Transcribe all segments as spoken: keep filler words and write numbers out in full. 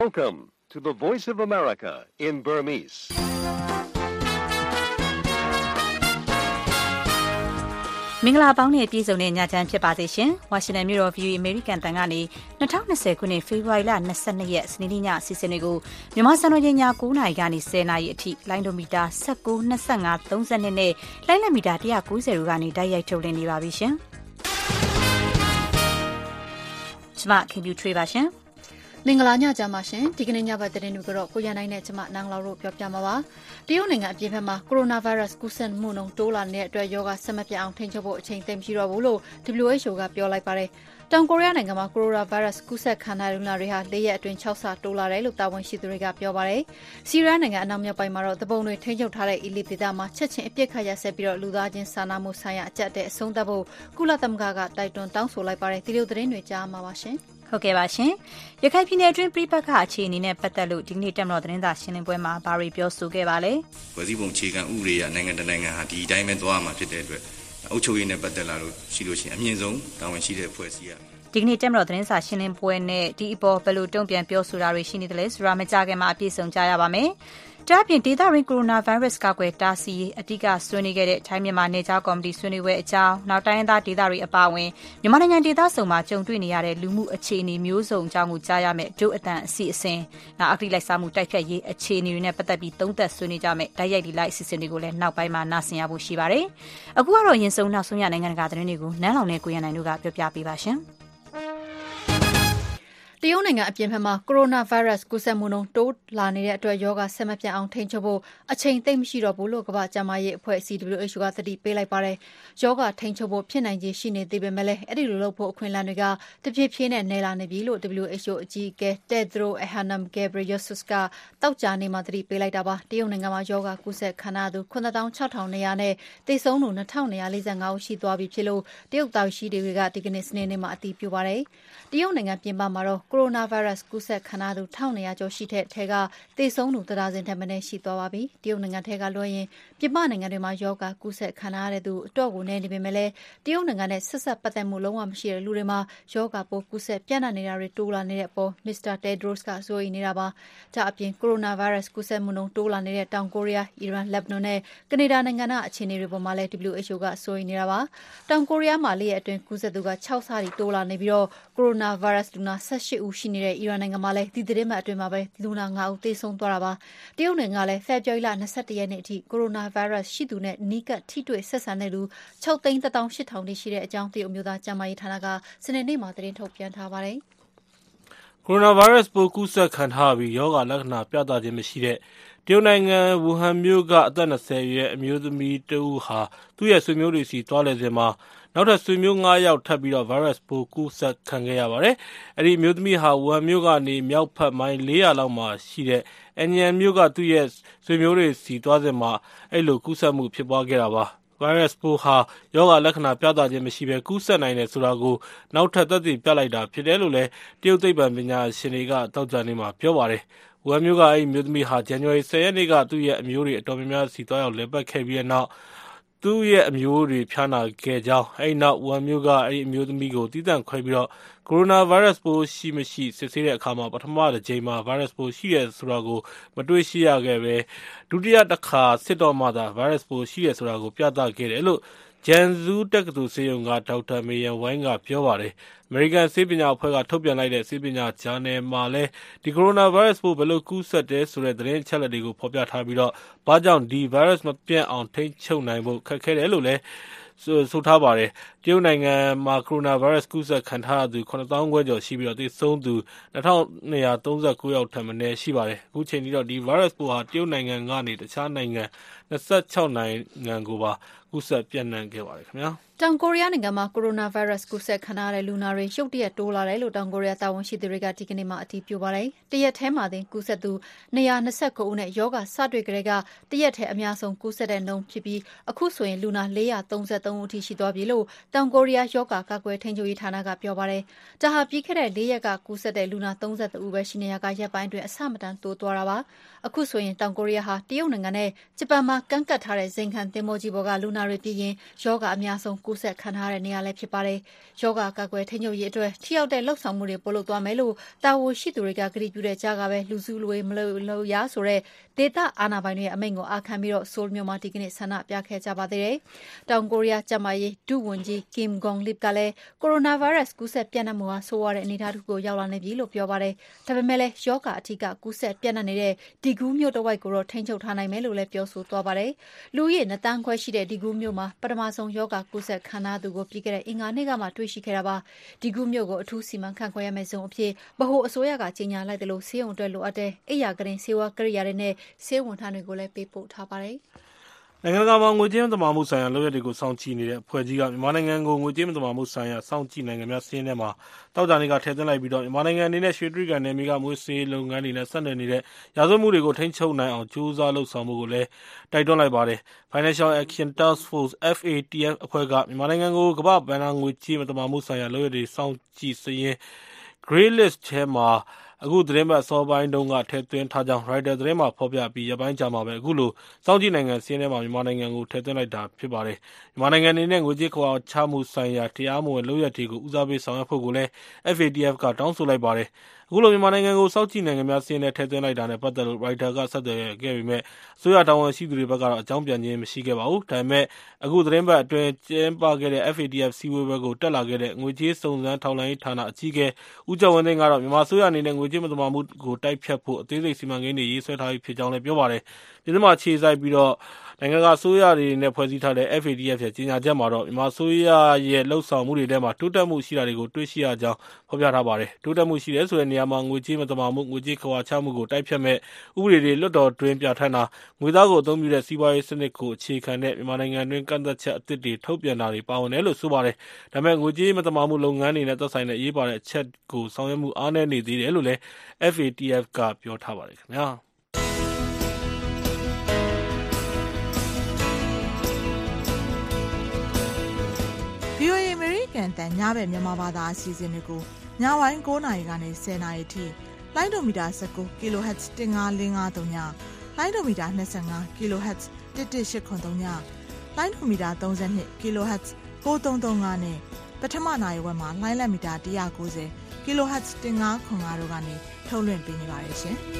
Welcome to the Voice of America in Burmese. မင်္ဂလာပေါင်းနဲ့ပြည်စုံတဲ့ညချမ်းဖြစ်ပါစေရှင်။ဝါရှင်တန်မြို့တော် ဗီ အို အေ အမေရိကန်တန်ကနေ၂၀၂၀ခုနှစ်ဖေဖော်ဝါရီလ၂၂ရက်စနေနေ့ညအစီအစဉ်တွေကိုမြန်မာစံတော်ချိန်ည၉နာရီကနေ၁၀နာရီအထိလိုင်းဒိုမီတာ၁၉ ၂၅ ၃၂နဲ့လိုင်းလက်မီတာ၁၉၀တို့ကနေတိုက်ရိုက်ထုတ်လွှင့်နေပါပြီရှင်။ကျမခင်ပြူထွေးပါရှင်။မင်္ဂလာညချမ်းပါရှင်ဒီကနေ့ညဘက်သတင်းတွေကတော့ကိုရန်နိုင်နဲ့ကျမနန်းလောက်တို့ပြောပြမှာပါတရုတ်နိုင်ငံအပြင်ဘက်မှာကိုရိုနာဗိုင်းရပ်စ်ကူးစက်မှုနှုန်းတိုးလာနေတဲ့အတွက်ရောဂါဆက်မပြတ်အောင်ထိန်းချုပ်ဖို့အချိန်သိမ်းမရှိတော့ဘူးလို့ ဒဘလျူ အိတ်ချ်အို ကပြောလိုက်ပါတယ်တောင်ကိုရီးယားနိုင်ငံမှာကိုရိုနာဗိုင်းရပ်စ်ကူးစက်ခံရတဲ့လူနာတွေဟာ၄ရက်အတွင်း၆ဆတိုးလာတယ်လို့တာဝန်ရှိသူတွေကပြောပါတယ်စီးရီးယားနိုင်ငံအနောက်မြောက်ပိုင်းမှာတော့တပုံတွေထိန်းချုပ်ထားတဲ့အီလီဒေသမှာချက်ချင်းအပြစ်ခတ်ရဆက်ပြီးတော့လူသားချင်းစာနာမှုဆိုင်ရာအကျပ်တဲ့အဆုံးသတ်ဖို့ကုလသမဂ္ဂကတိုက်တွန်းတောင်းဆိုလိုက်ပါတယ်ဒီလိုသတင်းတွေကြားမှာပါရှင်ဟုတ်ကဲ့ပါရှင်ရခိုင်ပြည်နယ်အတွင်းပြည်ပခါအခြေအနေနဲ့ပတ်သက်လို့ဒီကနေ့တက်မတော်သတင်းစာရှင်းလင်းပွဲမှာဘာတွေပြောဆိုခဲ့ပါလဲဖွဲ့စည်းပုံအခြေခံဥပဒေအရနိုင်ငံတကာနိုင်ငံဟာဒီအတိုင်းပဲသွားမှာဖြစ်တဲ့အတွက်အုပ်ချုပ်ရေးနဲ့ပတ်သက်လာလို့ရှိလို့ရှိရင်အမြင့်ဆုံးတာဝန်ရှိတဲ့ဖွဲ့စည်းရဒီကနေ့တက်မတော်သတင်းစာရှင်းလင်းပွဲနဲ့ဒီအပေါ်ဘယ်လိုတုံ့ပြန်ပြောဆိုတာတွေရှိနေတယ်လဲဆိုတာမကြားခင်မှာအပြည့်စုံကြားရပါမယ်ဒါ့အပြင်ဒေသရင်းကိုရိုနာဗိုင်းရပ်စ်ကာကွယ်တားဆီးရေးအဓိကဆွေးနွေးခဲ့တဲ့ထိုင်းမြန်မာနယ်ခြားကော်မတီဆွေးနွေးပွဲအကြောင်းနောက်တိုင်းသားဒေသတွေအပါအဝင်မြန်မာနိုင်ငံဒေသစုံမှာကြုံတွေ့နေရတဲ့လူမှုအခြေအနေမျိုးစုံအကြောင်းကိုကြားရမယ်ဒုအတန်အစီအစဉ်နောက်အဂတိလိုက်စားမှုတိုက်ဖျက်ရေးအခြေအနေတွေနဲ့ပတ်သက်ပြီးသုံးသပ်ဆွေးနွေးကြမယ်တိုက်ရိုက်ဒီလိုက်အစီအစဉ်တွေကိုလည်းနောက်ပိုင်းမှာနားဆင်ရဖို့ရှိပါတယ်အခုကတော့ရင်ဆုံးနောက်ဆုံးရနိုင်ငံတကာသတင်းတွေကိုနန်းလောင်နဲ့ကိုရန်နိုင်တို့ကပြောပြပေးပါရှင်တရုတ်နိုင်ငံအပြင်ဘက်မှာကိုရိုနာဗိုင်းရပ်စ်ကူးစက်မှုနှုန်းတိုးလာနေတဲ့အတွက်ရောဂါဆက်မပြတ်အောင်ထိန်းချုပ်ဖို့အချိန်သိပ်မရှိတော့ဘူးလို့ကမ္ဘာ့ကျန်းမာရေးအဖွဲ့အစည်း ဒဘလျူ အိတ်ချ်အို ကသတိပေးလိုက်ပါတယ်။ရောဂါထိန်းချုပ်ဖို့ဖြစ်နိုင်ခြေရှိနေသေးပေမဲ့လည်းအဲ့ဒီလိုလုပ်ဖို့အခွင့်အလမ်းတွေကတဖြည်းဖြည်းနဲ့နည်းလာနေပြီလို့ ဒဘလျူ အိတ်ချ်အို အကြီးအကဲ Tedros Adhanom Ghebreyesus ကတောက်ကြနေမှာသတိပေးလိုက်တာပါ။တရုတ်နိုင်ငံမှာရောဂါကူးစက်ခံရသူ ခုနှစ်သောင်းခြောက်ထောင်နှစ်ရာနဲ့သေဆုံးသူ နှစ်ထောင်နှစ်ရာလေးဆယ်ငါးဦးရှိသွားပြီဖြစ်လို့တရုတ်တာဝန်ရှိတွေကဒီကနေ့စနေနေ့မှာအတည်ပြုပါတယ်။တရုတ်နိုင်ငံပြင်ပမှာတော့ကိုရိုနာဗိုင်းရပ်စ်ကူးစက်ခံရသူတစ်ထောင်နှစ်ရာကျော်ရှိတဲ့ထဲကသေဆုံးသူတစ်ဒါဇင်ထက်မနည်းရှိသွားပါပြီ။တရုတ်နိုင်ငံထဲကလွှဲရင်ပြင်ပနိုင်ငံတွေမှာရောဂါကူးစက်ခံရတဲ့သူအတော့ကိုနည်းနေပေမဲ့လည်းတရုတ်နိုင်ငံနဲ့ဆက်ဆက်ပတ်သက်မှုလုံးဝမရှိတဲ့လူတွေမှာရောဂါပိုးကူးစက်ပြန့်နှံ့နေတာတွေတိုးလာနေတဲ့အပေါ်မစ္စတာတက်ဒရို့စ်ကစိုးရိမ်နေတာပါ။ဒါအပြင်ကိုရိုနာဗိုင်းရပ်စ်ကူးစက်မှုနှုန်းတိုးလာနေတဲ့တောင်ကိုရီးယား၊အီရန်၊လက်ဘနွန်နဲ့ကနေဒါနိုင်ငံကအခြေအနေတွေပေါ်မှာလည်း ဒဘလျူ အိတ်ချ်အို ကစိုးရိမ်နေတာပါ။တောင်ကိုရီးယားမှာလေးရက်အတွင်းကူးစက်သူကခြောက်ဆတိတိုးလာနေပြီးတော့ကိုရိုနာဗိုင်းရပ်စ်လူနာ၁၈ဦးရှိနေတဲ့အီရန်နိုင်ငံမှာလည်းဒီသတင်းပတ်အတွင်းမှာပဲလူနာငါးဦးသေဆုံးသွားတာပါ။တရုတ်နိုင်ငံကလည်းဖေဖော်ဝါရီလ၂၁ရက်နေ့အထိကိုရိုနာဗိုင်းရပ်စ်ရှိသူနဲ့နီးကပ်ထိတွေ့ဆက်ဆံတဲ့လူ၆သိန်းတစ်သောင်းရှစ်ထောင်တိရှိတဲ့အကြောင်းတရုတ်မျိုးသားကျန်းမာရေးဌာနကစနေနေ့မှာသတင်းထုတ်ပြန်ထားပါတယ်။ကိုရိုနာဗိုင်းရပ်စ်ပိုးကူးစက်ခံထားပြီးရောဂါလက္ခဏာပြသခြင်းမရှိတဲ့တရုတ်နိုင်ငံဝူဟန်မြို့ကအသက်၂၀အရွယ်အမျိုးသမီးတဦးဟာသူ့ရဲ့ဆွေမျိုးတွေစီသွားလည်စဉ်မှာနောက်ထပ်ဆွေမျိုးငါးယောက်ထပ်ပြီးတော့ဗိုင်းရပ်စ်ပိုးကူးစက်ခံခဲ့ရပါတယ်။အဲဒီအမျိုးသမီးဟာဝူဟန်မြို့ကနေမြောက်ဘက်မိုင်လေးရာလောက်မှာရှိတဲ့အန်ယန်မြို့ကသူ့ရဲ့ဆွေမျိုးတွေစီသွားစဉ်မှာအဲ့လိုကူးစက်မှုဖြစ်ပွားခဲ့တာပါ။ဗိုင်းရပ်စ်ပိုးဟာရောဂါလက္ခဏာပြသခြင်းမရှိဘဲကူးစက်နိုင်တယ်ဆိုတာကိုနောက်ထပ်သက်သေပြလိုက်တာဖြစ်တယ်လို့လည်းတရုတ်သိပ္ပံပညာရှင်တွေကတောက်ကြနေမှာပြောပါတယ်။ဝူဟန်မြို့ကအဲ့ဒီအမျိုးသမီးဟာဇန်နဝါရီ၁၀ရက်နေ့ကသူ့ရဲ့အမျိုးတွေအတော်များများစီသွားရောက်လည်ပတ်ခဲ့ပြီးတဲ့နောက်သူ့ရဲ့အမျိုးတွေဖျားနာခဲ့ကြောင်းအဲ့နောက်ဝူဟန်မြို့ကအဲ့ဒီအမျိုးသမီးကိုတည်တံ့ခွဲပြီးတော့ကိုရိုနာဗိုင်းရပ်စ်ပိုးရှိမရှိစစ်ဆေးတဲ့အခါမှာပထမတစ်ကြိမ်မှာဗိုင်းရပ်စ်ပိုးရှိရဲဆိုတာကိုမတွေ့ရှိရခဲ့ပဲဒုတိယတစ်ခါစစ်တော့မှသာဗိုင်းရပ်စ်ပိုးရှိရဲဆိုတာကိုပြသခဲ့တယ်လို့ဂျန်ဇူးတက္ကသိုလ်ဆေးရုံကဒေါက်တာမေယန်ဝိုင်းကပြောပါတယ်။အမေရိကန်ဆေးပညာအဖွဲ့ကထုတ်ပြန်လိုက်တဲ့ဆေးပညာဂျာနယ်မှာလည်းဒီကိုရိုနာဗိုင်းရပ်စ်ပိုးဘယ်လိုကူးစက်တယ်ဆိုတဲ့သတင်းအချက်အလက်တွေကိုဖော်ပြထားပြီးတော့ဘာကြောင့်ဒီဗိုင်းရပ်စ်မပြန့်အောင်ထိန်းချုပ်နိုင်ဖို့ခက်ခဲတယ်လို့လည်းဆိုထားပါတယ်။တရုတ်နိုင်ငံမှာကိုရိုနာဗိုင်းရပ်စ်ကူးစက်ခံထားရသူခုနှစ်သောင်းခွဲကျော်ရှိပြီးတော့သေဆုံးသူနှစ်ထောင်နှစ်ရာသုံးဆယ်ကိုးယောက်ထက်မနည်းရှိပါတယ်။အခုချိန်ထိတော့ဒီဗိုင်းရပ်စ်ပိုးဟာတရုတ်နိုင်ငံကနေတခြားနိုင်ငံ၂၆နိုင်ငံကိုပါကူးစက်ပြန့်နှံ့ခဲ့ပါတယ်ခင်ဗျာ။တောင်ကိုရီးယားနိုင်ငံမှာကိုရိုနာဗိုင်းရပ်စ်ကူးစက်ခံရတဲ့လူနာတွေရုတ်တရက်တိုးလာတယ်လို့တောင်ကိုရီးယားတာဝန်ရှိသူတွေကဒီကနေ့မှအတည်ပြုပါတယ်။တရက်ထဲမှာတင်ကူးစက်သူ၂၂၉ဦးနဲ့ရောဂါစတွေ့ကြတဲ့ကတရက်ထဲအများဆုံးကူးစက်တဲ့နှုန်းဖြစ်ပြီးအခုဆိုရင်လူနာ၄၃၃ဦးအထိရှိသွားပြီလို့တောင်ကိုရီးယားရောဂါကာကွယ်ထိန်းချုပ်ရေးဌာနကပြောပါတယ်။ဒါဟာပြီးခဲ့တဲ့၄ရက်ကကူးစက်တဲ့လူနာ၃၁ဦးပဲရှိနေရကရက်ပိုင်းတွင်အဆမတန်တိုးသွားတာပါ။အခုဆိုရင်တောင်ကိုရီးယားဟာတရုတ်နိုင်ငံနဲ့ဂျပန်မှာကန့်ကတ်ထားတဲ့ဇိမ်ခံသင်္ဘောကြီးပေါ်ကလူနာတွေပြည်ရင်ရောဂါအများဆုံးကူကူးစက်ခံထားရတဲ့နေရာလည်းဖြစ်ပါတယ်။ယောဂကာကွယ်ထိန်းချုပ်ရေးအတွက်ထိရောက်တဲ့လှုပ်ဆောင်မှုတွေပို့လုပ်သွားမယ်လို့တာဝန်ရှိသူတွေကကတိပြုတဲ့ကြားကပဲလူစုလူဝေးမလုပ်လို့ရဆိုတဲ့ဒေသအာဏာပိုင်တွေရဲ့အမိန့်ကိုအာခံပြီးတော့ဆိုးလ်မြို့မှာဒီကနေ့ဆန္ဒပြခဲ့ကြပါသေးတယ်။တောင်ကိုရီးယားကျန်းမာရေးဒုဝန်ကြီးကင်ဂွန်လစ်ကလည်းကိုရိုနာဗိုင်းရပ်စ်ကူးစက်ပြန့်နှံ့မှုဟာဆိုးရွားတဲ့အနေအထားတစ်ခုကိုရောက်လာနေပြီလို့ပြောပါတယ်။ဒါပေမဲ့လည်းယောဂအထီးကကူးစက်ပြန့်နှံ့နေတဲ့ဒီဂူးမြို့တစ်ဝိုက်ကိုတော့ထိန်းချုပ်ထားနိုင်မယ်လို့လည်းပြောဆိုသွားပါတယ်။လူဦးရေနှစ်သန်းခွဲရှိတဲ့ဒီဂူးမြို့မှာပထမဆုံးယောဂကူးစက်ခံရသူကိုပြီးခဲ့တဲ့အင်္ဂါနေ့ကမှတွေ့ရှိခဲ့တာပါ။ဒီဂူးမြို့ကိုအထူးစီမံခန့်ခွဲရမယ့်ဇုံအဖြစ်ဗဟိုအစိုးရကကြေညာလိုက်တယ်လို့ဆေးရုံအတွက်လိုအပ်တဲ့အိယာကရင်ဆေးဝါးကိရိယာတွေနဲ့ဆေးဝန်ထမ်းတွေကိုလည်းပေးပို့ထားပါတယ်။နိုင်ငံတကာမှာငွေကြေးမသမာမှုဆိုင်ရာလုပ်ရက်တွေကိုစောင့်ကြည့်နေတဲ့အဖွဲ့ကြီးကမြန်မာနိုင်ငံကိုငွေကြေးမသမာမှုဆိုင်ရာစောင့်ကြည့်နိုင်ငံများစာရင်းထဲမှာတောက်ကြနေကထည့်သွင်းလိုက်ပြီးတော့မြန်မာနိုင်ငံအနေနဲ့ရွှေတြိဂံနယ်မြေကမွေးစေးလုပ်ငန်းတွေနဲ့ဆက်နွယ်နေတဲ့ရာဇဝတ်မှုတွေကိုထိန်းချုပ်နိုင်အောင်ကြိုးစားလှုပ်ဆောင်မှုကိုလည်းတိုက်တွန်းလိုက်ပါတယ်။ Financial Action Task Force F A T F အဖွဲ့ကမြန်မာနိုင်ငံကိုကမ္ဘာ့ဘဏ္ဍာငွေကြေးမသမာမှုဆိုင်ရာလုပ်ရက်တွေစောင့်ကြည့်စာရင်း Grey List ထဲမှာအခုသတင်းပတ်အစောပိုင်းတုန်းကထည့်သွင်းထားကြောင်း Reuters သတင်းမှာဖော်ပြပြီးရက်ပိုင်းကြာမှာပဲအခုလိုစောင့်ကြည့်နိုင်ငံစာရင်းထဲမှာမြန်မာနိုင်ငံကိုထည့်သွင်းလိုက်တာဖြစ်ပါတယ်။မြန်မာနိုင်ငံအနေနဲ့ငွေကြေးခဝါချမှုဆိုင်ရာတရားမဝင်လုပ်ရက်တွေကိုဦးစားပေးဆောင်ရွက်ဖို့ကိုလည်း F A T F ကတောင်းဆိုလိုက်ပါတယ်။အခုလိုမြန်မာနိုင်ငံကိုစောင့်ကြည့်နိုင်ငံများစာရင်းထဲထည့်သွင်းလိုက်တာနဲ့ပတ်သက်လို့ Reuters ကဆက်သွယ်ခဲ့ပေမဲ့အစိုးရတာဝန်ရှိသူတွေဘက်ကတော့အကြောင်းပြန်ခြင်းမရှိခဲ့ပါဘူး။ဒါပေမဲ့အခုသတင်းပတ်အတွင်းကျင်းပခဲ့တဲ့ F A T F စည်းဝေးပွဲကိုတက်လာခဲ့တဲ့ငွေကြေးစုံစမ်းထောက်လှမ်းရေးဌာနအကြီးအကဲဦးကျော်ဝင်းသိန်းကတော့မြန်မာအစိုးရအနေနဲ့ငွေကြေးမသမာမှုကိုတိုက်ဖြတ်ဖို့အသေးစိတ်စီမံကိန်းတွေရေးဆွဲထားပြီးဖြစ်ကြောင်းလည်းပြောပါတယ်။ဒီမှာခြေစိုက်ပြီးတော့နိုင်ငံကအစိုးရတွေနဲ့ဖွဲ့စည်းထားတဲ့ F A T F ရဲ့ကြေညာချက်မှာတော့မြန်မာအစိုးရရဲ့လှုပ်ဆောင်မှုတွေထဲမှာတိုးတက်မှုရှိတာတွေကိုတွေ့ရှိရကြောင်းဖော်ပြထားပါတယ်။တိုးတက်မှုရှိတယ်ဆိုတဲ့နေရာမှာငွေကြေးမသမာမှုငွေကြေးခဝါချမှုကိုတိုက်ဖြတ်မဲ့ဥပဒေတွေလွတ်တော်တွင်းပြဋ္ဌာန်းတာငွေသားကိုအသုံးပြုတဲ့စီးပွားရေးစနစ်ကိုအခြေခံတဲ့မြန်မာနိုင်ငံတွင်းကန့်သက်ချက်အသစ်တွေထုတ်ပြန်တာတွေပါဝင်တယ်လို့ဆိုပါတယ်။ဒါပေမဲ့ငွေကြေးမသမာမှုလုပ်ငန်းတွေနဲ့သက်ဆိုင်တဲ့အရေးပါတဲ့အချက်ကိုဆောင်ရွက်မှုအားနည်းနေသေးတယ်လို့လည်း F A T F ကပြောထားပါတယ်ခင်ဗျာ။ V O A အမေရိကန်တန်ညဘက်မြန်မာဘာသာအစီအစဉ်တွေကိုညပိုင်း၉နာရီကနေ၁၀နာရီထိလိုင်းဒိုမီတာ၁၉ kHz ၁၅၄၅၃ညလိုင်းဒိုမီတာ၂၅ kHz ၁၁၈၇၃ညလိုင်းဒိုမီတာ၃၂ kHz ၉၃၃၅နဲ့ပထမနာရီဝက်မှာလိုင်းလက်မီတာ၁၉၀ kHz ၁၅၇၅တို့ကနေထုတ်လွှင့်ပေးနေပါတယ်ရှင်။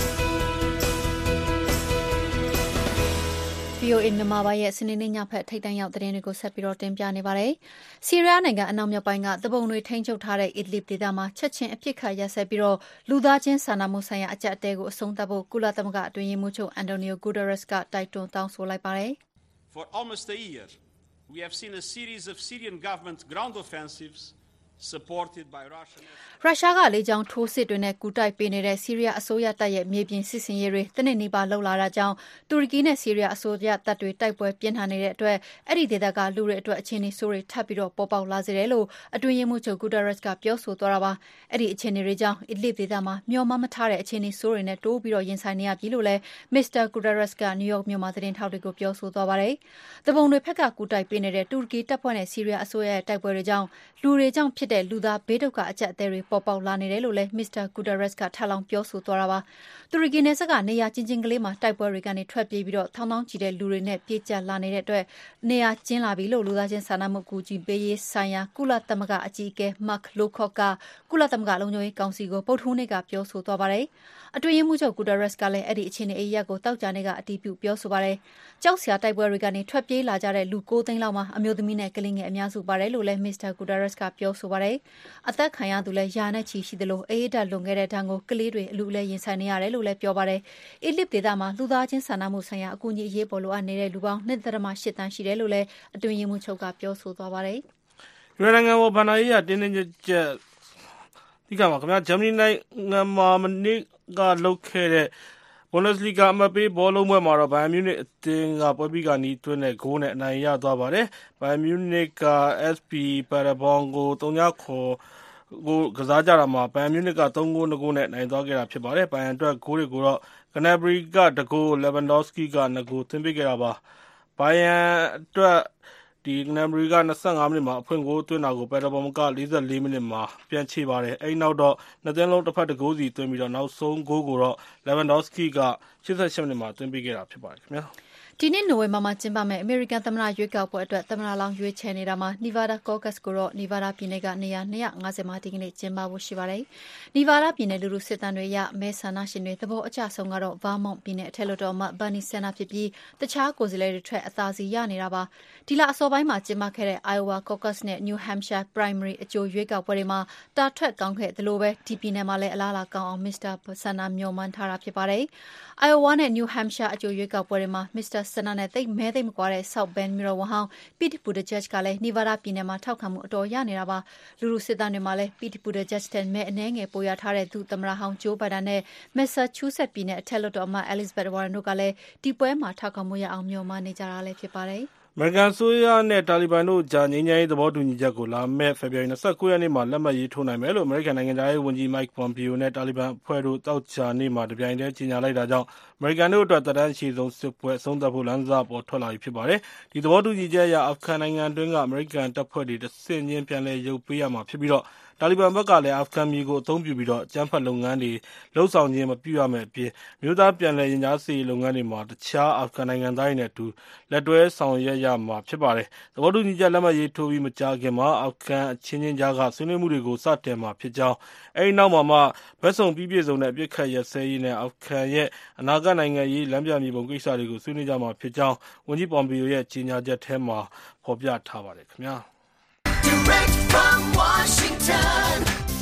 V O A မြန်မာပိုင်းရဲ့စနေနေ့ညဖက်ထိပ်တန်းရောက်သတင်းတွေကိုဆက်ပြီးတော့တင်ပြနေပါတယ်။ဆီးရီးယားနိုင်ငံအနောက်မြောက်ပိုင်းကတပုံတွေထိန်းချုပ်ထားတဲ့အီဒလစ်ဒေသမှာချက်ချင်းအပြစ်ခတ်ရပ်စဲပြီးတော့လူသားချင်းစာနာမှုဆိုင်ရာအကြက်အတဲကိုအဆုံးသတ်ဖို့ကုလသမဂ္ဂအတွင်းရေးမှူးချုပ်အန်တိုနီယိုဂူတရက်စ်ကတိုက်တွန်းတောင်းဆိုလိုက်ပါတယ်။ For almost a year, we have seen a series of Syrian government ground offensives supported by Russian ရုရှားကလေကြောင်းထိုးစစ်တွေနဲ့ကူတိုက်ပေးနေတဲ့ဆီးရီးယားအစိုးရတပ်ရဲ့မြေပြင်စစ်ဆင်ရေးတွေတနစ်နီးပါလှုပ်လာတာကြောင့်တူရကီနဲ့ဆီးရီးယားအစိုးရတပ်တွေတိုက်ပွဲပြင်းထန်နေတဲ့အတွက်အဲ့ဒီဒေသကလူတွေအတွက်အခြေအနေဆိုးတွေထပ်ပြီးတော့ပေါ်ပေါက်လာစေတယ်လို့အတွင်းရေးမှူးချုပ်ဂူတရက်စ်ကပြောဆိုသွားတာပါအဲ့ဒီအခြေအနေတွေကြောင့်အီဒလစ်ဒေသမှာမျှော်မှန်းမထားတဲ့အခြေအနေဆိုးတွေနဲ့တိုးပြီးတော့ရင်ဆိုင်နေရပြီလို့လည်းမစ္စတာဂူတရက်စ်ကနယူးယောက်မြို့မှာသတင်းထောက်တွေကိုပြောဆိုသွားပါတယ်။တပုံတွေဖက်ကကူတိုက်ပေးနေတဲ့တူရကီတပ်ဖွဲ့နဲ့ဆီးရီးယားအစိုးရရဲ့တိုက်ပွဲတွေကြောင့်လူတွေကြောင့်ဖြစ်တဲ့လူသားဘေးဒုက္ခအကြက်အသေးတွေပေါ်ပေါက်လာနေတယ်လို့လည်းမစ္စတာဂူတရက်စ်ကထပ်လောင်းပြောဆိုသွားတာပါတူရကီနယ်စပ်ကနေရာချင်းချင်းကလေးမှာတိုက်ပွဲတွေကနေထွက်ပြေးပြီးတော့ထောင်းထောင်းချီတဲ့လူတွေနဲ့ပြေးကျလာနေတဲ့အတွက်နေရာကျင်းလာပြီလို့လူသားချင်းစာနာမှုကူညီပေးရေးဆိုင်ရာကုလသမဂ္ဂအကြီးအကဲမတ်လိုခော့ကကုလသမဂ္ဂလုံခြုံရေးကောင်စီကိုပုတ်ထိုးနေကပြောဆိုသွားပါတယ်အတွင်းရေးမှူးချုပ်ဂူတရက်စ်ကလည်းအဲ့ဒီအခြေအနေအရက်ကိုတောက်ကြနေကအတီးပြုပြောဆိုပါတယ်ကြောက်စရာတိုက်ပွဲတွေကနေထွက်ပြေးလာကြတဲ့လူ၉သိန်းလောက်မှာအမျိုးသမီးနဲ့ကလေးငယ်အများစုပါတယ်လို့လည်းမစ္စတာဂူတရက်စ်ကပြောဆိုပါတယ်အသက်ခံရသူလည်းယာနဲ့ချီရှိသလိုအေးဓာတ်လွန်ခဲ့တဲ့တန်းကိုကလေးတွေအလူအလဲရင်ဆိုင်နေရတယ်လို့လည်းပြောပါတယ်အီဒလစ်ဒေသမှာလူသားချင်းစာနာမှုဆိုင်ရာအကူအညီအရေးပေါ်လိုအပ်နေတဲ့လူပေါင်း၂.၈တန်းရှိတယ်လို့လည်းအတွင်းရေးမှူးချုပ်ကပြောဆိုသွားပါတယ်ယူရိုနိုင်ငံပေါ်ဘဏ္ဍာရေးရတင်းတင်းကျပ်ကျပ်ဒီကမှာခင်ဗျာဂျာမနီနိုင်ငံမှာမနေ့ကလုပ်ခဲ့တဲ့ဘွန်ဒက်စ်လီဂါအမတ်ပေးဘောလုံးပွဲမှာတော့ဘိုင်ယန်မြူနစ်အသင်းကပွဲပြီးကနီးသွင်းတဲ့ဂိုးနဲ့အနိုင်ရသွားပါတယ်ဘိုင်ယန်မြူနစ်က S P ပါရာဘောင်ကို၃-၀ ခေါ်ကိုကစားကြတာမှာဘိုင်ယန်မြူနစ်က၃ဂိုး၂ဂိုးနဲ့နိုင်သွားခဲ့တာဖြစ်ပါတယ်ဘိုင်ယန်အတွက်ဂိုးတွေကိုတော့ကနက်ဘရီကတဂိုးလက်ဗန်ဒေါစကီက၂ဂိုးသွင်းပေးခဲ့တာပါဘိုင်ယန်အတွက်ဒီကနက်ဘရီက၂၅မိနစ်မှာအဖွင့်ဂိုးသွင်းတာကိုပါရာဘောင်က၄၄မိနစ်မှာပြန်ချေပါတယ်အဲဒီနောက်တော့နှစ်သင်းလုံးတစ်ဖက်တစ်ဂိုးစီသွင်းပြီးတော့နောက်ဆုံးဂိုးကိုတော့လက်ဗန်ဒေါစကီက၈၈မိနစ်မှာသွင်းပေးခဲ့တာဖြစ်ပါတယ်ခင်ဗျာဒဒီနေ့နိုဝင်ဘာမှာကျင်းပမယ့်အမေရိကန်သမ္မတရွေးကောက်ပွဲအတွက်သမ္မတလောင်းရွေးချယ်နေတာမှာ Nevada Caucus ကိုတော့ Nevada ပြည်နယ်ကနေရာ၂၅၀မှာဒီကနေ့ကျင်းပဖို့ရှိပါတယ်။ Nevada ပြည်နယ်လူထုစစ်တမ်းတွေအရမဲဆန္ဒရှင်တွေသဘောအကျဆုံးကတော့ Vermont ပြည်နယ်အထက်လွှတ်တော်အမတ် Bernie Sanders ဖြစ်ပြီးတခြားကိုယ်စားလှယ်တွေထက်အသာစီရနေတာပါ။ဒီလအစောပိုင်းမှာကျင်းပခဲ့တဲ့ Iowa Caucus နဲ့ New Hampshire Primary အကြိုရွေးကောက်ပွဲတွေမှာတာထွက်ကောင်းခဲ့သလိုပဲဒီပြည်နယ်မှာလည်းအလားအလာကောင်းအောင် မစ္စတာ Sanders မျှော်မှန်းထားတာဖြစ်ပါတယ်။ Iowa နဲ့ New Hampshire အကြိုရွေးကောက်ပွဲတွေမှာ မစ္စတာ Sanders နဲ့သိပ်မဲသိပ်မကွာတဲ့ South Bend မြို့တော်ဝန်ဟောင်း Pete Buttigieg ကလည်း Nevada ပြည်နယ်မှာထောက်ခံမှုအတော်ရနေတာပါ။လူထုစစ်တမ်းတွေမှာလည်း Pete Buttigieg ထက်မဲအနည်းငယ်ပိုရထားတဲ့ဒုသမ္မတဟောင်း Joe Biden နဲ့ Massachusetts ပြည်နယ်အထက်လွှတ်တော်အမတ် Elizabeth Warren တို့ကလည်းဒီပွဲမှာထောက်ခံမှုရအောင်မျှော်မှန်းနေကြတာလည်းဖြစ်ပါတယ်။အမေရိကန်အစိုးရနဲ့တာလီဘန်တို့ကြားငြိမ်းချမ်းရေးသဘောတူညီချက်ကိုလာမယ့်ဖေဖော်ဝါရီလ၂၉ရက်နေ့မှာလက်မှတ်ရေးထိုးနိုင်မယ်လို့အမေရိကန်နိုင်ငံခြားရေးဝန်ကြီး Mike Pompeo နဲ့တာလီဘန်အဖွဲ့တို့သောကြာနေ့မှာတပြိုင်တည်းကြေညာလိုက်တာကြောင့်အမေရိကန်တို့အတွက်သက်တမ်းအရှည်ဆုံးစစ်ပွဲအဆုံးသတ်ဖို့လမ်းစပေါ်ထွက်လာပြီဖြစ်ပါတယ်။ဒီသဘောတူညီချက်အရအာဖဂန်နိုင်ငံအတွင်းကအမေရိကန်တပ်ဖွဲ့တွေတဆင့်ချင်းပြန်လည်ရုပ်ပေးရမှာဖြစ်ပြီးတော့တာလီဘန်ဘက်ကလည်းအာဖဂန်မြေကိုအသုံးပြုပြီးတော့အကြမ်းဖက်လုပ်ငန်းတွေလှုပ်ဆောင်ခြင်းမပြုရမယ့်အပြင်မြို့သားပြန်လည်ရင်ကြားစေရေးလုပ်ငန်းတွေမှာတခြားအာဖဂန်နိုင်ငံသားတွေနဲ့အတူလက်တွဲဆောင်ရွက်ရမှာဖြစ်ပါတယ်။သဘောတူညီချက်လက်မှတ်ရေးထိုးပြီးမကြာခင်မှာအာဖဂန်အချင်းချင်းကြားကဆွေးနွေးမှုတွေကိုစတင်မှာဖြစ်ကြောင်းအဲဒီနောက်မှာမှဘက်စုံပြီးပြည့်စုံတဲ့အပြစ်ခတ်ရစဲရေးနဲ့အာဖဂန်ရဲ့အနာဂတ်နိုင်ငံရေးလမ်းပြမြေပုံကိစ္စတွေကိုဆွေးနွေးကြမှာဖြစ်ကြောင်းဝန်ကြီး Pompeo ရဲ့ကြေညာချက်ထဲမှာဖော်ပြထားပါတယ်ခင်ဗျာ။ Direct from Washington,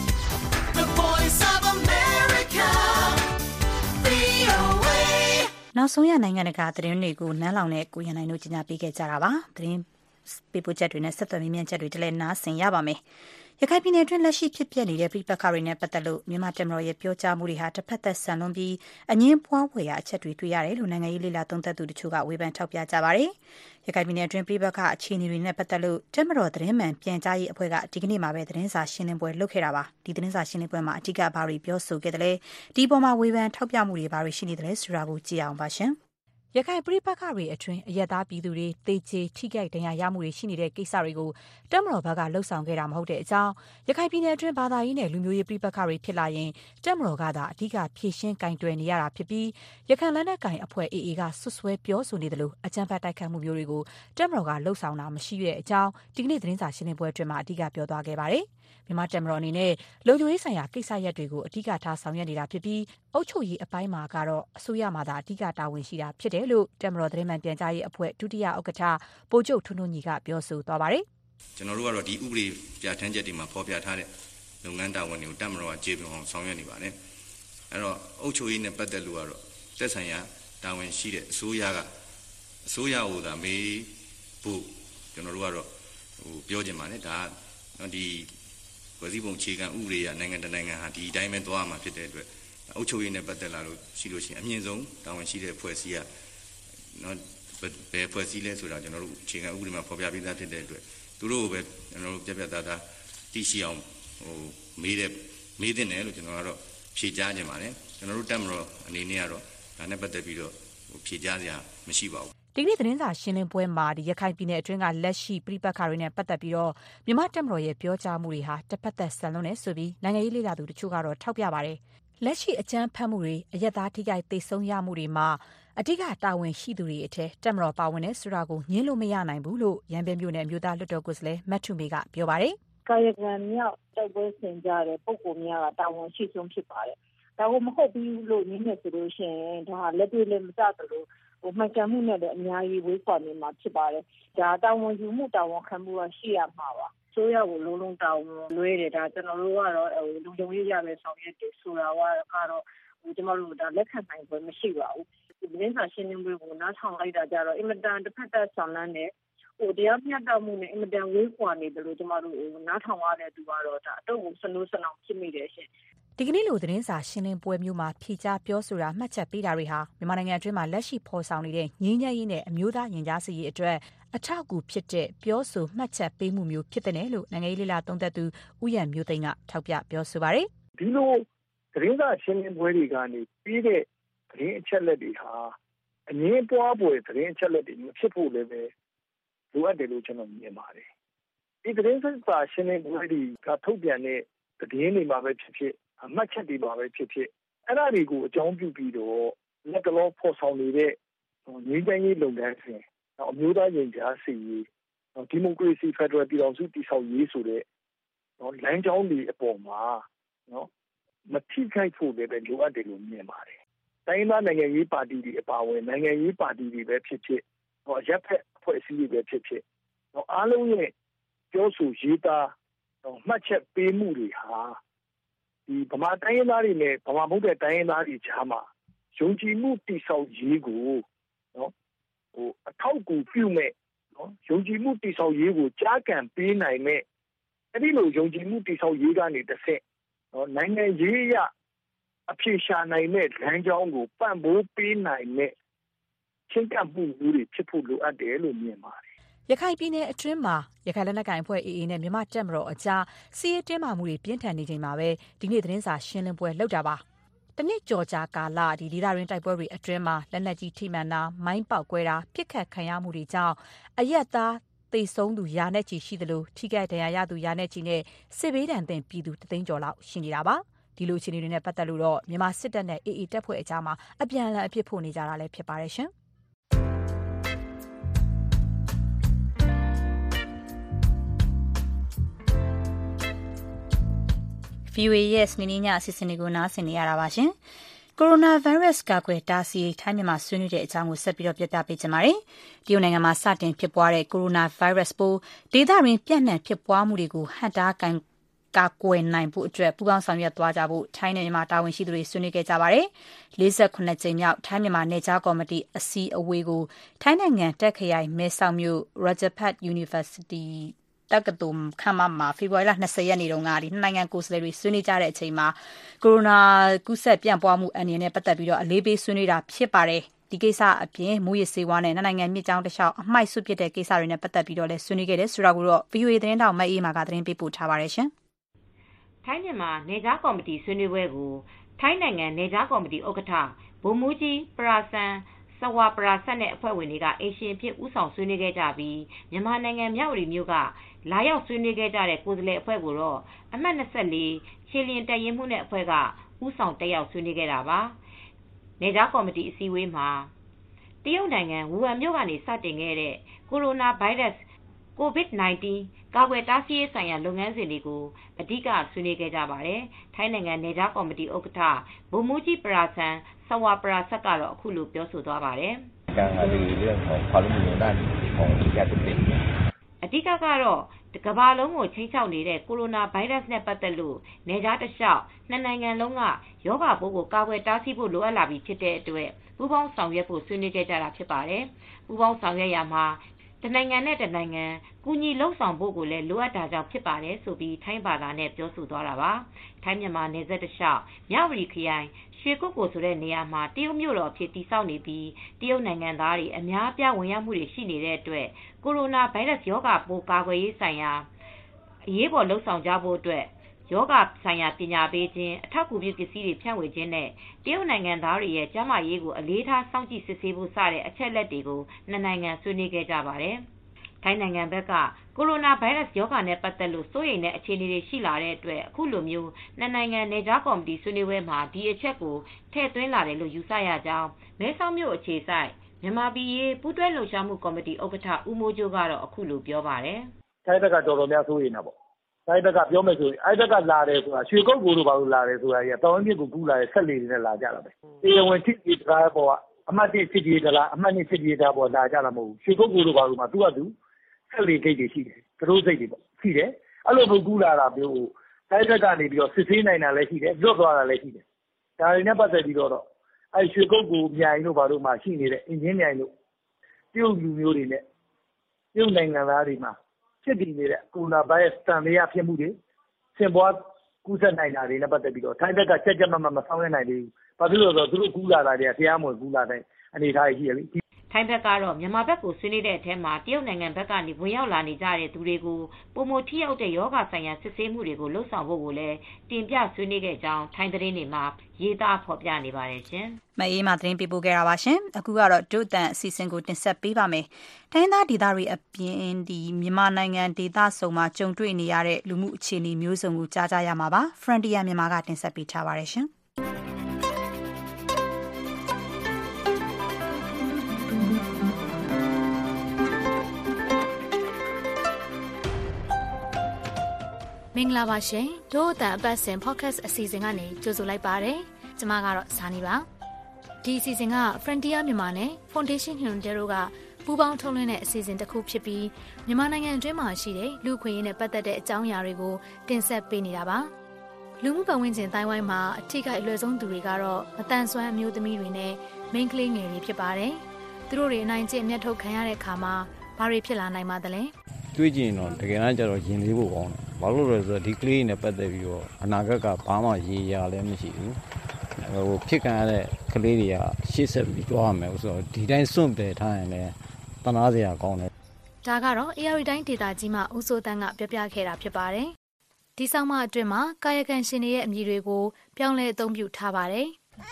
the voice of America, V O A နောက်ဆုံးရနိုင်ငံတကာသတင်းတွေကိုနန်းလောင်နဲ့ကိုရန်နိုင်တို့ကြီးညာပေးခဲ့ကြတာပါ။သတင်းပေးပို့ချက်တွေနဲ့ဆက်သွယ်မြင်ချက်တွေတလဲနားဆင်ရပါမယ်။ရခိုင်ပြည်နယ်အတွင်းလက်ရှိဖြစ်ပျက်နေတဲ့ပြည်ပခါတွေနဲ့ပတ်သက်လို့မြန်မာတပ်မတော်ရဲ့ပြောကြားမှုတွေဟာတစ်ဖက်သက်ဆန်လွန်ပြီးအငင်းပွားဖွယ်ရာအချက်တွေတွေ့ရတယ်လို့နိုင်ငံရေးလေလာသုံးသပ်သူတချို့ကဝေဖန်ထောက်ပြကြပါတယ်။ရခိုင်ပြည်နယ်အတွင်းပြည်ပခအခြေအနေတွေနဲ့ပတ်သက်လို့တပ်မတော်သတင်းမှန်ပြန်ကြားရေးအဖွဲ့ကဒီကနေ့မှာပဲသတင်းစာရှင်းလင်းပွဲလုပ်ခဲ့တာပါ။ဒီသတင်းစာရှင်းလင်းပွဲမှာအထူးကဘာတွေပြောဆိုခဲ့တယ်လဲဒီပေါ်မှာဝေဖန်ထောက်ပြမှုတွေဘာတွေရှိနေတယ်လဲဆိုတာကိုကြည့်အောင်ပါရှင်။ရခိုင်ပြည်ပခတွေအတွင်းအရက်သားပြည်သူတွေတေချေထိခိုက်ဒဏ်ရာရမှုတွေရှိနေတဲ့ကိစ္စတွေကိုတပ်မတော်ဘက်ကလှုပ်ဆောင်ခဲ့တာမဟုတ်တဲ့အကြောင်းရခိုင်ပြည်နယ်အတွင်းဘာသာရေးနဲ့လူမျိုးရေးပြည်ပခတွေဖြစ်လာရင်တပ်မတော်ကသာအဓိကဖြည့်ရှင်းကင်တွယ်နေရတာဖြစ်ပြီးရခိုင်လက်နက်ကိုင်အဖွဲ့ အေအေ ကဆွဆွဲပြောဆိုနေတယ်လို့အကြမ်းဖက်တိုက်ခိုက်မှုမျိုးတွေကိုတပ်မတော်ကလှုပ်ဆောင်တာမရှိတဲ့အကြောင်းဒီကနေ့သတင်းစာရှင်းလင်းပွဲအတွင်းမှာအဓိကပြောသွားခဲ့ပါတယ်။မြန်မာတပ်မတော်အနေနဲ့လုံခြုံရေးဆိုင်ရာကိစ္စရပ်တွေကိုအဓိကထားဆောင်ရွက်နေတာဖြစ်ပြီးအုပ်ချုပ်ရေးအပိုင်းမှာကတော့အစိုးရမှာသာအဓိကတာဝန်ရှိတာဖြစ်တယ်လို့တပ်မတော်သတင်းမှန်ပြန်ကြားရေးအဖွဲ့ဒုတိယဥက္ကဋ္ဌဗိုလ်ချုပ်ထွန်းထွန်းညီကပြောဆိုသွားပါတယ်။ကျွန်တော်တို့ကတော့ဒီဥပဒေပြဋ္ဌာန်းချက်တွေမှာဖော်ပြထားတဲ့လုပ်ငန်းတာဝန်တွေကိုတပ်မတော်ကကျေပွန်အောင်ဆောင်ရွက်နေပါတယ်။အဲ့တော့အုပ်ချုပ်ရေးနဲ့ပတ်သက်လို့ကတော့သက်ဆိုင်ရာတာဝန်ရှိတဲ့အစိုးရကအစိုးရဟိုသာမေးဖို့ကျွန်တော်တို့ကတော့ဟိုပြောချင်ပါတယ်ဒါကဒီဝစီပုံအခြေခံဥပဒေရနိုင်ငံတကာနိုင်ငံဟာဒီအတိုင်းပဲသွားမှာဖြစ်တဲ့အတွက်အုပ်ချုပ်ရေးနဲ့ပတ်သက်လာလို့ရှိလို့ရှိရင်အမြင့်ဆုံးတာဝန်ရှိတဲ့ဖွဲ့စည်းရနော်ဘယ်ဖွဲ့စည်းလဲဆိုတာကျွန်တော်တို့အခြေခံဥပဒေမှာဖော်ပြပေးသားဖြစ်တဲ့အတွက်သူတို့ကိုပဲကျွန်တော်တို့ပြပြသားသားသိရှိအောင်ဟိုမေးတဲ့မေးတဲ့နယ်လို့ကျွန်တော်ကတော့ဖြေကြားခြင်းပါတယ်ကျွန်တော်တို့တက်မလို့အနေနဲ့ကတော့ဒါနဲ့ပတ်သက်ပြီးတော့ဟိုဖြေကြားစရာမရှိပါဘူးဒီကနေ့သတင်းစာရှင်းလင်းပွဲမှာဒီရခိုင်ပြည်နယ်အတွင်းကလက်ရှိပြည်ပခါတွေနဲ့ပတ်သက်ပြီးတော့မြန်မာတပ်မတော်ရဲ့ပြောကြားမှုတွေဟာတစ်ဖက်သက်ဆန်လွန်းနေဆိုပြီးနိုင်ငံရေးလေ့လာသူတချို့ကတော့ထောက်ပြပါတယ်လက်ရှိအကြမ်းဖက်မှုတွေအရက်သားထိခိုက်သိဆုံးရမှုတွေမှာအဓိကတာဝန်ရှိသူတွေအထက်တပ်မတော်ပါဝင်တဲ့ဆိုတာကိုညှင်းလို့မရနိုင်ဘူးလို့ရန်ပင်မြို့နယ်မြို့သားလွှတ်တော်ကိုယ်စားလှယ်မတ်ထုမေကပြောပါတယ်ကာယကံမြောက်တိုက်ပွဲဆင်ကြတဲ့ပုံပုံများကတာဝန်ရှိဆုံးဖြစ်ပါတယ်ဒါကိုမဟုတ်ဘူးလို့ညင်းနေဆိုလို့ရှိရင်ဒါလက်တွေ့လည်းမကြသလိုဟိုမှန်ကန်မှုနဲ့လည်းအများကြီးဝေးကွာနေမှာဖြစ်ပါတယ်ဒါတာဝန်ယူမှုတာဝန်ခံမှုကရှိရမှာပါဆိုရကိုလုံးလုံးတာဝန်လွဲတယ်ဒါကျွန်တော်တို့ကတော့ဟိုလူကြုံရရပဲဆောင်ရွက်တယ်ဆိုတာကတော့ဟိုကျွန်တော်တို့ဒါလက်ခံနိုင်ပွဲမရှိပါဘူးဒီသတင်းစာရှင်းလင်းပွဲကိုနားထောင်လိုက်တာကြတော့အင်မတန်တစ်ဖက်သက်ဆောင်လန်းတဲ့ဟိုတရားမျှတမှုနဲ့အင်မတန်ဝေးကွာနေတယ်လို့ကျွန်တော်တို့နားထောင်ရတဲ့သူကတော့ဒါအတော့ကိုစနိုးစနောင်ဖြစ်မိတယ်ရှင်ဒီကနေ့လိုသတင်းစာရှင်းလင်းပွဲမျိုးမှာဖြေကြားပြောဆိုတာမှတ်ချက်ပေးတာတွေဟာမြန်မာနိုင်ငံအတွင်းမှာလက်ရှိဖော်ဆောင်နေတဲ့ငြိမ်းချမ်းရေးနဲ့အမျိုးသားရင်ကြားစေ့ရေးအတွက်အထောက်အကူဖြစ်တဲ့ပြောဆိုမှတ်ချက်ပေးမှုမျိုးဖြစ်တဲ့လို့နိုင်ငံရေးလေလာသုံးသပ်သူဦးရန်မျိုးသိန်းကထောက်ပြပြောဆိုပါတယ်ဒီလိုသတင်းစာရှင်းလင်းပွဲတွေကနေပြီးတဲ့သတင်းအချက်လက်တွေဟာအငင်းပွားပွဲသတင်းအချက်လက်တွေမဖြစ်ဖို့လည်းပဲလိုအပ်တယ်လို့ကျွန်တော်မြင်ပါတယ်ဒီသတင်းစာရှင်းလင်းပွဲတွေကထုတ်ပြန်တဲ့သတင်းတွေမှာပဲဖြစ်ဖြစ်အမှတ်ချက်တွေပါပဲဖြစ်ဖြစ်အဲ့ဒါတွေကိုအကြောင်းပြုပြီးတော့လက်ကလောဖော်ဆောင်နေတဲ့ငြိမ်းချမ်းရေးလုပ်ငန်းစဉ်အမျိုးသားရင်ကြားစီရေးဒီမိုကရေစီဖက်ဒရယ်ပြည်ထောင်စုတည်ဆောက်ရေးဆိုတဲ့လမ်းကြောင်းတွေအပေါ်မှာမထိခိုက်ဖို့လည်းလိုအပ်တယ်လို့မြင်ပါတယ်။တိုင်းသားနိုင်ငံရေးပါတီတွေအပါအဝင်နိုင်ငံရေးပါတီတွေပဲဖြစ်ဖြစ်ရပ်ဖက်အဖွဲ့အစည်းတွေပဲဖြစ်ဖြစ်အားလုံးရဲ့ပြောဆိုရေးသားမှတ်ချက်ပေးမှုတွေဟာဒီဗမာတိုင်းရင်းသားတွေနဲ့ဗမာမဟုတ်တဲ့တိုင်းရင်းသားတွေကြားမှာယုံကြည်မှုတည်ဆောက်ရေးကိုနော်ဟိုအထောက်အကူပြုမဲ့နော်ယုံကြည်မှုတည်ဆောက်ရေးကိုကြားကန်ပေးနိုင်မဲ့အဲ့ဒီလိုယုံကြည်မှုတည်ဆောက်ရေးကနေတစ်ဆက်နော်နိုင်ငံရေးရအဖြေရှာနိုင်မဲ့လမ်းကြောင်းကိုပံ့ပိုးပေးနိုင်မဲ့ချင်းကပ်မှုမျိုးတွေဖြစ်ဖို့လိုအပ်တယ်လို့မြင်ပါတယ်ရခိုင်ပြည်နယ်အတွင်းမှာရခိုင်လက်နက်ကိုင်အဖွဲ့ အေအေ နဲ့မြန်မာတပ်မတော်အကြားစစ်ရေးတင်းမာမှုတွေပြင်းထန်နေချိန်မှာပဲဒီနေ့သတင်းစာရှင်းလင်းပွဲလုပ်တာပါ။တနစ်ကြော်ကြာကာလဒီဒေသရင်းတိုက်ပွဲတွေအတွင်းမှာလက်နက်ကြီးထိမှန်တာမိုင်းပေါက်ကွဲတာပြစ်ခတ်ခံရမှုတွေကြောင့်အရက်သားသေဆုံးသူရာနဲ့ချီရှိသလိုထိခိုက်ဒဏ်ရာရသူရာနဲ့ချီနဲ့စစ်ဘေးဒဏ်သင့်ပြည်သူတသိန်းကျော်လောက်ရှိနေတာပါ။ဒီလိုအခြေအနေတွေနဲ့ပတ်သက်လို့တော့မြန်မာစစ်တပ်နဲ့ အေအေ တပ်ဖွဲ့အကြားမှာအပြန်အလှန်အဖြစ်ဖို့နေကြတာလည်းဖြစ်ပါတယ်ရှင်။ဗီအိုအေ ရဲ့ စနေနေ့ညအစီအစဉ်တွေကိုနားဆင်နေရတာပါရှင်။ကိုရိုနာဗိုင်းရပ်စ်ကာကွယ်တားဆီးထိုင်းမြန်မာဆွေးနွေးတဲ့အကြောင်းကိုဆက်ပြီးတော့ပြပြပေးချင်ပါတယ်။တရုတ်နိုင်ငံမှာစတင်ဖြစ်ပွားတဲ့ကိုရိုနာဗိုင်းရပ်စ်ပိုးဒေသတွင်းပြန့်နှံ့ဖြစ်ပွားမှုတွေကိုဟန့်တားကန်ကာကွယ်နိုင်ဖို့အတွက်ပူးပေါင်းဆောင်ရွက်သွားကြဖို့ထိုင်းနဲ့မြန်မာတာဝန်ရှိသူတွေဆွေးနွေးခဲ့ကြပါတယ်။လေးဆယ့်ခုနှစ်ကြိမ်မြောက်ထိုင်းမြန်မာနယ်ခြားကော်မတီအစည်းအဝေးကိုထိုင်းနိုင်ငံတက်ခရိုင်မဲဆောက်မြို့ Rajabhat Universityတက္ကသိုလ်ခမ်းမမှာဖေဖော်ဝါရီလ၂၀ရက်နေ့တုန်းကဒီနှစ်နိုင်ငံကိုယ်စားလှယ်တွေဆွေးနွေးကြတဲ့အချိန်မှာကိုရိုနာကူးစက်ပြန့်ပွားမှုအန္တရာယ်နဲ့ပတ်သက်ပြီးတော့အလေးပေးဆွေးနွေးတာဖြစ်ပါတယ်။ဒီကိစ္စအပြင်မူရစ်စေဝါနဲ့နှစ်နိုင်ငံမြစ်ကြောင်းတစ်လျှောက်အမှိုက်စွပစ်တဲ့ကိစ္စတွေနဲ့ပတ်သက်ပြီးတော့လည်းဆွေးနွေးခဲ့တယ်ဆိုတာကိုတော့ ဗီအိုအေ သတင်းတောက်မအေးမာကသတင်းပေးပို့ထားပါတယ်ရှင်။ထိုင်းမြန်မာနယ်ခြားကော်မတီဆွေးနွေးပွဲကိုထိုင်းနိုင်ငံနယ်ခြားကော်မတီဥက္ကဋ္ဌဗိုလ်မှူးကြီးပရာဆန်စဝါပရာဆက်နဲ့အဖွဲ့ဝင်တွေကအိမ်ရှင်ဖြစ်ဦးဆောင်ဆွေးနွေးခဲ့ကြပြီးမြန်မာနိုင်ငံမြဝတီမြို့ကလာရောက်ဆွေးနွေးခဲ့ကြတဲ့ကိုယ်စားလှယ်အဖွဲ့ကိုတော့အမှတ်၂၄ခြေလျင်တပ်ရင်းမှုနဲ့အဖွဲ့ကဦးဆောင်တက်ရောက်ဆွေးနွေးခဲ့တာပါ။နယ်ခြားကော်မတီအစည်းအဝေးမှာတရုတ်နိုင်ငံဝူဟန်မြို့ကနေစတင်ခဲ့တဲ့ကိုရိုနာဗိုင်းရပ်စ် ကိုဗစ် ၁၉ ကာကွယ်တားဆီးရေးဆိုင်ရာလုပ်ငန်းစဉ်တွေကိုအဓိကဆွေးနွေးခဲ့ကြပါတယ်။ထိုင်းနိုင်ငံနယ်ခြားကော်မတီဥက္ကဋ္ဌဗိုလ်မှူးကြီးပရာဆန်စဝါပရာဆက်ကတော့အခုလိုပြောဆိုသွားပါတယ်။การหารือเรื่องของความร่วมมือด้านของยาเสพติดအဓိကကတော့ကမ္ဘာလုံးကိုချိန်ချောက်နေတဲ့ကိုရိုနာဗိုင်းရပ်စ်နဲ့ပတ်သက်လို့နေကြားတလျှောက်နှစ်နိုင်ငံလုံးကရောဂါပိုးကိုကာကွယ်တားဆီးဖို့လိုအပ်လာပြီဖြစ်တဲ့အတွက်ပူးပေါင်းဆောင်ရွက်ဖို့ဆွေးနွေးခဲ့ကြတာဖြစ်ပါတယ်။ပူးပေါင်းဆောင်ရွက်ရမှာတနိုင်ငံနဲ့တနိုင်ငံကူညီလှုပ်ဆောင်ဖို့ကိုလည်းလိုအပ်တာကြောင့်ဖြစ်ပါတယ်ဆိုပြီးထိုင်းဘာသာနဲ့ပြောဆိုသွားတာပါ။ထိုင်းမြန်မာနယ်စပ်တလျှောက်မြဝတီခရိုင်ရွှေကုက္ကိုဆိုတဲ့နေရာမှာတရုတ်မြို့တော်ဖြစ်တည်ဆောက်နေပြီးတရုတ်နိုင်ငံသားတွေအများအပြားဝင်ရောက်မှုတွေရှိနေတဲ့အတွက်ကိုရိုနာဗိုင်းရပ်စ်ရောဂါပိုးကာကွယ်ရေးဆိုင်ရာအရေးပေါ်လှုပ်ဆောင်ကြဖို့အတွက်ယောဂဆိုင်ရာပညာပေးခြင်းအထောက်အကူပြုပစ္စည်းတွေဖြန့်ဝေခြင်းနဲ့တရုတ်နိုင်ငံသားတွေရဲ့ကျန်းမာရေးကိုအလေးထားစောင့်ကြည့်စစ်ဆေးဖို့စတဲ့အချက်လက်တွေကိုနှစ်နိုင်ငံဆွေးနွေးခဲ့ကြပါတယ်။ထိုင်းနိုင်ငံဘက်ကကိုရိုနာဗိုင်းရပ်စ်ရောဂါနဲ့ပတ်သက်လို့စိုးရိမ်တဲ့အခြေအနေတွေရှိလာတဲ့အတွက်အခုလိုမျိုးနှစ်နိုင်ငံနယ်ခြားကော်မတီဆွေးနွေးပွဲမှာဒီအချက်ကိုထည့်သွင်းလာတယ်လို့ယူဆရကြောင်းမဲဆောက်မြို့အခြေစိုက်မြန်မာပြည်ရေးပူးတွဲလှုပ်ရှားမှုကော်မတီဥက္ကဋ္ဌဦးမိုးကျိုးကတော့အခုလိုပြောပါတယ်။ထိုင်းဘက်ကတော်တော်များစိုးရိမ်တာပေါ့။ထိုင်းဘက်ကပြောမယ်ဆိုရင်အဲ့ဘက်ကလာတယ်ဆိုတာရွှေကုက္ကိုတို့ဘာလို့လာတယ်ဆိုတာကြီးတောင်းမြစ်ကိုကူးလာတဲ့ဆက်လေတွေနဲ့လာကြတာပဲ။တရားဝင်ဖြစ်ပြီးသားပေါ်ကအမှတ်တစ်ဖြစ်ပြီးသလားအမှတ်နှစ်ဖြစ်ပြီးသားပေါ်လာကြတာမဟုတ်ဘူး။ရွှေကုက္ကိုတို့ဘာလို့မှသူ့ကသူဆက်လေဂိတ်တွေရှိတယ်။ကရိုးစိတ်တွေပေါ့ရှိတယ်။အဲ့လိုမျိုးကူးလာတာမျိုးထိုင်းဘက်ကနေပြီးတော့စစ်ဆေးနိုင်တာလည်းရှိတယ်လွတ်သွားတာလည်းရှိတယ်။ဒါတွေနဲ့ပတ်သက်ပြီးတော့အဲ့ရွှေကုက္ကိုမြိုင်တို့ဘာလို့မှရှိနေတဲ့အင်ဂျင်မြိုင်တို့တရုတ်လူမျိုးတွေနဲ့တရုတ်နိုင်ငံသားတွေမှာဖြစ်တည်နေတဲ့ကိုရိုနာဗိုင်းရပ်စ်တန်လျာဖြစ်မှုတွေဆင်ပွားကူးစက်နိုင်တာတွေနဲ့ပတ်သက်ပြီးတော့ထိုင်းဘက်ကချက်ချက်မှတ်မှတ်မဆောင်ရွက်နိုင်သေးဘူး။ဘာဖြစ်လို့လဲဆိုတော့သူတို့ကူးလာတာတွေကတရားမဝင်ကူးလာတဲ့အနေအထားကြီးရလေ။ထိုင်းဘက်ကတော့မြန်မာဘက်ကိုဆွေးနွေးတဲ့အထက်မှာတရုတ်နိုင်ငံဘက်ကနေဝင်ရောက်လာနေကြတဲ့သူတွေကိုပုံမထိရောက်တဲ့ယောဂဆိုင်ရာစစ်ဆေးမှုတွေကိုလှုပ်ဆောင်ဖို့ကိုလည်းတင်ပြဆွေးနွေးခဲ့ကြောင်းထိုင်းသတင်းတွေမှာရေးသားဖော်ပြနေပါတယ်ရှင်။မအေးမသတင်းပေးပို့ခဲ့တာပါရှင်။အခုကတော့ဒုတန်အစီအစဉ်ကိုတင်ဆက်ပေးပါမယ်။တိုင်းသားဒေသတွေအပြင်ဒီမြန်မာနိုင်ငံဒေသစုံမှာကြုံတွေ့နေရတဲ့လူမှုအခြေအနေမျိုးစုံကိုကြားကြရမှာပါ။ Frontier မြန်မာကတင်ဆက်ပေးထားပါတယ်ရှင်။မင်္ဂလာပါရှင်တို့အတန်အပတ်စဉ် podcast အစီအစဉ်ကနေကြိုဆိုလိုက်ပါတယ်ကျမကတော့ဇာနီပါဒီအစီအစဉ်က Frontier မြန်မာနဲ့ Foundation Hyundai တို့ကပူးပေါင်းထုတ်လွှင့်တဲ့အစီအစဉ်တစ်ခုဖြစ်ပြီးမြန်မာနိုင်ငံအတွင်းမှာရှိတဲ့လူခွင့်ရေးနဲ့ပတ်သက်တဲ့အကြောင်းအရာတွေကိုတင်ဆက်ပေးနေတာပါလူမှုပတ်ဝန်းကျင်တိုင်းဝိုင်းမှာအထူးကအလွယ်ဆုံးသူတွေကတော့မတန်ဆွမ်းအမျိုးသမီးတွေနဲ့မိန်းကလေးငယ်တွေဖြစ်ပါတယ်သူတို့တွေအနိုင်ကျင့်အမျက်ထုတ်ခံရတဲ့အခါမှာဘာတွေဖြစ်လာနိုင်ပါသလဲတွေးကြည့်ရင်တော့တကယ်တမ်းကျတော့ရင်လေးဖို့ကောင်းတယ်ဘာလို့လဲဆိုတော့ဒီကလေးနဲ့ပတ်သက်ပြီးတော့အနာဂတ်ကဘာမှရေရာလည်းမရှိဘူးဟိုဖြစ်ခံရတဲ့ကလေးတွေကရှေ့ဆက်ပြီးတွားရမယ်ဆိုတော့ဒီတိုင်းစွန့်ပယ်ထားရင်လည်းတနာစရာကောင်းတယ်ဒါကတော့ A R တိုင်းဒေသကြီးမှာဦးစိုးတန်းကပြောပြခဲ့တာဖြစ်ပါတယ်ဒီဆောင်မအတွင်းမှာကာယကံရှင်တွေရဲ့အမည်တွေကိုပြောင်းလဲအသုံးပြုထားပါတယ်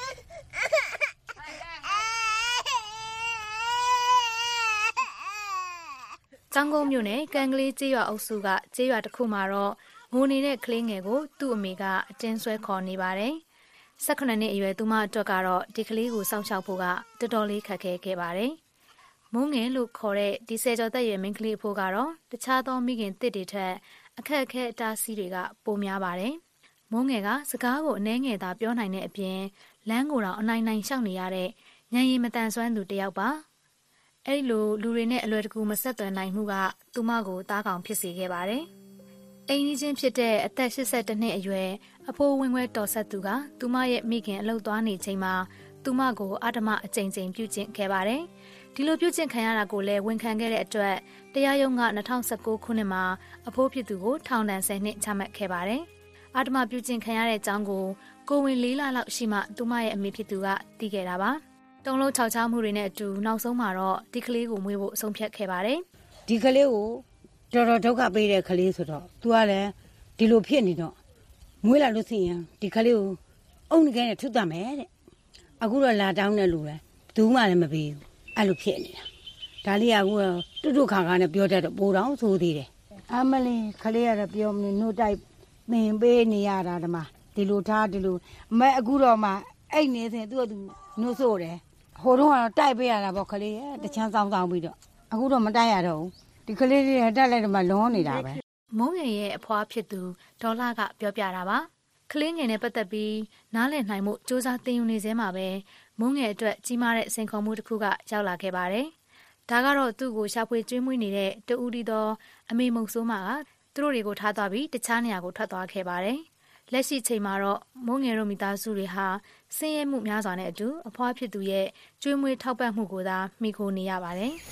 ကျန်းကုန်းမြို့နယ်ကံကလေးကျေးရွာအုပ်စုကကျေးရွာတစ်ခုမှာတော့ငိုနေတဲ့ကလေးငယ်ကိုသူ့အမေကအတင်းဆွဲခေါ်နေပါတယ်။၁၈နှစ်အရွယ်သူမအတွက်ကတော့ဒီကလေးကိုစောင့်ရှောက်ဖို့ကတော်တော်လေးခက်ခဲခဲ့ပါတယ်။မုန်းငယ်လို့ခေါ်တဲ့ဒီဆယ်ကျော်သက်ရွယ်မိန်းကလေးအဖို့ကတော့တခြားသောမိခင်တစ်တွေထက်အခက်အခဲအတားအဆီးတွေကပိုများပါတယ်။မုန်းငယ်ကစကားကိုအနှဲငယ်သာပြောနိုင်တဲ့အပြင်လမ်းကိုတော့အနိုင်နိုင်ရှောက်နေရတဲ့ဉာဏ်ရည်မတန်ဆွမ်းသူတစ်ယောက်ပါ။အဲ့လိုလူတွေနဲ့အလွယ်တကူမဆက်သွယ်နိုင်မှုကသူမကိုတားကောင်ဖြစ်စေခဲ့ပါတယ်။အိမ်ကြီးချင်းဖြစ်တဲ့အသက်၈၁နှစ်အရွယ်အဖိုးဝင်းခွဲတော်ဆက်သူကသူမရဲ့မိခင်အလုပ်သွားနေချိန်မှာသူမကိုအဓမ္မအကြိမ်ကြိမ်ပြုကျင့်ခဲ့ပါတယ်။ဒီလိုပြုကျင့်ခံရတာကိုလည်းဝန်ခံခဲ့တဲ့အတွက်တရားရုံးက၂၀၁၉ခုနှစ်မှာအဖိုးဖြစ်သူကိုထောင်ဒဏ်၁၀နှစ်ချမှတ်ခဲ့ပါတယ်။အဓမ္မပြုကျင့်ခံရတဲ့အကြောင်းကိုကိုဝင်လေးလလောက်ရှိမှသူမရဲ့အမေဖြစ်သူကသိခဲ့တာပါ။တုံးလုံးခြောက်ခြားမှုတွေနဲ့အတူနောက်ဆုံးမှာတော့ဒီကလေးကိုမွေးဖို့အဆုံးဖြတ်ခဲ့ပါတယ်ဒီကလေးကိုတော်တော်ဒုက္ခပေးတဲ့ကလေးဆိုတော့ तू ကလည်းဒီလိုဖြစ်နေတော့မွေးလာလို့ရှိရင်ဒီကလေးကိုအုံငယ်နဲ့ထုတတ်မယ်တဲ့အခုတော့လာတောင်းတဲ့လူလည်းဘူးမှလည်းမပေးဘူးအဲ့လိုဖြစ်နေတာဒါလေးကအခုတွတ်တွတ်ခါခါနဲ့ပြောတတ်တော့ပိုတောင်ဆိုသေးတယ်အမလီကလေးကတော့ပြောမလို့နှုတ်တိုက်သင်ပေးနေရတာဒီမှာဒီလိုထားဒီလိုအမေအခုတော့မှအဲ့နေစဉ်သူ့ကသူနှုတ်ဆို့တယ်ဟိုတော့တိုက်ပေးရတာပေါ့ကလေးတချမ်းဆောင်ဆောင်ပြီးတော့အခုတော့မတိုက်ရတော့ဘူးဒီကလေးလေးတက်လိုက်တော့မှလွန်နေတာပဲမုံငယ်ရဲ့အဖွားဖြစ်သူဒေါ်လာကပြောပြတာပါကလေးငယ်နဲ့ပတ်သက်ပြီးနားလည်နိုင်မှုစူးစမ်းသင်ယူနေစဲမှာပဲမုံငယ်အတွက်ကြီးမားတဲ့စိန်ခေါ်မှုတစ်ခုကရောက်လာခဲ့ပါတယ်ဒါကတော့သူ့ကိုရှာဖွေကျွေးမွေးနေတဲ့တူဦးဒီသောအမေမုံဆိုးမကသူတို့တွေကိုထားသွားပြီးတခြားနေရာကိုထွက်သွားခဲ့ပါတယ်လက်ရှိချိန်မှာတော့မုံငယ်တို့မိသားစုတွေဟာဆင်းရဲမှုများစွာနဲ့အတူအဖွားဖြစ်သူရဲ့ကျွေးမွေးထောက်ပံ့မှုကိုသာမိခိုနေရပါတယ်။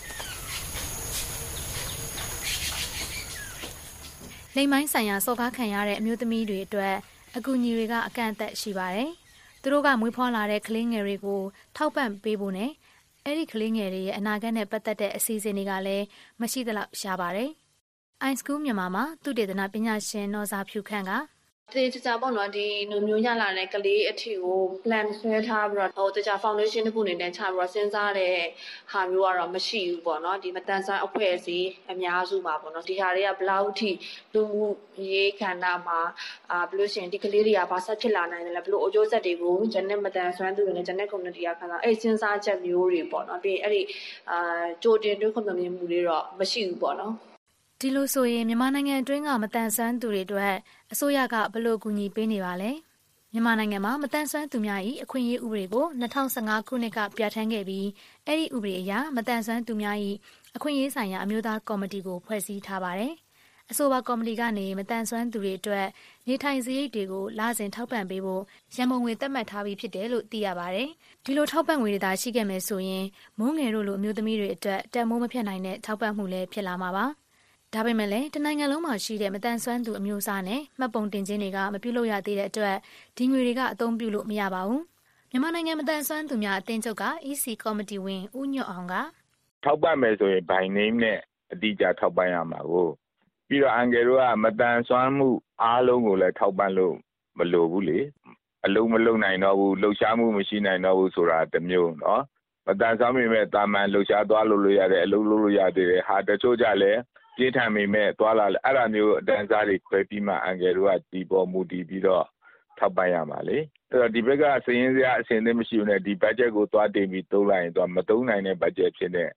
လိမ်မိုင်းဆိုင်ရာစော်ကားခံရတဲ့အမျိုးသမီးတွေအတွက်အကူအညီတွေကအကန့်အသတ်ရှိပါတယ်။သူတို့ကမွေးဖွားလာတဲ့ကလေးငယ်တွေကိုထောက်ပံ့ပေးဖို့နဲ့အဲ့ဒီကလေးငယ်တွေရဲ့အနာဂတ်နဲ့ပတ်သက်တဲ့အစီအစဉ်တွေကလည်းမရှိသလောက်ရှားပါတယ်။ iSchool မြန်မာမှာသူတေသနပညာရှင်နော်စာဖြူခန့်ကတေချာချာပေါ့နော်ဒီလိုမျိုးရလာတဲ့ကလေးအထီကို plan ဆွဲထားပြီးတော့ဟိုတခြား foundation တစ်ခုအနေနဲ့ချပြီးတော့စဉ်းစားတဲ့ဟာမျိုးကတော့မရှိဘူးပေါ့နော်ဒီမတန်ဆွမ်းအဖွဲ့အစည်းအများစုမှာပေါ့နော်ဒီဟာတွေကဘလောက်ထိလူမှုရေးခန္ဓာမှာအာဘလို့ရှိရင်ဒီကလေးတွေကဘာဆက်ဖြစ်လာနိုင်တယ်လဲဘလို့အကျိုးဆက်တွေကိုဂျန်နဲ့မတန်ဆွမ်းသူတွေနဲ့ဂျန်နဲ့ community ကခံစားအဲ့စဉ်းစားချက်မျိုးတွေပေါ့နော်ပြီးအဲ့ဒီအာကြိုတင်တွေးခွင့်မြင်မှုတွေတော့မရှိဘူးပေါ့နော်ဒီလိုဆိုရင်မြန်မာနိုင်ငံအတွင်းကမတန်ဆွမ်းသူတွေအတွက်အစိုးရကဘယ်လိုကူညီပေးနေပါလဲမြန်မာနိုင်ငံမှာမတန်ဆွမ်းသူများ၏အခွင့်အရေးဥပဒေကို၂၀၁၅ခုနှစ်ကပြဋ္ဌာန်းခဲ့ပြီးအဲ့ဒီဥပဒေအရမတန်ဆွမ်းသူများ၏အခွင့်အရေးဆိုင်ရာအမျိုးသားကော်မတီကိုဖွဲ့စည်းထားပါတယ်အဆိုပါကော်မတီကနေမတန်ဆွမ်းသူတွေအတွက်နေထိုင်စရိတ်တွေကိုလစဉ်ထောက်ပံ့ပေးဖို့ရန်ပုံငွေသတ်မှတ်ထားပြီးဖြစ်တယ်လို့သိရပါတယ်ဒီလိုထောက်ပံ့ငွေတွေသာရှိခဲ့မယ်ဆိုရင်မုန်းငယ်တို့လိုအမျိုးသမီးတွေအတွက်တန်မိုးမဖြတ်နိုင်တဲ့ထောက်ပံ့မှုလည်းဖြစ်လာမှာပါဒါပေမဲ့လည်းတနိုင်ငံလုံးမှာရှိတဲ့မတန်ဆွမ်းသူအမျိုးအစားနဲ့မှတ်ပုံတင်ခြင်းတွေကမပြုလုပ်ရသေးတဲ့အတွက်ဒီငွေတွေကအသုံးပြုလို့မရပါဘူးမြန်မာနိုင်ငံမတန်ဆွမ်းသူများအသင်းချုပ်က E C ကော်မတီဝင်ဦးညွတ်အောင်ကထောက်ပံ့မယ်ဆိုရင် by name နဲ့အတိအကျထောက်ပံ့ရမှာကိုပြီးတော့အန်ကယ်တို့ကမတန်ဆွမ်းမှုအားလုံးကိုလည်းထောက်ပံ့လို့မလိုဘူးလေအလုံးမလုံးနိုင်တော့ဘူးလှုပ်ရှားမှုမရှိနိုင်တော့ဘူးဆိုတာတစ်မျိုးเนาะမတန်ဆွမ်းမိမဲ့တာမန်လှုပ်ရှားသွားလို့လို့ရတယ်အလုံးလို့လို့ရသေးတယ်ဟာတချို့ကြလည်းပြင်းထန်မိမဲ့သွားလာအဲ့ဒါမျိုးအတန်းစားတွေခွဲပြီးမှအန်ကယ်တို့ကဒီပေါ်မူတည်ပြီးတော့ထောက်ပံ့ရမှာလေအဲ့တော့ဒီဘက်ကစည်ရင်းစရာအစင်သင့်မရှိဘူးနဲ့ဒီ budget ကိုသွားတင်ပြီးသုံးလိုက်ရင်တော့မသုံးနိုင်တဲ့ budget ဖြစ်နေ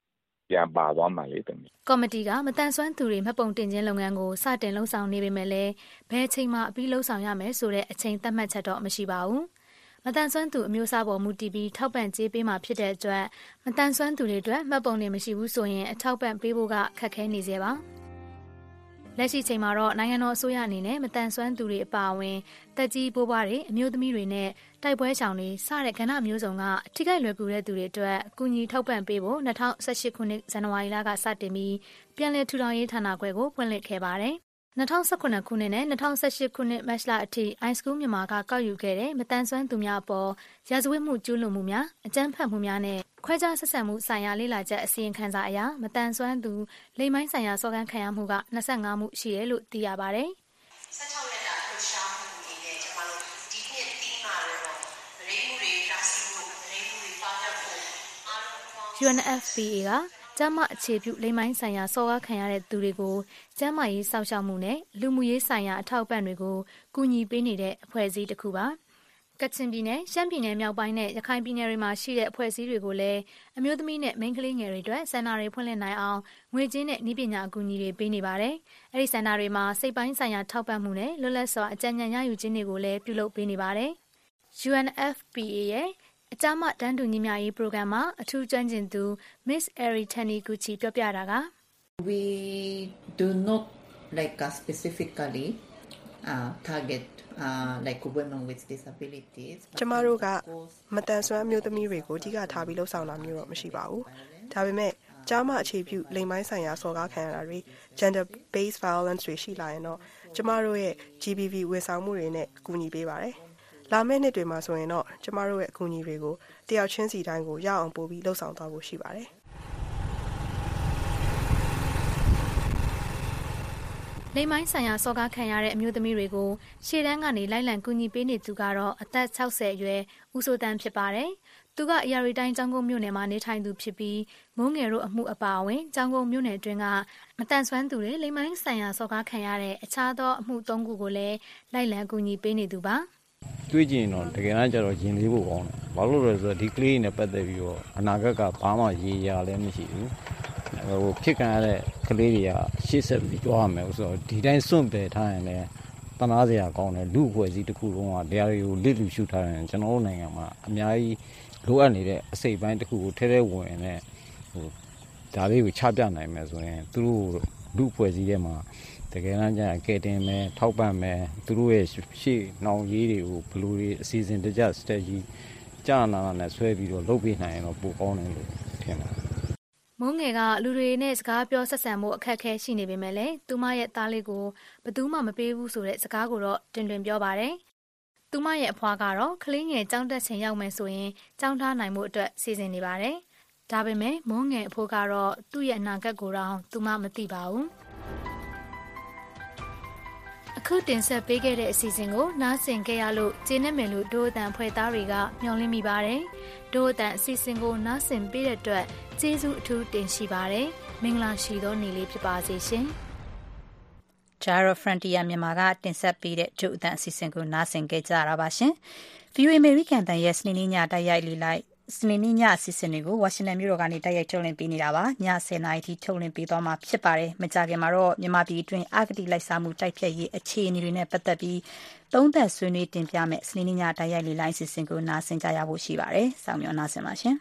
ပြန်ပါသွားမှာလေတမီးကော်မတီကမတန်ဆွမ်းသူတွေမှတ်ပုံတင်ခြင်းလုပ်ငန်းကိုစတင်လှုပ်ဆောင်နေပေမဲ့လည်းဘယ်အချိန်မှအပြီးလှုပ်ဆောင်ရမယ်ဆိုတဲ့အချိန်သတ်မှတ်ချက်တော့မရှိပါဘူးမတန်ဆွမ်းသူအမျိုးအစားပေါ်မူတည်ပြီးထောက်ပံ့ကြေးပေးမှာဖြစ်တဲ့အတွက်မတန်ဆွမ်းသူတွေအတွက်မှတ်ပုံတင်မရှိဘူးဆိုရင်အထောက်ပံ့ပေးဖို့ကခက်ခဲနေစေပါလက်ရှိချိန်မှာတော့နိုင်ငံတော်အစိုးရအနေနဲ့မတန်ဆွမ်းသူတွေအပါအဝင်တက်ကြီးပိုးပွားတွေအမျိုးသမီးတွေနဲ့တိုက်ပွဲရှောင်တွေစတဲ့ကဏ္ဍမျိုးစုံကထိခိုက်လွယ်ကူတဲ့သူတွေအတွက်အကူအညီထောက်ပံ့ပေးဖို့၂၀၁၈ခုနှစ်ဇန်နဝါရီလကစတင်ပြီးပြန်လည်ထူထောင်ရေးဌာနခွဲကိုဖွင့်လှစ်ခဲ့ပါတယ်၂၀၁၇ခုနှစ်နဲ့၂၀၁၈ခုနှစ်မတ်လအထိ iSchool မြန်မာကကောက်ယူခဲ့တဲ့မတန်ဆွမ်းသူများအပေါ်ရာဇဝတ်မှုကျူးလွန်မှုများအကြမ်းဖက်မှုများနဲ့ခွဲခြားဆက်ဆံမှုဆိုင်ရာလေ့လာချက်အစီရင်ခံစာအရမတန်ဆွမ်းသူလိင်ပိုင်းဆိုင်ရာစော်ကားခံရမှုက၂၅မှုရှိတယ်လို့သိရပါတယ်၁၆ရက်တာလှူရှားမှုတွေနဲ့ကျွန်တော်တို့ဒီနှစ်တီးမှာတော့ဗရိမှုတွေတာစီမှုဗရိမှုတွေပေါင်းရဖို့အားလုံးယူအန် အက်ဖ် ပီ အေ ကကျန်းမာအခြေပြုလိမ်မိုင်းဆိုင်ရာစော်ကားခံရတဲ့သူတွေကိုကျန်းမာရေးစောင့်ရှောက်မှုနဲ့လူမှုရေးဆိုင်ရာအထောက်အပံ့တွေကိုကူညီပေးနေတဲ့အဖွဲ့အစည်းတစ်ခုပါကချင်ပြည်နယ်ရှမ်းပြည်နယ်မြောက်ပိုင်းနဲ့ရခိုင်ပြည်နယ်တွေမှာရှိတဲ့အဖွဲ့အစည်းတွေကိုလည်းအမျိုးသမီးနဲ့မိန်းကလေးငယ်တွေအတွက်စင်တာတွေဖွင့်လှစ်နိုင်အောင်ငွေကြေးနဲ့နည်းပညာအကူအညီတွေပေးနေပါတယ်အဲဒီစင်တာတွေမှာစိတ်ပိုင်းဆိုင်ရာထောက်ပံ့မှုနဲ့လွတ်လပ်စွာအကြံဉာဏ်ရယူခြင်းတွေကိုလည်းပြုလုပ်ပေးနေပါတယ်ယူအန် အက်ဖ် ပီ အေ ရဲ့အကြမ်းမတန်းတူညီမျှရေး program မှာအထူးကျွမ်းကျင်သူ Miss Eri Taniguchi ပြောပြတာက We do not like uh, specifically uh, target uh, like women with disabilities ကျမတို့ကမတန်ဆွမ်းမျိုးသမီးတွေကိုအဓိကထားပြီးလှုပ်ဆောင်တာမျိုးတော့မရှိပါဘူးဒါပေမဲ့ကျမအခြေပြုလိင်ပိုင်းဆိုင်ရာစော်ကားခံရတာတွေ gender based violence တွေရှိလာရင်တော့ကျမတို့ရဲ့ G B V ဝန်ဆောင်မှုတွေနဲ့ကူညီပေးပါတယ်လာမယ့်နှစ်တွေမှာဆိုရင်တော့ကျမတို့ရဲ့အကူအညီတွေကိုတယောက်ချင်းစီတိုင်းကိုရအောင်ပို့ပြီးလှုပ်ဆောင်သွားဖို့ရှိပါတယ်လိမ်မိုင်းဆိုင်ရာစော်ကားခံရတဲ့အမျိုးသမီးတွေကိုရှေ့တန်းကနေလိုက်လံကူညီပေးနေသူကတော့အသက်၆၀အရွယ်ဦးစိုးတန်းဖြစ်ပါတယ်။သူကအရာရီတိုင်းကျောင်းကုန်းမြို့နယ်မှာနေထိုင်သူဖြစ်ပြီးမိုးငယ်တို့အမှုအပါအဝင်ကျောင်းကုန်းမြို့နယ်အတွင်းကမတန်ဆွမ်းသူတွေလိမ်မိုင်းဆိုင်ရာစော်ကားခံရတဲ့အခြားသောအမှု၃ခုကိုလည်းလိုက်လံကူညီပေးနေသူပါ။တွေးကြည့်ရင်တော့တကယ်တမ်းကျတော့ရင်လေးဖို့ကောင်းတယ်။ဘာလို့လဲဆိုတော့ဒီကလေးနဲ့ပတ်သက်ပြီးတော့အနာဂတ်ကဘာမှရေရာလည်းမရှိဘူး။ဟိုဖြစ်ခံရတဲ့ကလေးတွေကရှေ့ဆက်ပြီးကြွားရမယ်ဆိုတော့ဒီတိုင်းစွန့်ပယ်ထားရင်လည်းတနာစရာကောင်းတယ်လူအဖွဲ့အစည်းတစ်ခုလုံးကတရားတွေကိုလစ်လူရှုထားရင်ကျွန်တော်တို့နိုင်ငံမှာအများကြီးလိုအပ်နေတဲ့အစိပ်ပိုင်းတစ်ခုကိုထဲထဲဝင်နေဟိုဒါလေးကိုချပြနိုင်မယ်ဆိုရင်သူတို့လူအဖွဲ့အစည်းထဲမှာတကယ်တမ်းကျကဲတင်မယ်ထောက်ပံ့မယ်သူတို့ရဲ့ရှေ့နှောင်ရေးတွေကိုဘလူတွေအစီအစဉ်တကျ strategy ကြာနာနာနဲ့ဆွဲပြီးတော့လုပ်ပေးနိုင်ရင်တော့ပိုကောင်းတယ်လို့ထင်ပါတယ်မုန်းငယ်ကလူတွေနဲ့စကားပြောဆက်ဆံမှုအခက်အခဲရှိနေပေမဲ့လည်းသူမရဲ့သားလေးကိုဘယ်သူမှမပေးဘူးဆိုတဲ့စကားကိုတော့တွင်တွင်ပြောပါတယ်။သူမရဲ့အဖွားကတော့ကလေးငယ်ကျောင်းတက်ချိန်ရောက်မယ်ဆိုရင်ကျောင်းထားနိုင်မှုအတွက်စီစဉ်နေပါတယ်။ဒါပေမဲ့မုန်းငယ်အဖိုးကတော့သူ့ရဲ့အနာဂတ်ကိုတော့သူမမသိပါဘူး။အခုတင်ဆက်ပေးခဲ့တဲ့အစီအစဉ်ကိုနားဆင်ခဲ့ရလို့ကျေနပ်မယ်လို့ဒို့အတန်ဖွဲ့သားတွေကမျှော်လင့်မိပါတယ်။ဒို့အတန်အစီအစဉ်ကိုနားဆင်ပေးတဲ့အတွက်ကျေးဇူးအထူးတင်ရှိပါတယ်။မင်္ဂလာရှိသောနေ့လေးဖြစ်ပါစေရှင်။ Jaro Frontier မြန်မာကတင်ဆက်ပေးတဲ့ဒို့အတန်အစီအစဉ်ကိုနားဆင်ခဲ့ကြရတာပါရှင်။ V O A American တန်ရဲ့စနေနေ့ညတိုက်ရိုက်လေလိုက်စနေနေ့ညအစီအစဉ်တွေကိုဝါရှင်တန်မြို့တော်ကနေတိုက်ရိုက်ထုတ်လွှင့်ပေးနေတာပါညဆယ်နာရီထိထုတ်လွှင့်ပေးသွားမှာဖြစ်ပါတယ်မကြခင်မှာတော့မြန်မာပြည်အတွင်းအာဂတိလိုက်စားမှုတိုက်ဖျက်ရေးအခြေအနေတွေနဲ့ပတ်သက်ပြီးသုံးသပ်ဆွေးနွေးတင်ပြမယ်စနေနေ့ညတိုက်ရိုက်လေလိုက်အစီအစဉ်ကိုနားဆင်ကြရဖို့ရှိပါတယ်စောင့်မျှော်နားဆင်ပါရှင်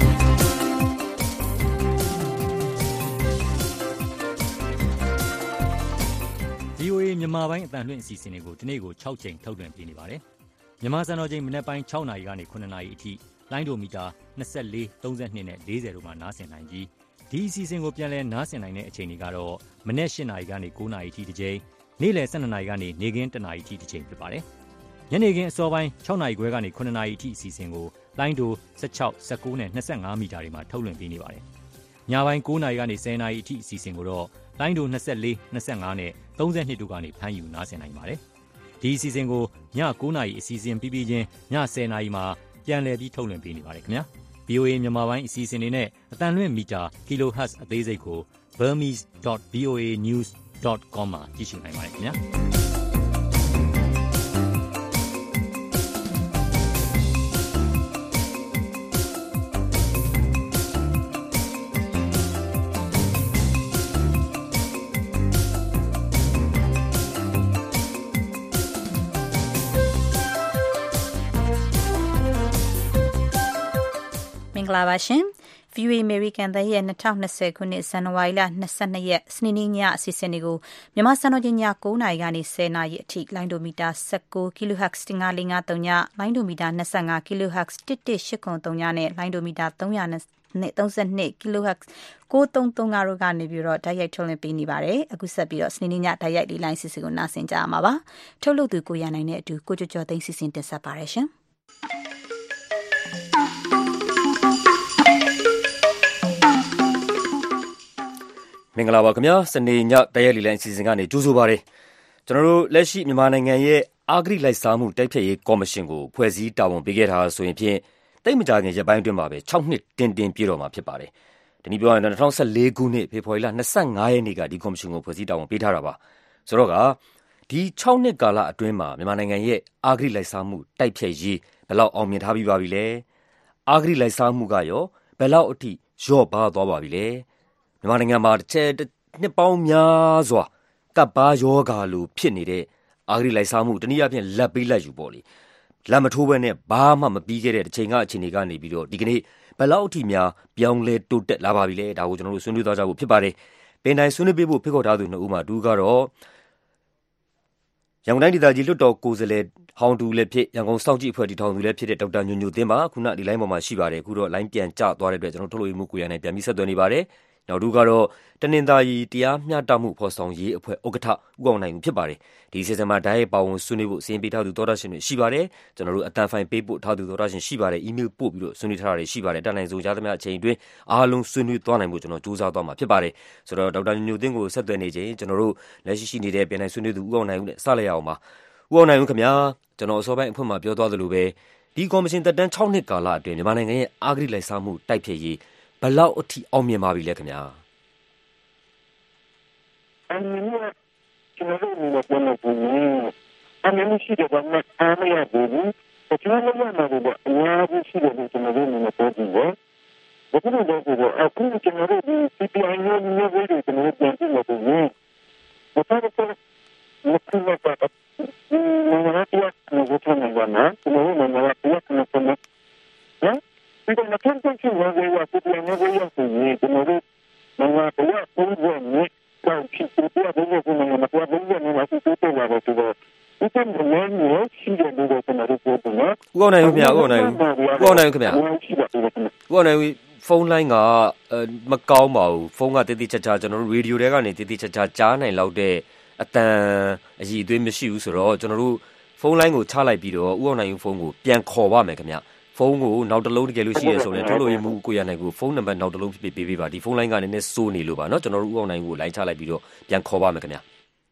V O A မြန်မာပိုင်းအတန်လွှင့်အစီအစဉ်တွေကိုဒီနေ့ကို၆ချိန်ထုတ်လွှင့်ပေးနေပါတယ်မြန်မာစံတော်ချိန်မနက်ပိုင်း၆နာရီကနေခုနှစ်နာရီအထိလိုင်းဒိုမီတာ၂၄ ၃၂နဲ့၄၀တို့မှာနားဆင်နိုင်ပြီးဒီအစီအစဉ်ကိုပြန်လည်နားဆင်နိုင်တဲ့အချိန်တွေကတော့မနက်၈နာရီကနေ၉နာရီထိတစ်ချိန်နေ့လယ်၁၂နာရီကနေနေ့ခင်း၁နာရီထိတစ်ချိန်ဖြစ်ပါတယ်ညနေခင်းအစောပိုင်း၆နာရီခွဲကနေခုနှစ်နာရီအထိအစီအစဉ်ကိုလိုင်းဒို၁၆ ၁၉နဲ့၂၅မီတာတွေမှာထုတ်လွှင့်ပေးနေပါတယ်ညပိုင်း၉နာရီကနေ၁၀နာရီအထိအစီအစဉ်ကိုတော့လိုင်းဒို၂၄ ၂၅နဲ့၃၂တို့ကနေဖမ်းယူနားဆင်နိုင်ပါတယ်ဒီအစီအစဉ်ကိုည၉နာရီအစီအစဉ်ပြီးပြီးချင်းည၁၀နာရီမှာပြန်လည်ပြီးထုတ်လွှင့်ပေးနေပါတယ်ခင်ဗျာ V O A မြန်မာပိုင်းအစီအစဉ်တွေနဲ့အတန်လွှင့်မီတာ kilohertz အသေးစိတ်ကို burmese dot v o a news dot com မှာကြည့်ရှုနိုင်ပါတယ်ခင်ဗျာင်္ဂလာပါရှင် ဗီအိုအေ American ရဲ့ twenty twentyခုနှစ်ဇန်နဝါရီလtwenty-twoရက်စနေနေ့ညအစီအစဉ်တွေကိုမြန်မာစံတော်ချိန်ညnineနာရီကနေtenနာရီအထိလိုင်းဒိုမီတာnineteen ကီလိုဟက်ဇ်one five five threeလိုင်းဒိုမီတာtwenty-fiveကီလိုဟက်ဇ်one one eight threeနဲ့လိုင်းဒိုမီတာthree thirty-twoကီလိုဟက်ဇ်nine three threeတို့ကနေပြီးတော့တိုက်ရိုက်ထုတ်လွှင့်ပေးနေပါတယ်အခုဆက်ပြီးတော့စနေနေ့ညတိုက်ရိုက်လေးလိုင်းစီစဉ်ကိုနားဆင်ကြရမှာပါထုတ်လုပ်သူကိုရနိုင်တဲ့အတူကိုကျော်ကျော်သိန်းစီစဉ်တင်ဆက်ပါရရှင်မင်္ဂလာပါခင်ဗျာစနေညတရက်လီလိုင်းအစီအစဉ်ကနေကြိုးဆိုပါရစေကျွန်တော်တို့လက်ရှိမြန်မာနိုင်ငံရဲ့အာဂရိလိုက်စားမှုတိုက်ဖျက်ရေးကော်မရှင်ကိုဖွဲ့စည်းတာဝန်ပေးခဲ့တာဆိုရင်ဖြင့်တိတ်မကြခင်ရက်ပိုင်းအတွင်းမှာပဲsixနှစ်တင်တင်ပြည့်တော်မှာဖြစ်ပါတယ်ဒီနေ့ပြောရင်twenty fourteenခုနှစ်ဖေဖော်ဝါရီလtwenty-fiveရက်နေ့ကဒီကော်မရှင်ကိုဖွဲ့စည်းတာဝန်ပေးထားတာပါဆိုတော့ကဒီsixနှစ်ကာလအတွင်းမှာမြန်မာနိုင်ငံရဲ့အာဂရိလိုက်စားမှုတိုက်ဖျက်ရေးဘယ်လောက်အောင်မြင်ထားပြီးပါပြီလဲအာဂရိလိုက်စားမှုကရောဘယ်လောက်အထိလျော့ပါသွားပါပြီလဲမြန်မာနိုင်ငံမှာတစ်ချက်နှစ်ပေါင်းများစွာကပ်ပါယောဂါလိုဖြစ်နေတဲ့အာဂရိလိုက်စားမှုတနည်းအားဖြင့်လက်ပေးလက်ယူပေါ့လေလက်မထိုးဘဲနဲ့ဘာမှမပြီးခဲ့တဲ့တစ်ချိန်ကအခြေအနေကနေပြီးတော့ဒီကနေ့ဘယ်လောက်အထိများပြောင်းလဲတိုးတက်လာပါပြီလဲဒါကိုကျွန်တော်တို့ဆွေးနွေးသွားကြဖို့ဖြစ်ပါတယ်ပင်တိုင်းဆွေးနွေးပေးဖို့ဖိတ်ခေါ်ထားသူနှစ်ဦးမှာတူကတော့ရန်ကုန်တိုင်းဒေသကြီးလွှတ်တော်ကိုယ်စားလှယ်ဟောင်းတူလည်းဖြစ်ရန်ကုန်စောင့်ကြည့်အဖွဲ့တည်ထောင်သူလည်းဖြစ်တဲ့ဒေါက်တာညိုညိုသင်းပါခုနဒီလိုင်းပေါ်မှာရှိပါတယ်အခုတော့လိုင်းပြန်ကျသွားတဲ့အတွက်ကျွန်တော်ထုတ်လို့ရမှုကိုရနိုင်ပြန်ပြီးဆက်သွယ်နေပါတယ်နောက်တူကတော့တနင်္သာရီတရားမျှတမှုဖော်ဆောင်ရေးအဖွဲ့ဥက္ကဋ္ဌဦးအောင်နိုင်ဦးဖြစ်ပါတယ်ဒီစီစဉ်မှာဓာတ်ရိုက်ပါဝင်ဆွေးနွေးဖို့စီစဉ်ပေးထားသူသောတာရှင်တွေရှိပါတယ်ကျွန်တော်တို့အတန်ဖိုင်ပေးဖို့ထားသူသောတာရှင်ရှိပါတယ်အီးမေးလ်ပို့ပြီးတော့ဆွေးနွေးထားတာတွေရှိပါတယ်တက်နိုင်ဆုံးကြားသမျှအချိန်အတွင်းအားလုံးဆွေးနွေးသွားနိုင်ဖို့ကျွန်တော်စူးစမ်းသွားမှာဖြစ်ပါတယ်ဆိုတော့ဒေါက်တာညိုညိုသင်းကိုဆက်သွယ်နေချိန်ကျွန်တော်တို့လက်ရှိရှိနေတဲ့ပြန်နိုင်ဆွေးနွေးသူဦးအောင်နိုင်ဦးနဲ့စလိုက်ရအောင်ပါဦးအောင်နိုင်ဦးခင်ဗျာကျွန်တော်အစောပိုင်းအဖွင့်မှာပြောသွားသလိုပဲဒီကော်မရှင်တက်တန်းsixနှစ်ကာလအတွင်းမြန်မာနိုင်ငံရဲ့အာဂရိလိုက်စားမှုတိုက်ဖျက်ရေးဘယ်လောက်အထိအောင်မြင်ပါပြီလဲခင်ဗျာအန်နီကကျွန်တော်တို့လည်းပြောလို့ဘူးအန်နီရှိတဲ့ဘာမှအားမရဘူးကျွန်တော်လည်းမလုပ်ဘူးအများကြီးရှိတယ်ကျွန်တော်တို့လည်းပြောကြည့်ပါဘယ်လိုလုပ်ဖို့အခုကျွန်တော်တို့ စီ ပီ အိုင် နဲ့မျိုးတွေကျွန်တော်တို့ပြန်ကြည့်လို့ဘူးဘာသာတော့မကူမပါဘူးမနာတရားကိုဘယ်လိုလုပ်မလဲကျွန်တော်တို့မနာတရားကိုဘယ်လိုလုပ်ဟမ်ဒီကနေ့ပြန်ကြည့်ရအောင်ဝယ်ရစီ ပီ အိုင် နဲ့ဝယ်ရဆိုရင်ကျွန်တော်တို့မနာတရားကိုဘယ်လိုတော့ဖြစ်ဖြစ်ဘယ်လိုလုပ်မလဲမတော်ဘူးလည်းမဖြစ်တော့ပါဘူးဆိုတော့ဒီကနေ့လည်းရှိတယ်လို့ကျွန်တော်တို့ပြောတယ်နော်ဦးအောင်နိုင်ဦးခင်ဗျာဦးအောင်နိုင်ဦးဦးအောင်နိုင်ဦးခင်ဗျာဦးအောင်နိုင်ဦးဖုန်းလိုင်းကမကောင်းပါဘူးဖုန်းကတိတိကျကျကျွန်တော်တို့ရေဒီယိုထဲကနေတိတိကျကျကြားနိုင်လောက်တဲ့အတန်အည်အသွေးမရှိဘူးဆိုတော့ကျွန်တော်တို့ဖုန်းလိုင်းကိုချလိုက်ပြီးတော့ဦးအောင်နိုင်ဦးဖုန်းကိုပြန်ခေါ်ပါမယ်ခင်ဗျာဖုန်းကိုနောက်တစ်လုံးတကယ်လို့ရှိရဆိုရင်ထုတ်လို့ရမှုကိုရနိုင်ကိုဖုန်းနံပါတ်နောက်တစ်လုံးပေးပေးပေးပါဒီဖုန်းလိုင်းကလည်းနည်းစိုးနေလို့ပါเนาะကျွန်တော်တို့ဦးအောင်နိုင်ကိုလိုင်းချလိုက်ပြီးတော့ပြန်ခေါ်ပါမယ်ခင်ဗျာ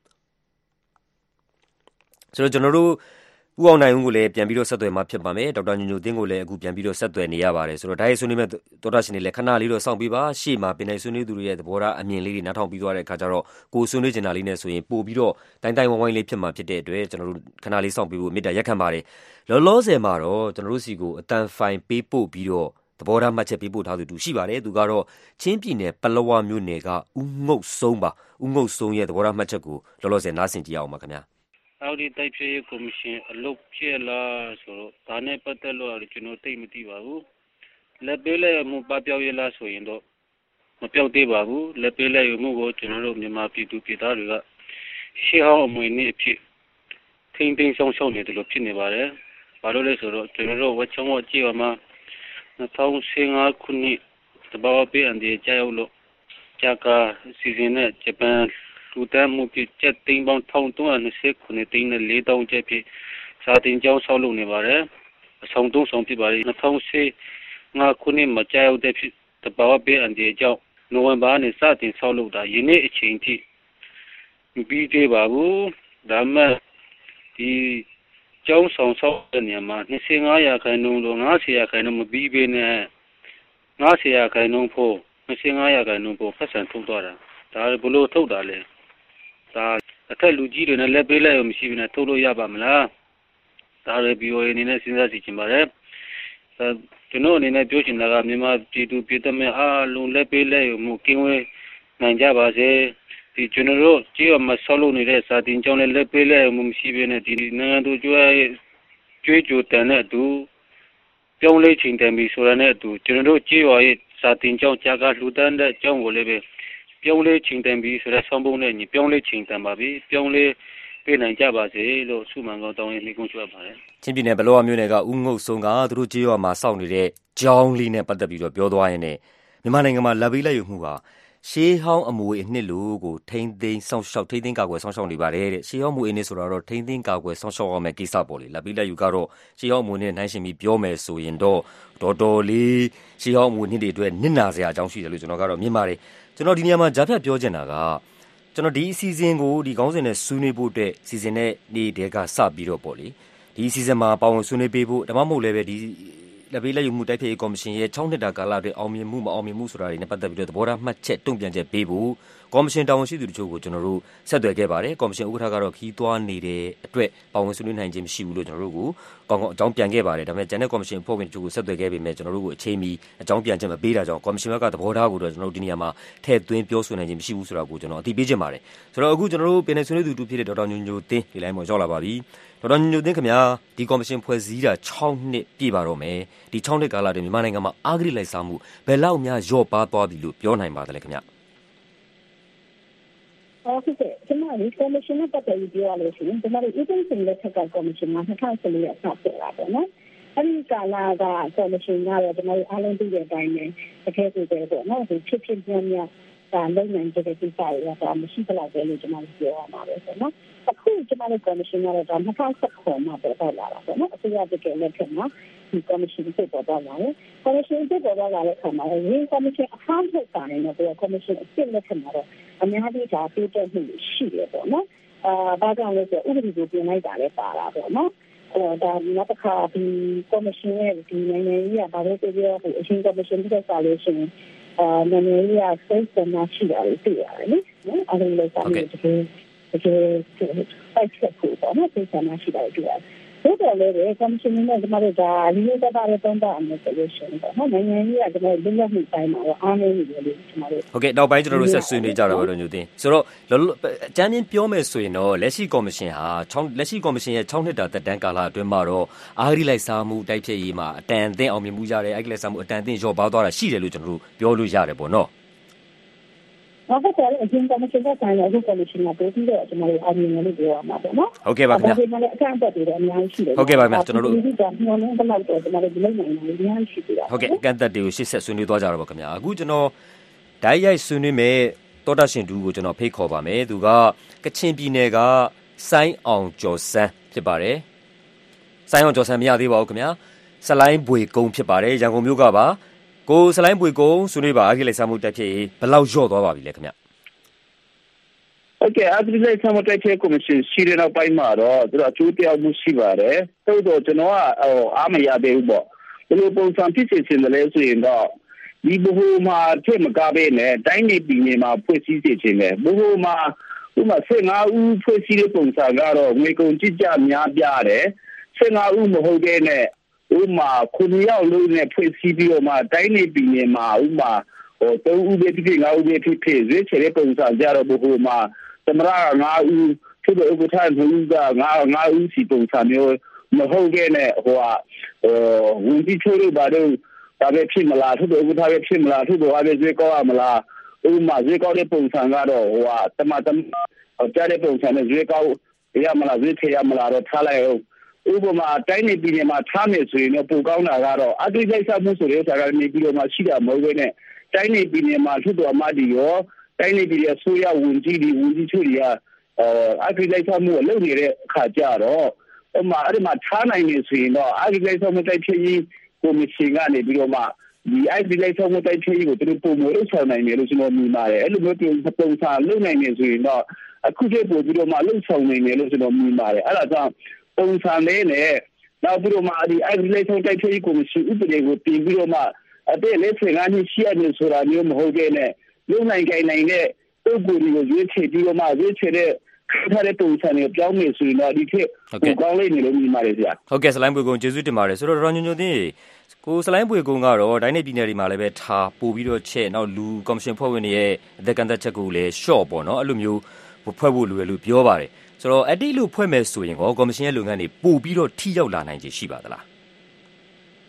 ဆိုတော့ကျွန်တော်တို့ဦးအောင်နိုင်ဦးကိုလည်းပြန်ပြီးတော့ဆက်သွယ်မှာဖြစ်ပါမယ်ဒေါက်တာညိုညိုသင်းကိုလည်းအခုပြန်ပြီးတော့ဆက်သွယ်နေရပါတယ်ဆိုတော့ဒါရေးဆွေးနွေးမဲ့သောတာရှင်တွေလည်းခဏလေးတော့စောင့်ပြီးပါရှေ့မှာပင်နိုင်ဆွေးနွေးသူတွေရဲ့သဘောထားအမြင်လေးတွေနားထောင်ပြီးသွားတဲ့အခါကျတော့ကိုဆွေးနွေးချင်တာလေးနဲ့ဆိုရင်ပို့ပြီးတော့တိုင်းတိုင်းဝိုင်းဝိုင်းလေးဖြစ်မှာဖြစ်တဲ့အတွက်ကျွန်တော်တို့ခဏလေးစောင့်ပြီးဖို့မေတ္တာရက်ခံပါတယ်လောလောဆယ်မှာတော့ကျွန်တော်တို့စီကိုအတန်ဖိုင်ပေးပို့ပြီးတော့သဘောထားမှတ်ချက်ပေးပို့ထားသူတူရှိပါတယ်သူကတော့ချင်းပြည်နယ်ပလောဝမြို့နယ်ကဦးငုတ်ဆုံးပါဦးငုတ်ဆုံးရဲ့သဘောထားမှတ်ချက်ကိုလောလောဆယ်နားဆင်ကြည့်အောင်ပါခင်ဗျာအော်ဒီတိုက်ဖြည့်ကော်မရှင်အလုပ်ဖြစ်လာဆိုတော့ဒါနဲ့ပတ်သက်လို့ကျွန်တော်သိမသိပါဘူးလက်ပေးလက်မှုပပျောက်ရလားဆိုရင်တော့မပြောက်သေးပါဘူးလက်ပေးလက်မှုကိုကျွန်တော်တို့မြန်မာပြည်သူပြည်သားတွေကရှေးဟောင်းအမွေအနှစ်အဖြစ်ထိမ့်သိမ်းဆောင်ရှောက်နေတယ်လို့ဖြစ်နေပါတယ်ဘာလို့လဲဆိုတော့ကျွန်တော်တို့ဝချုံဝကြည့်ရမှာtwenty fifteenခုနှစ်တဘာဝပေးအန်ဒီကြောက်လို့ကြာကာစီစဉ်နဲ့ဂျပန်လူတန်းမှုပြချက်သိန်းပေါင်းone thousand two hundred twentyခုနှစ်သိန်းနဲ့four thousandကျပ်ပြစာတင်ကျောင်းဆောက်လုပ်နေပါတယ်အဆောင်သုံးဆောင်ဖြစ်ပါတယ်twenty fifteenခုနှစ်မှာကြာရောက်တဲ့ဖြစ်တဘာဝပေးအန်ဒီကြောင့်နိုဝင်ဘာနဲ့စတင်ဆောက်လုပ်တာယနေ့အချိန်ထိပြီးသေးပါဘူးဒါမှဒီကျောင်းဆောင်ဆောက်တဲ့နေရာမှာtwenty-fiveရာခိုင်နှုန်းလို့fiftyရာခိုင်နှုန်းမပြီးဘဲနဲ့fiftyရာခိုင်နှုန်းဖို့twenty-fiveရာခိုင်နှုန်းဖို့ဖက်ဆန်ထုတ်သွားတာဒါဘလို့ထုတ်တာလဲဒါအထက်လူကြီးတွေနဲ့လက်ပေးလက်ရမရှိဘူးနဲ့ထုတ်လို့ရပါမလားဒါရဘီအိုအနေနဲ့စဉ်းစားကြည့်ချင်ပါတယ်ကျွန်တော်အနေနဲ့ပြောချင်တာကမြန်မာပြည်သူပြည်သားများအားလုံးလက်ပေးလက်ရမှုကင်းဝေးနိုင်ကြပါစေဒီကျွန်တော်တို့ကြည့်ရမဆောက်လို့နေတဲ့စာတင်ကျောင်းနဲ့လက်ပေးလက်မှုမရှိဘဲနဲ့ဒီနိုင်ငံသူကျွဲကျွေးကြိုတန်တဲ့အတူပြောင်းလဲချိန်တန်ပြီဆိုတာနဲ့အတူကျွန်တော်တို့ကြေးရွာရဲ့စာတင်ကျောင်းကြာကလှူဒန်းတဲ့အကြောင်းကိုလည်းပဲပြောင်းလဲချိန်တန်ပြီဆိုတဲ့ဆောင်းပုံးနဲ့ညီပြောင်းလဲချိန်တန်ပါပြီပြောင်းလဲပေးနိုင်ကြပါစေလို့ဆုမန်ကောင်းတောင်းရင်မိကုန်းချွတ်ပါတယ်ချင်းပြည်နယ်ဘလောဝမြို့နယ်ကဦးငုတ်စုံကသူတို့ကြေးရွာမှာစောင့်နေတဲ့ကျောင်းလေးနဲ့ပတ်သက်ပြီးတော့ပြောသွားရင်းနဲ့မြန်မာနိုင်ငံမှာလက်ပေးလက်ယူမှုဟာရှေးဟောင်းအမွေအနှစ်လို့ကိုထိန်းသိမ်းစောင့်ရှောက်ထိန်းသိမ်းကာကွယ်စောင့်ရှောက်နေပါတယ်တဲ့ရှေးဟောင်းအမွေအနှစ်ဆိုတာတော့ထိန်းသိမ်းကာကွယ်စောင့်ရှောက်ရမယ့်ကိစ္စပေါ့လေလက်ပေးလက်ယူကတော့ရှေးဟောင်းအမွေအနှစ်နိုင်ရှင်ပြီးပြောမယ်ဆိုရင်တော့တော်တော်လေးရှေးဟောင်းအမွေအနှစ်တွေအတွက်နစ်နာစရာအကြောင်းရှိတယ်လို့ကျွန်တော်ကတော့မြင်ပါတယ်ကျွန်တော်ဒီနေရာမှာကြားဖြတ်ပြောချင်တာကကျွန်တော်ဒီအစီအစဉ်ကိုဒီခေါင်းစဉ်နဲ့ဆွေးနွေးဖို့အတွက်စီစဉ်တဲ့နေ့တည်းကစပြီးတော့ပေါ့လေဒီအစီအစဉ်မှာပါဝင်ဆွေးနွေးပေးဖို့ဒါမှမဟုတ်လည်းပဲဒီလက်ပေးလက်ယူမှုတိုက်ဖျက်ရေးကော်မရှင်ရဲ့၆နှစ်တာကာလအတွင်းအောင်မြင်မှုမအောင်မြင်မှုဆိုတာတွေနဲ့ပတ်သက်ပြီးတော့သဘောထားမှတ်ချက်တုံ့ပြန်ချက်ပေးဖို့ကော်မရှင်တာဝန်ရှိသူတို့ကိုကျွန်တော်တို့ဆက်သွယ်ခဲ့ပါတယ်ကော်မရှင်ဥက္ကဋ္ဌကတော့ခီးသွွားနေတဲ့အတွက်ပါဝင်ဆွေးနွေးနိုင်ခြင်းမရှိဘူးလို့ကျွန်တော်တို့ကိုကောင်းကောင်းအကြောင်းပြန်ခဲ့ပါတယ်ဒါပေမဲ့ကျန်တဲ့ကော်မရှင်အဖွဲ့ဝင်တို့ကိုဆက်သွယ်ခဲ့ပေမဲ့ကျွန်တော်တို့ကိုအချိန်မီအကြောင်းပြန်ချက်မပေးတာကြောင့်ကော်မရှင်ဘက်ကသဘောထားကိုတော့ကျွန်တော်တို့ဒီနေရာမှာထည့်သွင်းပြောဆိုနိုင်ခြင်းမရှိဘူးဆိုတာကိုကျွန်တော်အသိပေးချင်ပါတယ်ဆိုတော့အခုကျွန်တော်တို့ပြည်내ဆွေးနွေးသူတူဖြစ်တဲ့ဒေါက်တာညိုညိုသင်းဒီလိုင်းပေါ်ရောက်လာပါပြီဒေါက်တာညိုညိုသင်းခင်ဗျာဒီကော်မရှင်ဖွဲ့စည်းတာ၆နှစ်ပြည့်ပါတော့မယ်ဒီ၆နှစ်ကာလအတွင်းမြန်မာနိုင်ငံမှာအာဂရိလိုက်စားမှုဘယ်လောက်များရော့ပါသွားပြီလို့ပြောနိုင်ပါသလဲခင်ဗျဟုတ်ကဲ့ကျွန်တော်ဒီကော်မရှင်နဲ့ပတ်သက်ပြီးပြောရလို့ရှိရင်ကျွန်တော်တို့ agency လက်ထက်ကကော်မရှင်မှာ၂၀၁၄ရက်စဖြစ်လာတယ်နော်အဲဒီကာလကကော်မရှင်ကတော့ကျွန်တော်တို့အားလုံးသိတဲ့အတိုင်းပဲတကယ်ကိုပဲပေါ့နော်ဒီဖြစ်ဖြစ်ပြပြဒါလုံနိုင်တဲ့ကိစ္စတွေကတော့မရှိသလောက်ပဲလို့ကျွန်တော်ပြောရမှာပဲဆိုတော့အခုကျွန်တော်တို့ကော်မရှင်ကတော့၂၀၁၉မှာပေါ်လာတာပေါ့နော်အစိုးရတကယ်လက်ထက်မှာဒီကော်မရှင်ဖြစ်ပေါ်လာတယ်ကော်မရှင်ဖြစ်ပေါ်လာတဲ့အခါမှာဒီကော်မရှင်အခမ်းထုတ်တာနဲ့တော့ကော်မရှင်အစ်စ်လက်ထက်မှာတော့အများကြီးဒါပြည့်တဲ့မှုရှိတယ်ပေါ့နော်အာဘာကြောင့်လဲဆိုဥပဒေကိုပြင်လိုက်တာလည်းပါတာပေါ့နော်အဲဒါနောက်တစ်ခါဒီကော်မရှင်ရဲ့ဒီနိုင်ငံကြီးကဘာလို့ပြောပြောအရှင်ကော်မရှင်ဖြစ်တဲ့လို့ရှိရင်အာနိုင်ငံကြီးကစိတ်ဆန္ဒရှိတာတွေသိရတယ်နော်အဲ့ဒါလည်းစာမျိုးတကယ်တကယ်ပိုက်ချက်ကိုပေါ့နော်စိတ်ဆန္ဒရှိတာတွေသိရတယ်ဟုတ်တယ်လေကော်မရှင်နဲ့ကျွန်တော်တို့ဒါလီယိုတာတွေတုံးတာအမျိုးဆိုလို့ရှိရင်ပေါ့နော်နိုင်ငံကြီးကကျွန်တော်လွတ်လပ်မှုတိုင်းမှာတော့အားနည်းနေတယ်လို့ကျွန်တော်တို့ဟုတ်ကဲ့နောက်ပိုင်းကျွန်တော်တို့ဆက်ဆွေးနွေးကြတာပါတော့ညိုတင်ဆိုတော့အကြမ်းင်းပြောမယ်ဆိုရင်တော့လက်ရှိကော်မရှင်ဟာလက်ရှိကော်မရှင်ရဲ့၆နှစ်တာသက်တမ်းကာလအတွင်းမှာတော့အာဂရိလိုက်စားမှုတိုက်ဖျက်ရေးမှာအတန်အသင့်အောင်မြင်မှုရတယ်အာဂရိလိုက်စားမှုအတန်အသင့်လျော့ပါသွားတာရှိတယ်လို့ကျွန်တော်တို့ပြောလို့ရတယ်ပေါ့နော်ဟုတ်ကဲ့အဲ့ဒီကော်မရှင်ကဆိုင်တဲ့ကော်မရှင်ကတိုးပြီးတော့ကျွန်တော်တို့အမြင်နဲ့လို့ပြောရမှာပေါ့နော်ဟုတ်ကဲ့ပါခင်ဗျာဒါပေမဲ့အကန့်အသတ်တွေလည်းအများကြီးရှိတယ်ဟုတ်ကဲ့ပါခင်ဗျာကျွန်တော်တို့ဒီကညောင်းလုံးတော့ကျွန်တော်တို့ဒီလိုနိုင်နေအများကြီးရှိတယ်ဟုတ်ကဲ့အကန့်အသတ်တွေကိုရှေ့ဆက်ဆွေးနွေးသွားကြတော့ပါခင်ဗျာအခုကျွန်တော်ဓာတ်ရိုက်ဆွေးနွေးမဲ့တောတာရှင်တူကိုကျွန်တော်ဖိတ်ခေါ်ပါမယ်သူကကချင်ပြည်နယ်ကစိုင်းအောင်ကျော်စန်းဖြစ်ပါတယ်စိုင်းအောင်ကျော်စန်းမရသေးပါဘူးခင်ဗျာစလိုင်းဘွေကုန်းဖြစ်ပါတယ်ရန်ကုန်မြို့ကပါကိုစလိုင်းဘွေကုန်းဆွေးနွေးပါအာဂရိလိုက်စားမှုတက်ဖြစ်ဘယ်လောက်လျော့သွားပါပြီလဲခင်ဗျာဟုတ်ကဲ့အာဂရိလိုက်စားမှုတက်ဖြစ်ကော်မရှင်ရှိတဲ့နောက်ပိုင်းမှာတော့သူတို့အကျိုးတရားမှုရှိပါတယ်သို့တော့ကျွန်တော်ကအားမရသေးဘူးပေါ့ဒီလိုပုံစံဖြစ်စေချင်တယ်လဲဆိုရင်တော့ဒီဘဟုမှာထက်မကပဲနဲ့တိုင်းနေပြည်နယ်မှာဖွဲ့စည်းစေချင်တယ်ဘဟုမှာဥပမာ၁၅ဦးဖွဲ့စည်းတဲ့ပုံစံကတော့ငွေကုန်ကြကြများပြားတယ်၁၅ဦးမဟုတ်တဲ့နဲ့ဥပမာခုနှစ်ယောက်လုံးနဲ့ဖွဲ့စည်းပြီးတော့မှတိုင်းနေပြည်နယ်မှာဥပမာဟိုသုံးဦးပဲဖြစ်ဖြစ်ငါးဦးပဲဖြစ်ဖြစ်ရွေးချယ်တဲ့ပုံစံကြတော့ဘဟုမှာသမရငါးဦးသူတို့ဥပဒေထူးကငါးငါးဦးစီပုံစံမျိုးမဟုတ်တဲ့နဲ့ဟိုဟာဟိုဝန်ကြီးချုပ်တွေဘာလို့ဒါပဲဖြစ်မလားသူတို့ဥပဒေပဲဖြစ်မလားသူတို့ဟာပဲရွေးကောက်ရမလားဥပမာရွေးကောက်တဲ့ပုံစံကတော့ဟိုဟာတမတမကြားတဲ့ပုံစံနဲ့ရွေးကောက်ရမလားရွေးချယ်ရမလားတော့ထားလိုက်အောင်ဥပမာတိုင်းနေပြည်နယ်မှာထားမယ်ဆိုရင်တော့ပိုကောင်းတာကတော့အတိတ်လိုက်စားမှုဆိုတဲ့ဥစ္စာကနေပြီးတော့မှရှိတာမဟုတ်ဘဲနဲ့တိုင်းနေပြည်နယ်မှာသူတို့အမတီရောတိုင်းနေပြည်နယ်ဆိုရဝန်ကြီးဒီဝန်ကြီးချုပ်တွေကအတိတ်လိုက်စားမှုကိုလုပ်နေတဲ့အခါကျတော့ဥပမာအဲ့ဒီမှာထားနိုင်နေဆိုရင်တော့အတိတ်လိုက်စားမှုတိုက်ဖြစ်ရေးကော်မရှင်ကနေပြီးတော့မှဒီအတိတ်လိုက်စားမှုတိုက်ဖြစ်ရေးကိုသူတို့ပုံမလို့ဆောင်နိုင်တယ်လို့ကျွန်တော်မြင်ပါတယ်အဲ့လိုမျိုးပုံစံလုပ်နိုင်နေဆိုရင်တော့အခုတည်းပို့ပြီးတော့မှလုံဆောင်နိုင်တယ်လို့ကျွန်တော်မြင်ပါတယ်အဲ့ဒါကြောင့်ပုံစံလေးနဲ့နောက်ပြီးတော့မှဒီအဂရိလိုက်ဆောင်တိုက်ဖြစ်ရေးကော်မရှင်ဥပဒေကိုတင်ပြီးတော့မှအတဲ့လက်ဆင်ငါးနှစ်ရှိရနေဆိုတာမျိုးမဟုတ်တဲ့နဲ့လုံနိုင်ကြနိုင်တဲ့ပုံကိုယ်တွေကိုရွေးချယ်ပြီးတော့မှရွေးချယ်တဲ့ထားတဲ့ပုံစံမျိုးပြောင်းနေဆိုရင်တော့ဒီခေတ်ကိုကောင်းလေးနေလို့မြင်ပါတယ်ဗျာဟုတ်ကဲ့စလိုင်းဘွေကုန်းကျေးဇူးတင်ပါတယ်ဆိုတော့တော်ညညသိကိုစလိုင်းဘွေကုန်းကတော့တိုင်းနေပြည်နယ်တွေမှာလည်းပဲထားပို့ပြီးတော့ချက်နောက်လူကော်မရှင်ဖွဲ့ဝင်တွေရဲ့အသက်ကန်သက်ချက်ကိုလည်းရှော့ပေါ့နော်အဲ့လိုမျိုးဖွဲ့ဖို့လိုရလို့ပြောပါတယ်ဆိုတော့အဲ့ဒီလိုဖွဲ့မယ်ဆိုရင်ကောကော်မရှင်ရဲ့လုပ်ငန်းတွေပို့ပြီးတော့ထိရောက်လာနိုင်ခြေရှိပါသလား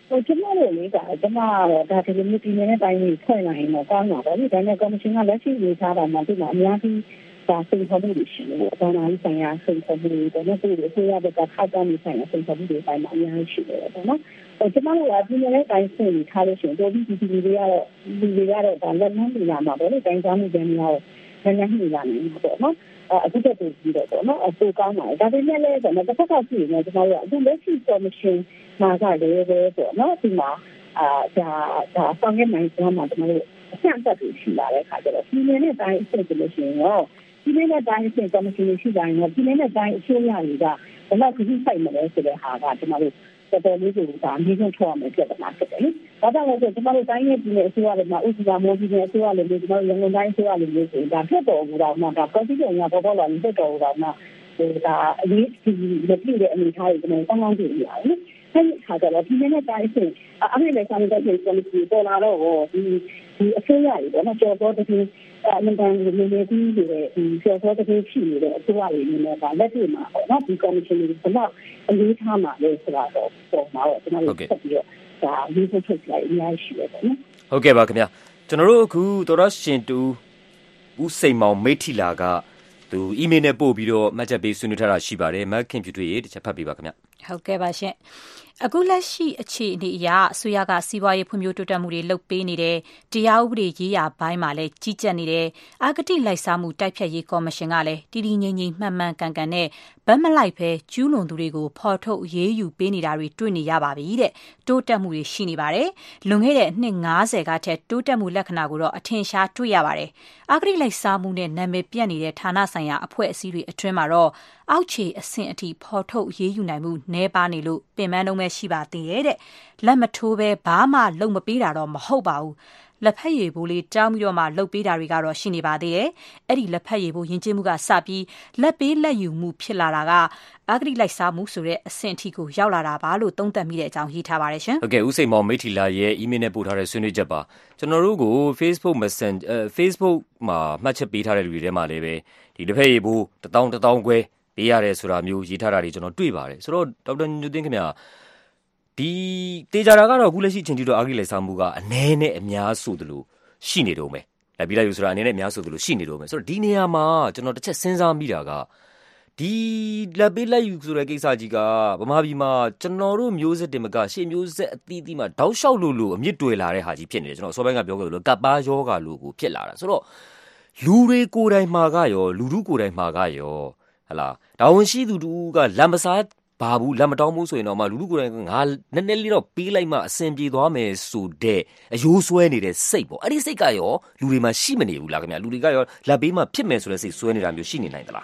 ဟိုကျွန်တော်တို့လေကကျွန်မကတော့ဒါဒီလိုမျိုးဒီနေ့တိုင်းကြီးဖွင့်လာရင်တော့ကောင်းတာပေါ့လေဒါနဲ့ကော်မရှင်ကလက်ရှိရေးထားတာမှဒီမှာအများကြီးဒါစိန်ခေါ်မှုတွေရှိတယ်။ဘာသာရေးဆိုင်ရာစိန်ခေါ်မှုတွေတော့လည်းဒီလိုရတဲ့ကထောက်ပံ့နေဆိုင်ရာစိန်ခေါ်မှုတွေပိုင်းမှာအများကြီးရှိတယ်ပေါ့နော်။အဲကျွန်တော်တို့ကဒီနေ့တိုင်းစိန်ထားလို့ရှိရင်တို့ဒီဒီတွေကတော့ဒီတွေကတော့ဒါလက်နှမ်းနေလာမှာပေါ့လေတိုင်းစားမှုတွေများတော့လက်နှမ်းနေလာနေမှာပေါ့နော်။အခုတက်တူပြီးတော့ပေါ့နော်အခုကောင်းပါတယ်ဒါပေမဲ့လည်းကျွန်တော်တစ်ခါကြည့်နေကျွန်တော်တို့အခုလက်ရှိကော်မရှင်မှာကလည်းပဲပေါ့နော်ဒီမှာအာဒါဒါဆောင်ရွက်နိုင်ကြမှာကျွန်တော်တို့အဆင့်တက်ပြီးရှိလာတဲ့အခါကျတော့ဒီနေ့နဲ့တိုင်းစိတ်ကြလို့ရှိရင်ရောဒီနေ့နဲ့တိုင်းစိတ်ကော်မရှင်ရှိတိုင်းရောဒီနေ့နဲ့တိုင်းအစိုးရတွေကဘယ်လောက်ကြီးစိုက်မလဲဆိုတဲ့ဟာကကျွန်တော်တို့တော်တော်လေးကိုဒါအမြင့်ဆုံးထောက်ရမယ်ပြဿနာဖြစ်တယ်လေ။ဒါကြောင့်လည်းကျွန်တော်တို့တိုင်းရဲ့ဒီနေ့အစိုးရတွေမှာဥပဒေမိုးကြီးတဲ့အစိုးရတွေမျိုးကျွန်တော်တို့ရန်ကုန်တိုင်းအစိုးရတွေမျိုးဆိုဒါဖြစ်တော်မူတော့မှဒါကော်တီးရုံကပေါ်ပေါ်လာနေတော်မူတော့မှဒါအရေးကြီးလက်ပြတဲ့အနေအထားတွေကျွန်တော်ကောင်းကောင်းသိရတယ်လေ။အဲဒီခါကျတော့ဒီနေ့နဲ့တိုင်းဆိုအမေရိကန်တဲ့ပြည်ကော်မတီပေါ်လာတော့ဒီဒီအစိုးရတွေတော့ကြော်တော့ဒီအမှန်တန်ဒီနေ့ဒီဒီကြော်တော့တကယ်ရှိနေတဲ့အစိုးရတွေနေနဲ့ဒါလက်တွေ့မှာပေါ့နော်ဒီကော်မရှင်တွေကတော့အလေးထားမှာလေဆိုတာတော့ပုံမှာတော့ကျွန်တော်တို့ဆက်ပြီးတော့ဒါရေးဖို့ဖြစ်လိုက်အများကြီးရှိတယ်ပေါ့နော်ဟုတ်ကဲ့ပါခင်ဗျာကျွန်တော်တို့အခုတော်ရရှင်တူဦးစိန်မောင်မိထီလာကသူအီးမေးလ်နဲ့ပို့ပြီးတော့မှတ်ချက်ပေးဆွေးနွေးထားတာရှိပါတယ်မက်ခင်ဖြူထွေးရေတစ်ချက်ဖတ်ပေးပါခင်ဗျဟုတ်ကဲ့ပါရှင်အခုလက်ရှိအခြေအနေအရအစိုးရကစီးပွားရေးဖွံ့ဖြိုးတိုးတက်မှုတွေလုပ်ပေးနေတယ်တရားဥပဒေရေးရာဘိုင်းမှာလည်းကြီးကြပ်နေတယ်အာဂတိလိုက်စားမှုတိုက်ဖျက်ရေးကော်မရှင်ကလည်းတည်တည်ငြိမ်ငြိမ်မှန်မှန်ကန်ကန်နဲ့ဗတ်မလိုက်ပဲကျူးလွန်သူတွေကိုဖော်ထုတ်ရေးယူပေးနေတာတွေတွေ့နေရပါပြီတဲ့တိုးတက်မှုတွေရှိနေပါတယ်လွန်ခဲ့တဲ့နှစ်၅၀ကထက်တိုးတက်မှုလက္ခဏာကိုတော့အထင်ရှားတွေ့ရပါတယ်အာဂတိလိုက်စားမှုနဲ့နာမည်ပြတ်နေတဲ့ဌာနဆိုင်ရာအဖွဲ့အစည်းတွေအတွင်းမှာတော့အောက်ခြေအဆင့်အထိဖော်ထုတ်ရေးယူနိုင်မှုနည်းပါးနေလို့ပင်ပန်းလုံးပဲရှိပါသေးတယ်တဲ့လက်မထိုးပဲဘာမှလုပ်မပေးတာတော့မဟုတ်ပါဘူးလက်ဖက်ရည်ဘိုးလေးတောင်းပြီးတော့မှလှုပ်ပေးတာတွေကတော့ရှိနေပါသေးတယ်အဲ့ဒီလက်ဖက်ရည်ဘိုးယဉ်ကျေးမှုကစပြီးလက်ပေးလက်ယူမှုဖြစ်လာတာကအဂတိလိုက်စားမှုဆိုတဲ့အဆင့်အထိကိုရောက်လာတာပါလို့သုံးသပ်မိတဲ့အကြောင်းရေးထားပါတယ်ရှင်ဟုတ်ကဲ့ဦးစိန်မောင်မိထီလာရဲ့အီးမေးလ်နဲ့ပို့ထားတဲ့ဆွေးနွေးချက်ပါကျွန်တော်တို့ကို Facebook Messenger အဲ Facebook မှာမှတ်ချက်ပေးထားတဲ့လူတွေထဲမှာလည်းပဲဒီလက်ဖက်ရည်ဘိုးတစ်တောင်းတစ်တောင်းခွဲပေးရတယ်ဆိုတာမျိုးရေးထားတာတွေကျွန်တော်တွေ့ပါတယ်ဆိုတော့ဒေါက်တာညိုသိန်းခင်ဗျာဒီတေချာတာကတော့အခုလက်ရှိအချိန်ထိတော့အာဂိလိုက်စားမှုကအနည်းနဲ့အများဆိုသလိုရှိနေတော့မယ်လက်ပြီးလိုက်ယူဆိုတာအနေနဲ့အများဆိုသလိုရှိနေတော့မယ်ဆိုတော့ဒီနေရာမှာကျွန်တော်တစ်ချက်စဉ်းစားမိတာကဒီလက်ပြီးလိုက်ယူဆိုတဲ့ကိစ္စကြီးကဗမာပြည်မှာကျွန်တော်တို့မျိုးဆက်တင်မကရှေ့မျိုးဆက်အသီးသီးမှာတောက်လျှောက်လို့လို့အမြင့်တွေ့လာတဲ့ဟာကြီးဖြစ်နေတယ်ကျွန်တော်အစောပိုင်းကပြောခဲ့သလိုကပ်ပါယောဂါလို့ကိုဖြစ်လာတာဆိုတော့လူတွေကိုယ်တိုင်မှာကရောလူထုကိုယ်တိုင်မှာကရောဟလာဒါဝန်ရှိသူတူကလက်မစားဘာဘူးလက်မတောင်းဘူးဆိုရင်တော့မှလူလူကိုယ်တိုင်ငါနည်းနည်းလေးတော့ပေးလိုက်မှအဆင်ပြေသွားမယ်ဆိုတဲ့အယိုးဆွဲနေတဲ့စိတ်ပေါ့အဲ့ဒီစိတ်ကရောလူတွေမှာရှိမနေဘူးလားခင်ဗျာလူတွေကရောလက်ပေးမှဖြစ်မယ်ဆိုတဲ့စိတ်ဆွဲနေတာမျိုးရှိနေနိုင်သလား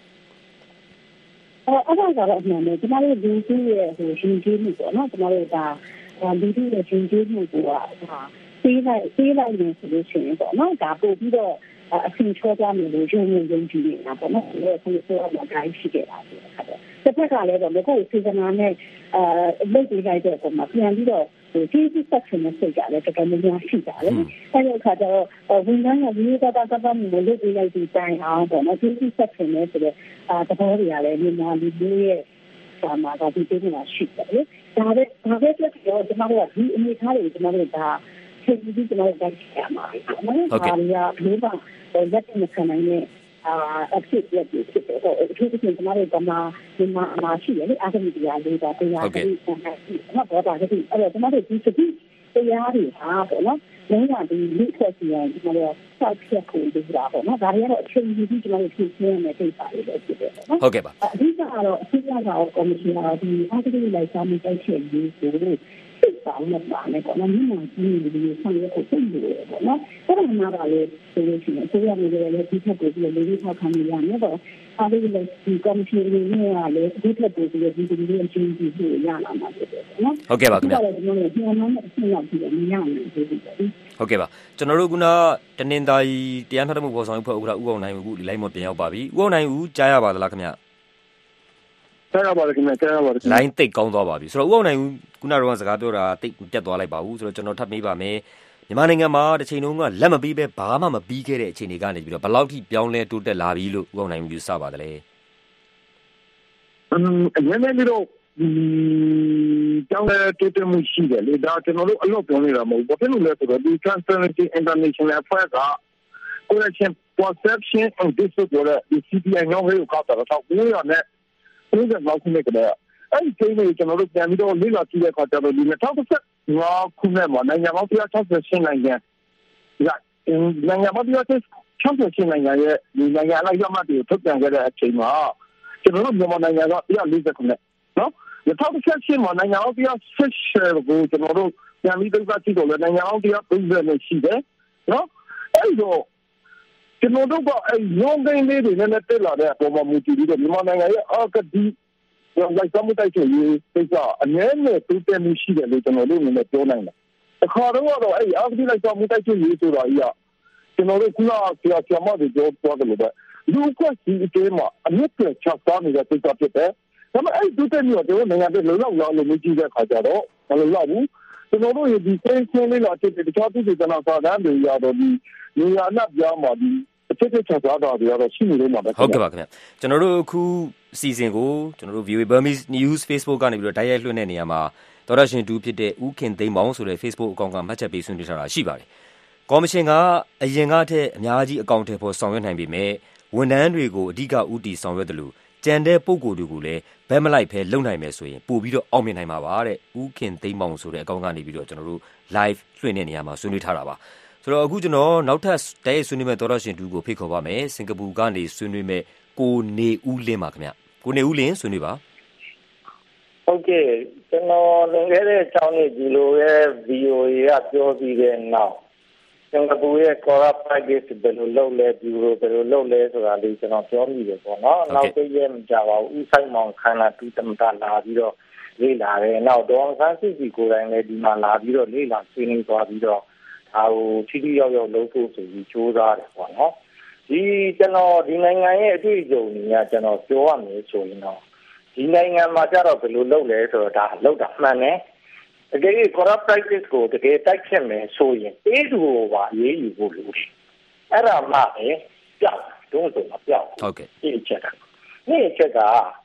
အဲအဲ့ဒါကတော့အမှန်ပဲကျွန်တော်တို့ဒီသူရဲ့ဟိုရှင်ကြီးမှုပေါ့နော်ကျွန်တော်တို့ဒါဒီသူရဲ့ရှင်ကြီးမှုကဒါသေးလိုက်သေးလိုက်နေဆိုလို့ရှိရင်ပေါ့နော်ဒါပို့ပြီးတော့အဆင်ချောသွားမယ်လို့ယုံယုံယုံကြည်နေတာပေါ့နော်ဒီလိုဆိုဆိုတော့အတိုင်းရှိခဲ့တာဆိုတော့တစ်ဖက်ကလည်းတော့ကိုယ်စေတနာနဲ့အဲလုပ်ပေးလိုက်တဲ့ပုံမှာပြန်ပြီးတော့ဒီဒီဆက်ရှင်နဲ့စိတ်ကြတယ်တော်တော်များများရှိကြတယ်အဲဒီအခါကျတော့ဝန်ထမ်းကဒီကတာကတာမျိုးလုပ်ပေးလိုက်တဲ့တိုင်အောင်ပေါ့နော်ဒီဒီဆက်ရှင်နဲ့ဆိုတော့သဘောတွေကလည်းမြန်မာလူမျိုးရဲ့စာမှာဒါဒီတေးနေတာရှိတယ်ဒါပဲဒါပဲဆိုတော့ကျွန်တော်ကဒီအနေထားတွေကျွန်တော်တို့ဒါချိန်ပြီးကျွန်တော်တို့ကြည့်ရမှာနော်ဒါရီယာဘယ်မှာလက်နဲ့ခံနိုင်တဲ့အာအဖြစ်ရဖြစ်ဖြစ်တော့အထူးသဖြင့်ကျွန်တော်တို့ကမှဒီမှာအမရှိရလေအာဂမိတရားလေးတာတရားတွေဆန်တယ်နော်ဘာသာကြည့်အဲ့တော့ကျွန်တော်တို့ဒီစတိတရားတွေဟာပေါ့နော်လုံးဝဒီလိခက်စီရင်ကျွန်တော်တို့စောက်ဖြတ်ဖို့ဒီတာပေါ့နော်ဒါတွေကတော့အချိန်ကြီးကြီးကျွန်တော်တို့ဖြည့်ရှင်းရမယ့်ကိစ္စတွေပဲဖြစ်တယ်ပေါ့နော်ဟုတ်ကဲ့ပါအဓိကတော့အစိုးရကကော်မရှင်ကဒီအာဂမိလိုက်စားမှုတိုက်ဖျက်ရေးကိုဆောင်ရွက်ပါမယ်ပေါ့နော်။မြန်မာပြည်လူတွေဆောင်ရွက်ဖို့ပြင်နေတယ်ပေါ့နော်။အဲ့ဒါမှပါလေဆိုလို့ရှိရင်ဆိုရမယ်လေဒီထက်ကိုဒီလိုလေးထောက်ခံနေရမယ်ပေါ့။အဲဒီလိုဒီကော်မရှင်တွေနဲ့လည်းဒီထက်ကိုဒီလိုဒီလိုလေးအချင်းချင်းကိုရလာမှာဖြစ်တယ်ပေါ့နော်။ဟုတ်ကဲ့ပါခင်ဗျာ။ဒါကတော့ဒီလိုမြန်မာနဲ့အဆင့်ရောက်ပြီးတော့မရနိုင်ဘူးပေါ့။ဟုတ်ကဲ့ပါကျွန်တော်တို့ကတနင်္သာရီတရားမျှတမှုပေါ်ဆောင်ရေးဖွဲ့ဥက္ကဋ္ဌဦးအောင်နိုင်ဦးဒီလိုင်းမပြန်ရောက်ပါပြီ။ဦးအောင်နိုင်ဦးကြားရပါသလားခင်ဗျာ။ကြားရပါတယ်ခင်ဗျာကြားရပါတယ်လိုင်းတိတ်ကောင်းသွားပါပြီဆိုတော့ဦးအောင်နိုင်ဦးခုနကတော့စကားပြောတာတိတ်ပြတ်သွားလိုက်ပါဘူးဆိုတော့ကျွန်တော်ထပ်မေးပါမယ်မြန်မာနိုင်ငံမှာတစ်ချိန်လုံးကလက်မပြီးပဲဘာမှမပြီးခဲ့တဲ့အခြေအနေကနေပြီးတော့ဘယ်လောက်ထိပြောင်းလဲတိုးတက်လာပြီလို့ဦးအောင်နိုင်ဦးယူဆပါတယ်လေအင်းအရင်ကလေးတော့ဒီကျောင်းရဲ့တိုးတက်မှုရှိတယ်လေဒါကျွန်တော်တို့အလုပ်ပြောနေတာမဟုတ်ဘူးဘာဖြစ်လို့လဲဆိုတော့ဒီ Transparency International အဖွဲ့က correction perception and disorder ဒီ C P I ညောင်းလေးကိုကောက်တာတော့ဘူးရနဲ့ဦးဇက်လောက်ခုနဲ့ကလည်းအဲ့ဒီကိန်းလေးကျွန်တော်တို့ပြန်ပြီးတော့လေ့လာကြည့်တဲ့အခါကျတော့ဒီ၂၀၁၅ခုနှစ်မှာနိုင်ငံပေါင်းတစ်ရာ၆၈နိုင်ငံရနိုင်ငံပေါင်းတစ်ရာ၆၈နိုင်ငံရဲ့ဒီနိုင်ငံအလိုက်ရမှတ်တွေကိုထုတ်ပြန်ခဲ့တဲ့အချိန်မှာကျွန်တော်တို့မြန်မာနိုင်ငံကတစ်ရာ၄၀ခုနှစ်နော်၂၀၁၈မှာနိုင်ငံပေါင်းတစ်ရာ၁၈ကိုကျွန်တော်တို့ပြန်ပြီးသုံးသပ်ကြည့်တော့လည်းနိုင်ငံပေါင်းတစ်ရာ၃၀နဲ့ရှိတယ်နော်အဲ့တော့ကျွန်တော်တို့ကအဲ့ရုံးကိန်းလေးတွေနဲ့တက်လာတဲ့အပေါ်မှာမူတည်ပြီးတော့မြန်မာနိုင်ငံရဲ့အာကတိလိုက်စမှုတိုက်ချေရေးပိတ်ကအနည်းနဲ့တိုးတက်မှုရှိတယ်လို့ကျွန်တော်တို့အနေနဲ့ပြောနိုင်တယ်။အခါတော့တော့အဲ့အာကတိလိုက်စမှုတိုက်ချေရေးဆိုတာကြီးကကျွန်တော်တို့ခုနကဆရာဆရာမတွေပြောသွားတယ်လို့ပဲလူ့ကွက်စီအသေးမှာအမြင့်ပြချသွားနေတဲ့ပိတ်ကဖြစ်တယ်။ဒါပေမဲ့အဲ့တိုးတက်မှုကကျွန်တော်နိုင်ငံတွေလုံလောက်လောက်လို့မကြည့်တဲ့အခါကျတော့မလုံလောက်ဘူး။ကျွန်တော်တို့ရဲ့ဒီစိတ်ဆင်းလေးလာတဲ့တခြားသူတွေကနာစာတမ်းတွေရတော့ဒီနေရာနဲ့ကြားမှာဒီအချက်ချက်ချာတာတွေကတော့ရှိနေလို့မှာပဲဟုတ်ကဲ့ပါခင်ဗျကျွန်တော်တို့အခုအစီအစဉ်ကိုကျွန်တော်တို့ V O A Burmese News Facebook ကနေပြီးတော့တိုက်ရိုက်လွှင့်တဲ့နေရာမှာသောရရှင်တူဖြစ်တဲ့ဦးခင်သိန်းမောင်ဆိုတဲ့ Facebook အကောင့်ကမှတ်ချက်ပေးဆွေးနွေးထားတာရှိပါတယ်ကော်မရှင်ကအရင်ကထက်အများကြီးအကောင့်ထဲပေါ်ဆောင်ရွက်နိုင်ပေမဲ့ဝန်ထမ်းတွေကိုအဓိကဦးတည်ဆောင်ရွက်တယ်လို့ကြံတဲ့ပုံကိုယ်တွေကိုလည်းဘက်မလိုက်ဖဲလုံနိုင်မယ်ဆိုရင်ပို့ပြီးတော့အောင်မြင်နိုင်မှာပါတဲ့ဦးခင်သိန်းမောင်ဆိုတဲ့အကောင့်ကနေပြီးတော့ကျွန်တော်တို့ live လွှင့်တဲ့နေရာမှာဆွေးနွေးထားတာပါဆိုတော့အခုကျွန်တော်နောက်ထပ်တိုက်ရိုက်ဆွေးနွေးမဲ့သောရရှင်တူကိုဖိတ်ခေါ်ပါမယ်စင်ကာပူကနေဆွေးနွေးမဲ့ကိုနေဦးလင်းပါခင်ဗျကိုနေဦးလင်းဆွေးနွေးပါဟုတ်ကဲ့ကျွန်တော်လွန်ခဲ့တဲ့အကြောင်းလေးဒီလိုရဲ့ V O A ကပြောပြီးတဲ့နောက်စင်ကာပူရဲ့ corrupt practice ဘယ်လိုလုပ်လဲဒီလိုဘယ်လိုလုပ်လဲဆိုတာလေးကျွန်တော်ပြောမိတယ်ပေါ့နော်နောက်တစ်ရက်မကြပါဘူးဥဆိုင်မောင်ခန္ဓာတူတမတာလာပြီးတော့လေ့လာတယ်နောက်ဒေါ်ဆန်းစုကြည်ကိုယ်တိုင်လည်းဒီမှာလာပြီးတော့လေ့လာဆွေးနွေးသွားပြီးတော့ဒါကိုချီတီရောက်ရောက်လုပ်ဖို့ဆိုပြီးကြိုးစားတယ်ပေါ့နော်ဒီကျွန်တော်ဒီနိုင်ငံရဲ့အတွေ့အကြုံတွေကကျွန်တော်ပြောရမယ်ဆိုရင်တော့ဒီနိုင်ငံမှာကျတော့ဘယ်လိုလုပ်လဲဆိုတော့ဒါလုပ်တာမှန်တယ်တကယ် corrupt practice ကိုတကယ်တိုက်ချက်မယ်ဆိုရင်အေးသူကိုပါအေးယူဖို့လိုတယ်အဲ့ဒါမှပဲကြောက်တော့တော့မပြောက်ဟုတ်ကဲ့ဒီချက်ကဒီချက်က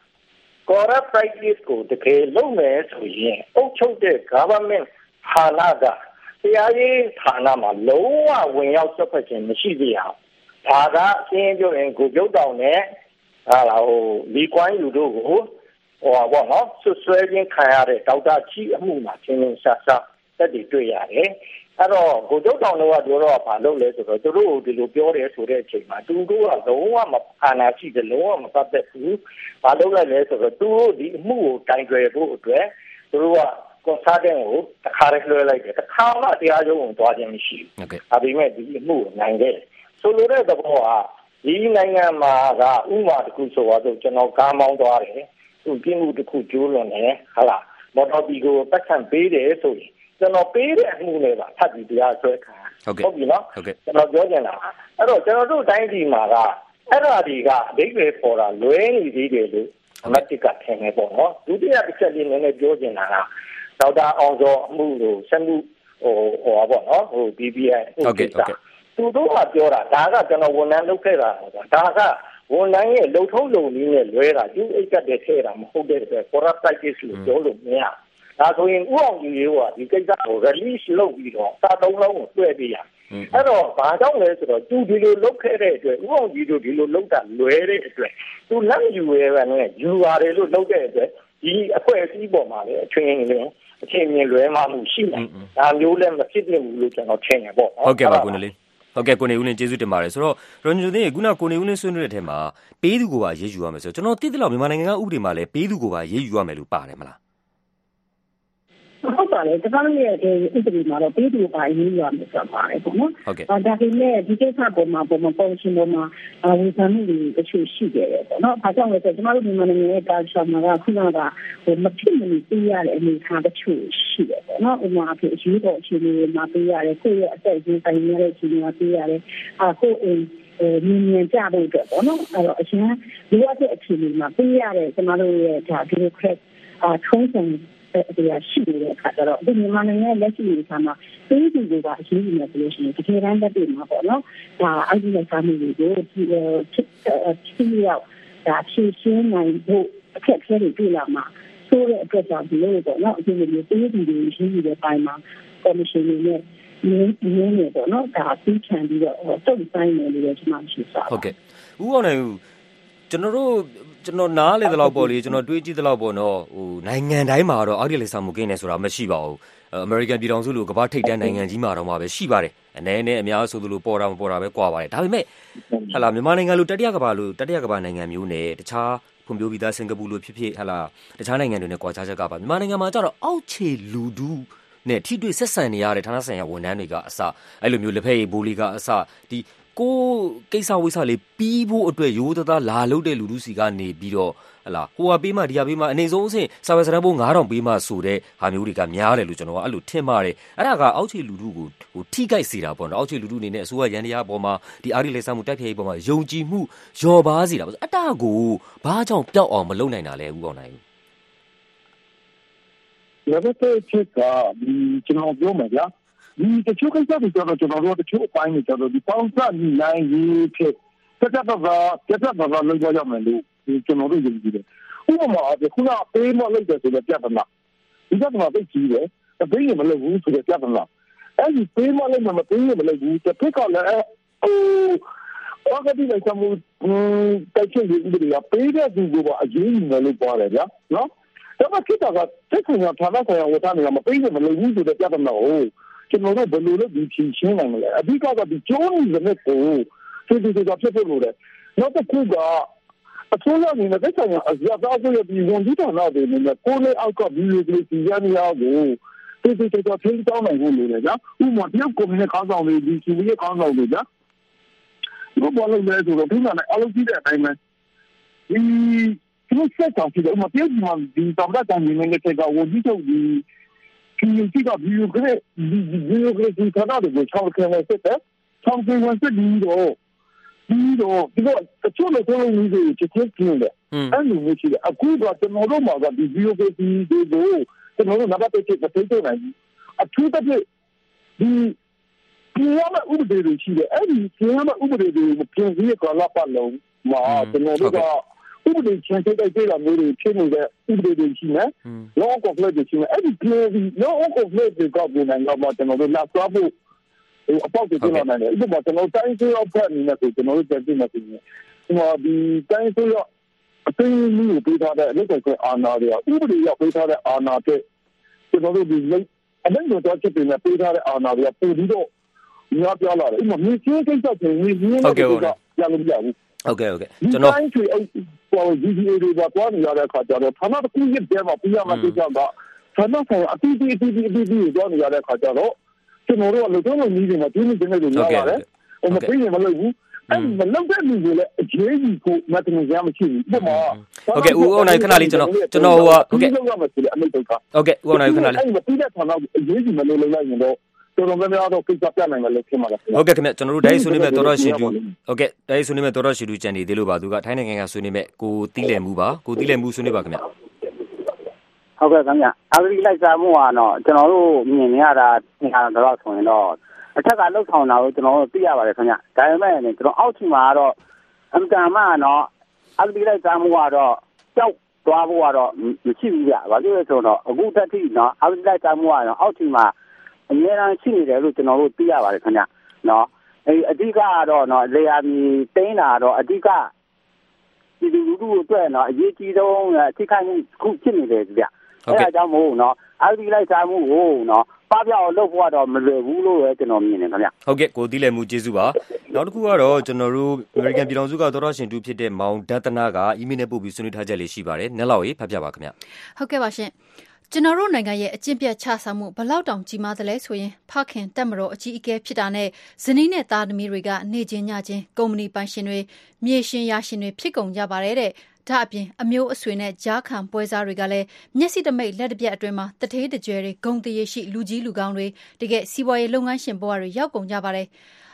corrupt practice ကိုတကယ်လုပ်မယ်ဆိုရင်အုပ်ချုပ်တဲ့ government ဟာလာကတရားရေးဌာနမှာလုံးဝဝင်ရောက်ဆက်ဖက်ခြင်းမရှိသေးအောင်ဒါကအရှင်းပြောရင်ကိုပြုတ်တောင်နဲ့ဟာလာဟိုလီကွိုင်းယူတို့ကိုဟိုပါဘောနော်ဆွဆွဲခြင်းခံရတဲ့ဒေါက်တာချီအမှုမှာချင်းချင်းဆာဆာတက်တည်တွေ့ရတယ်အဲ့တော့ကိုပြုတ်တောင်တို့ကတို့တော့ဘာလုပ်လဲဆိုတော့သူတို့ဒီလိုပြောတယ်ဆိုတဲ့အချိန်မှာသူတို့ကလုံးဝမအာဏာရှိတယ်လုံးဝမပတ်သက်ဘူးဘာလုပ်လိုက်လဲဆိုတော့သူတို့ဒီအမှုကိုတိုင်ကြွယ်ဖို့အတွက်သူတို့ကကိုစားတဲ့ကိုတခါတည်းလွှဲလိုက်တယ်တခါမှတရားရုံးကိုသွားခြင်းမရှိဘူးဟုတ်ကဲ့ဒါပေမဲ့ဒီအမှုကိုနိုင်တယ်ဆိုလိုတဲ့သဘောကဒီနိုင်ငံမှာကဥပမာတစ်ခုဆိုတော့ကျွန်တော်ကားမောင်းသွားတယ်သူပြင်းမှုတစ်ခုကျိုးလွန်တယ်ဟာလားမော်တော်ဘီကိုပတ်စံပေးတယ်ဆိုရင်ကျွန်တော်ပေးတဲ့အမှုတွေပါထပ်ပြီးတရားစွဲခံဟုတ်ပြီနော်ဟုတ်ကဲ့ကျွန်တော်ပြောချင်တာအဲ့တော့ကျွန်တော်တို့တိုင်းပြည်မှာကအဲ့ဒါဒီကအဓိပ္ပာယ်ပေါ်တာလွဲနေသေးတယ်လို့အမတ်ကထင်နေပေါ့နော်ဒုတိယတစ်ချက်လေးနည်းနည်းပြောချင်တာကဒေါက်တာအောင်စောအမှုကိုဆက်မှုဟိုဟိုပါပေါ့နော်ဟို B B I ဟုတ်ကဲ့ဟုတ်ကဲ့သူတို့ကပြောတာဒါကကျွန်တော်ဝန်ထမ်းလုပ်ခဲ့တာဒါကဝန်ထမ်းရဲ့လုံထုံးလုံနည်းနဲ့လွဲတာသူအိတ်ကတည်းကထဲတာမဟုတ်တဲ့အတွက် corrupt practice လို့ပြောလို့မရဒါဆိုရင်ဥအောင်ကြီးရောဒီကိစ္စကို release လုပ်ပြီးတော့စာသုံးလုံးကိုတွေ့ပြရအဲ့တော့ဘာကြောင့်လဲဆိုတော့သူဒီလိုလုပ်ခဲ့တဲ့အတွက်ဥအောင်ကြီးတို့ဒီလိုလုပ်တာလွဲတဲ့အတွက်သူလက်ယူရဲပဲနဲ့ယူရတယ်လို့လုပ်တဲ့အတွက်ဒီအဖွဲ့အစည်းပေါ်မှာလည်းအချင်းချင်းအချင်းချင်းလွဲမှာမှုရှိတယ်ဒါမျိုးလည်းမဖြစ်သင့်ဘူးလို့ကျွန်တော်ထင်တယ်ပေါ့ဟုတ်ကဲ့ပါကိုနေလေးဟုတ်ကဲ့ကိုနေဦးလင်းကျေးဇူးတင်ပါတယ်ဆိုတော့ရွန်ဂျူသိခုနကိုနေဦးလင်းဆွေးနွေးတဲ့အထက်မှာပေးသူကိုပါရေးယူရမယ်ဆိုတော့ကျွန်တော်သိသလောက်မြန်မာနိုင်ငံကဥပဒေမှာလည်းပေးသူကိုပါရေးယူရမယ်လို့ပါတယ်မလားဟုတ်ပါတယ်ကျွန်တော်ရဲ့ဒီဥပဒေမှာတော့ပေးသူပါရေးရမယ်ဆိုတာပါတယ်ပေါ့နော်ဟုတ်ကဲ့ဒါပေမဲ့ဒီကိစ္စပေါ်မှာပုံမှန်ပုံရှင်ပေါ်မှာဝေဖန်မှုတွေတချို့ရှိတယ်ပေါ့နော်ဘာကြောင့်လဲဆိုတော့ကျွန်တော်တို့မြန်မာနိုင်ငံရဲ့တာရှောင်းမှာကခုနကဟိုမဖြစ်မနေပေးရတဲ့အနေအထားတချို့ရှိတယ်ပေါ့နော်ဥပမာအဖြစ်အရေးပေါ်အခြေအနေမှာပေးရတယ်ကိုယ့်ရဲ့အသက်အရွယ်တိုင်းရတဲ့အခြေအနေမှာပေးရတယ်အာကိုယ့်အိမ်မြင်မြင်ကြဖို့အတွက်ပေါ့နော်အဲ့တော့အရင်လိုအပ်တဲ့အခြေအနေမှာပေးရတဲ့ကျွန်တော်တို့ရဲ့ဒါဒီမိုကရက်အာထုံးစံတရားရှိနေတဲ့အခါကျတော့ဒီမြန်မာနိုင်ငံလက်ရှိအနေအထားမှာပေးသူတွေကအရေးကြီးတယ်ဆိုလို့ရှိရင်တကယ်တမ်းလက်တွေ့မှာပေါ့နော်ဒါအကြည့်လိုက်စားမှုတွေကိုဒီချစ်ချစ်ရောက်ဒါဖြည့်ရှင်းနိုင်ဖို့အခက်အခဲတွေတွေ့လာမှာဆိုးတဲ့အတွက်ကြောင့်ဒီလိုပေါ့နော်အခုလိုမျိုးပြည်သူတွေရှိနေတဲ့ပိုင်းမှာကော်မရှင်တွေနဲ့နင်းနင်းနေပေါ့နော်ဒါပြီးချန်ပြီးတော့တုံ့ဆိုင်နေလို့ကျွန်တော်ရှိစားဟုတ်ကဲ့ဦးအောင်နိုင်ကျွန်တော်တို့ကျွန်တော်နားလေသလောက်ပေါ့လေကျွန်တော်တွေးကြည့်သလောက်ပေါ့နော်ဟိုနိုင်ငံတိုင်းမှာတော့အောက်ဒီလေစာမှုကင်းနေဆိုတာမရှိပါဘူးအမေရိကန်ပြည်ထောင်စုလိုကမ္ဘာထိပ်တန်းနိုင်ငံကြီးမှာတော့မှာပဲရှိပါတယ်အနေနဲ့အများဆိုသလိုပေါ်တာမပေါ်တာပဲကွာပါတယ်ဒါပေမဲ့ဟလာမြန်မာနိုင်ငံလိုတတိယကမ္ဘာလိုတတိယကမ္ဘာနိုင်ငံမျိုးနဲ့တခြားဖွံ့ဖြိုးပြီးသားစင်ကာပူလိုဖြစ်ဖြစ်ဟလာတခြားနိုင်ငံတွေနဲ့ကွာခြားချက်ကပါမြန်မာနိုင်ငံမှာကျတော့အောက်ခြေလူဒူးနဲ့ထိတွေ့ဆက်ဆံနေရတဲ့ဌာနဆိုင်ရာဝန်ထမ်းတွေကအစအဲ့လိုမျိုးလက်ဖက်ရည်ဘိုးလေးကအစဒီကိုကိစ္စဝိစ္စလေးပြီးဖို့အတွက်ရိုးသားသားလာလုပ်တဲ့လူလူစီကနေပြီးတော့ဟလာဟိုဟာပေးမှဒီဟာပေးမှအနေဆုံးအဆင့်စာဝယ်စရန်ဖို့ငါးထောင်ပေးမှဆိုတဲ့ဟာမျိုးတွေကများတယ်လို့ကျွန်တော်ကအဲ့လိုထင်ပါတယ်အဲ့ဒါကအောက်ခြေလူလူကိုဟိုထိခိုက်စေတာပေါ့နော်အောက်ခြေလူလူအနေနဲ့အစိုးရရန်တရားပေါ်မှာဒီအာရီလေဆာမှုတိုက်ဖျက်ရေးပေါ်မှာယုံကြည်မှုလျော့ပါစေတာပေါ့အတားကိုဘာကြောင့်ပျောက်အောင်မလုပ်နိုင်တာလဲဦးအောင်နိုင်လက်ဖက်ချက်ကဒီကျွန်တော်ပြောမယ်ဗျာဒီတချို့ကိစ္စတွေကျတော့ကျွန်တော်တို့တချို့အပိုင်းတွေကျတော့ဒီပေါင်းစပ်နိုင်ရေးဖြစ်တက်တက်ပါတက်တက်ပါလို့ပြောရမယ်လို့ကျွန်တော်တို့ယုံကြည်တယ်ဥပမာအခုကပေးမလိုက်တဲ့ဆိုတဲ့ပြဿနာဒီပြဿနာသိကြီးတယ်တပေးရမလို့ဘူးဆိုတဲ့ပြဿနာအဲ့ဒီပေးမလိုက်မပေးရမလို့ဘူးတစ်ခါလည်းဟိုဘာကဒီလိုက်မှုတိုက်ချင်ဒီဒီကပေးတဲ့သူကအရေးကြီးတယ်လို့ပြောတယ်ဗျာနော်ဒါမှဖြစ်တာကတက်ခွင့်ရဌာနဆိုင်ရာဝန်ထမ်းတွေကမပေးရမလို့ဘူးဆိုတဲ့ပြဿနာကိုကျွန်တော်တို့ဘယ်လိုလုပ်ပြီးဖြေရှင်းနိုင်မလဲအဓိကကဒီကျိုးနေတဲ့ကိုသူတို့ကဖြစ်ဖို့လို့တယ်နောက်တစ်ခုကအစိုးရအနေနဲ့တက်ဆိုင်ရာအကြသားဆိုရပြီးဝန်ကြီးဌာနတွေနဲ့ကိုယ်နဲ့အောက်ကဘီယူကလေးစီရနေရကိုသူတို့ကဖြေတောင်းနိုင်ဖို့လို့လေကြာဥပမာတယောက်ကိုမြင်ခေါင်းဆောင်တွေဒီစီရဲ့ခေါင်းဆောင်တွေကြာဒီဘောလုံးလဲဆိုတော့ဒီမှာအလုပ်ကြည့်တဲ့အတိုင်းပဲဒီသူစက်ကောင်ကြည့်တော့မပြေဘူးမှဒီတော့တာကနေနေတဲ့ကဝန်ကြီးချုပ်ဒီဒီစီကဘီယူကလေးဒီဘီယူကလေးစီဌာနတွေကိုချောင်းခဲနေစစ်တယ်ချောင်းခဲဝင်စစ်ပြီးတော့ဒီတော့ဒီတော့တချို့လည်းကိုယ်လုံးကြီးတွေချက်ချင်းတယ်အဲ့လိုမျိုးရှိတယ်အခုကကျွန်တော်တို့မှာကဒီဗီဒီယိုပေးပြီးတော့ကျွန်တော်တို့နောက်တစ်ချက်တစ်ချက်နိုင်အထူးသဖြင့်ဒီဒီရမဥပဒေတွေရှိတယ်အဲ့ဒီဒီရမဥပဒေတွေပြင်ပြီးကလာပါလုံးမှာကျွန်တော်တို့ကဥပဒေချင်းတိတ်တိတ်လာမျိုးတွေဖြစ်နေတဲ့ဥပဒေတွေရှိနေလောကဖလက်တွေရှိနေအဲ့ဒီပြင်ပြီးလောကဖလက်တွေကဘယ်နိုင်တော့ကျွန်တော်တို့လာသွားဖို့အပေါက်တွေပြောနိုင်တယ်ဥပမာကျွန်တော်တိုင်းဆိုရောက်ဖက်နေတယ်ဆိုကျွန်တော်တို့တက်ပြီးနေတယ်ဟိုဒီတိုင်းဆိုရောက်အသိဉာဏ်ကိုပေးထားတဲ့လက်ကိုအာဏာတွေဥပဒေရောက်ပေးထားတဲ့အာဏာတဲ့ကျွန်တော်တို့ဒီအတိုင်းတော့ချက်တင်နေပေးထားတဲ့အာဏာတွေကပို့ပြီးတော့များပြလာတယ်ဥပမာမြေချင်းကိစ္စဆိုရင်မြေချင်းကရလို့မရဘူးဟုတ်ကဲ့ဟုတ်ကဲ့ကျွန်တော်တိုင်းဆိုဟို ဂျီ ဒီ အေ တွေပေါ်နေရတဲ့အခါကျတော့ဌာနတစ်ခုရဲ့တဲမှာပြရမှာတိကျကဌာနဆိုင်အတီးတီးအတီးတီးအတီးတီးပေါ်နေရတဲ့အခါကျတော့ကျွန်တော်တို့ကလူတို့လူကြီးတွေမှာဒီနေ့ဒီနေ့တွေများပါတယ်။ဟိုမပြေးရင်မလုပ်ဘူး။အဲ့မလုပ်တဲ့လူတွေလည်းအကျေးကြီးကိုမတင်ကြမရှိဘူး။ဒီမှာဟုတ်ကဲ့ဦးအောင်နိုင်ခဏလေးကျွန်တော်ကျွန်တော်ဟိုဟုတ်ကဲ့ဟုတ်ကဲ့ဦးအောင်နိုင်ခဏလေးအဲ့မပြီးတဲ့ဌာနအရေးကြီးမလို့လုပ်လိုက်ရင်တော့တော်တော်များများတော့ကိစ္စပြနိုင်မယ်လို့ထင်ပါတယ်။ဟုတ်ကဲ့ခင်ဗျကျွန်တော်တို့ဒိုင်းဆွေးနွေးမဲ့တော်တော်ရှိတူဟုတ်ကဲ့ဒိုင်းဆွေးနွေးမဲ့တော်တော်ရှိတူကြံနေသေးလို့ပါသူကထိုင်းနိုင်ငံကဆွေးနွေးမဲ့ကိုတီးလည်မှုပါကိုတီးလည်မှုဆွေးနွေးပါခင်ဗျဟုတ်ကဲ့ခင်ဗျအာဂရီလိုက်စားမှုကတော့ကျွန်တော်တို့မြင်နေရတာသင်္ခါရတော့ဆိုရင်တော့အထက်ကလှုပ်ဆောင်တာကိုကျွန်တော်တို့သိရပါတယ်ခင်ဗျဒါပေမဲ့လည်းကျွန်တော်အောက်ထီမှာတော့အမှန်မှန်တော့အာဂရီလိုက်စားမှုကတော့ကြောက်သွားဖို့ကတော့မရှိဘူးဗျဘာလို့လဲဆိုတော့အခုတက်ထိနော်အာဂရီလိုက်စားမှုကတော့အောက်ထီမှာအများအားရှိနေတယ်လို့ကျွန်တော်တို့သိရပါတယ်ခင်ဗျနော်အဲအဓိကကတော့နော်လေယာမီတင်းတာတော့အဓိကဒီလူလူတို့အတွက်နော်အရေးကြီးဆုံးအထိခိုက်မှုခုဖြစ်နေတယ်ဗျအဲ့ဒါကြောင့်မို့နော်အာဂရီလိုက်စားမှုကိုနော်ပပျောက်လုပ်ဖို့ကတော့မလွယ်ဘူးလို့ပဲကျွန်တော်မြင်တယ်ခင်ဗျဟုတ်ကဲ့ကိုတီးလည်မှုကျေးဇူးပါနောက်တစ်ခုကတော့ကျွန်တော်တို့ American ပြည်ထောင်စုကသောရရှင်တူဖြစ်တဲ့မောင်ဒသနာကအီးမေးလ်နဲ့ပို့ပြီးဆွေးနွေးထားချက်လေးရှိပါတယ်နက်လောက်ရေးဖတ်ပြပါခင်ဗျဟုတ်ကဲ့ပါရှင်ကျွန်တော်တို့နိုင်ငံရဲ့အကျင့်ပြတ်ချဆောင်မှုဘလောက်တောင်ကြီးမားသလဲဆိုရင်ဖခင်တက်မတော်အကြီးအကဲဖြစ်တာနဲ့ဇနီးနဲ့သားသမီးတွေကနေချင်းညချင်းကုမ္ပဏီပိုင်ရှင်တွေမြေရှင်ရရှင်တွေဖြစ်ကုန်ကြပါတယ်တဲ့ဒါအပြင်အမျိုးအဆွေနဲ့ကြားခံပွဲစားတွေကလည်းမျက်စိတမိတ်လက်တပြက်အတွင်းမှာတထေးတကြွယ်တွေဂုံတရေရှိလူကြီးလူကောင်းတွေတကယ်စီးပွားရေးလုပ်ငန်းရှင်ဘဝတွေရောက်ကုန်ကြပါတယ်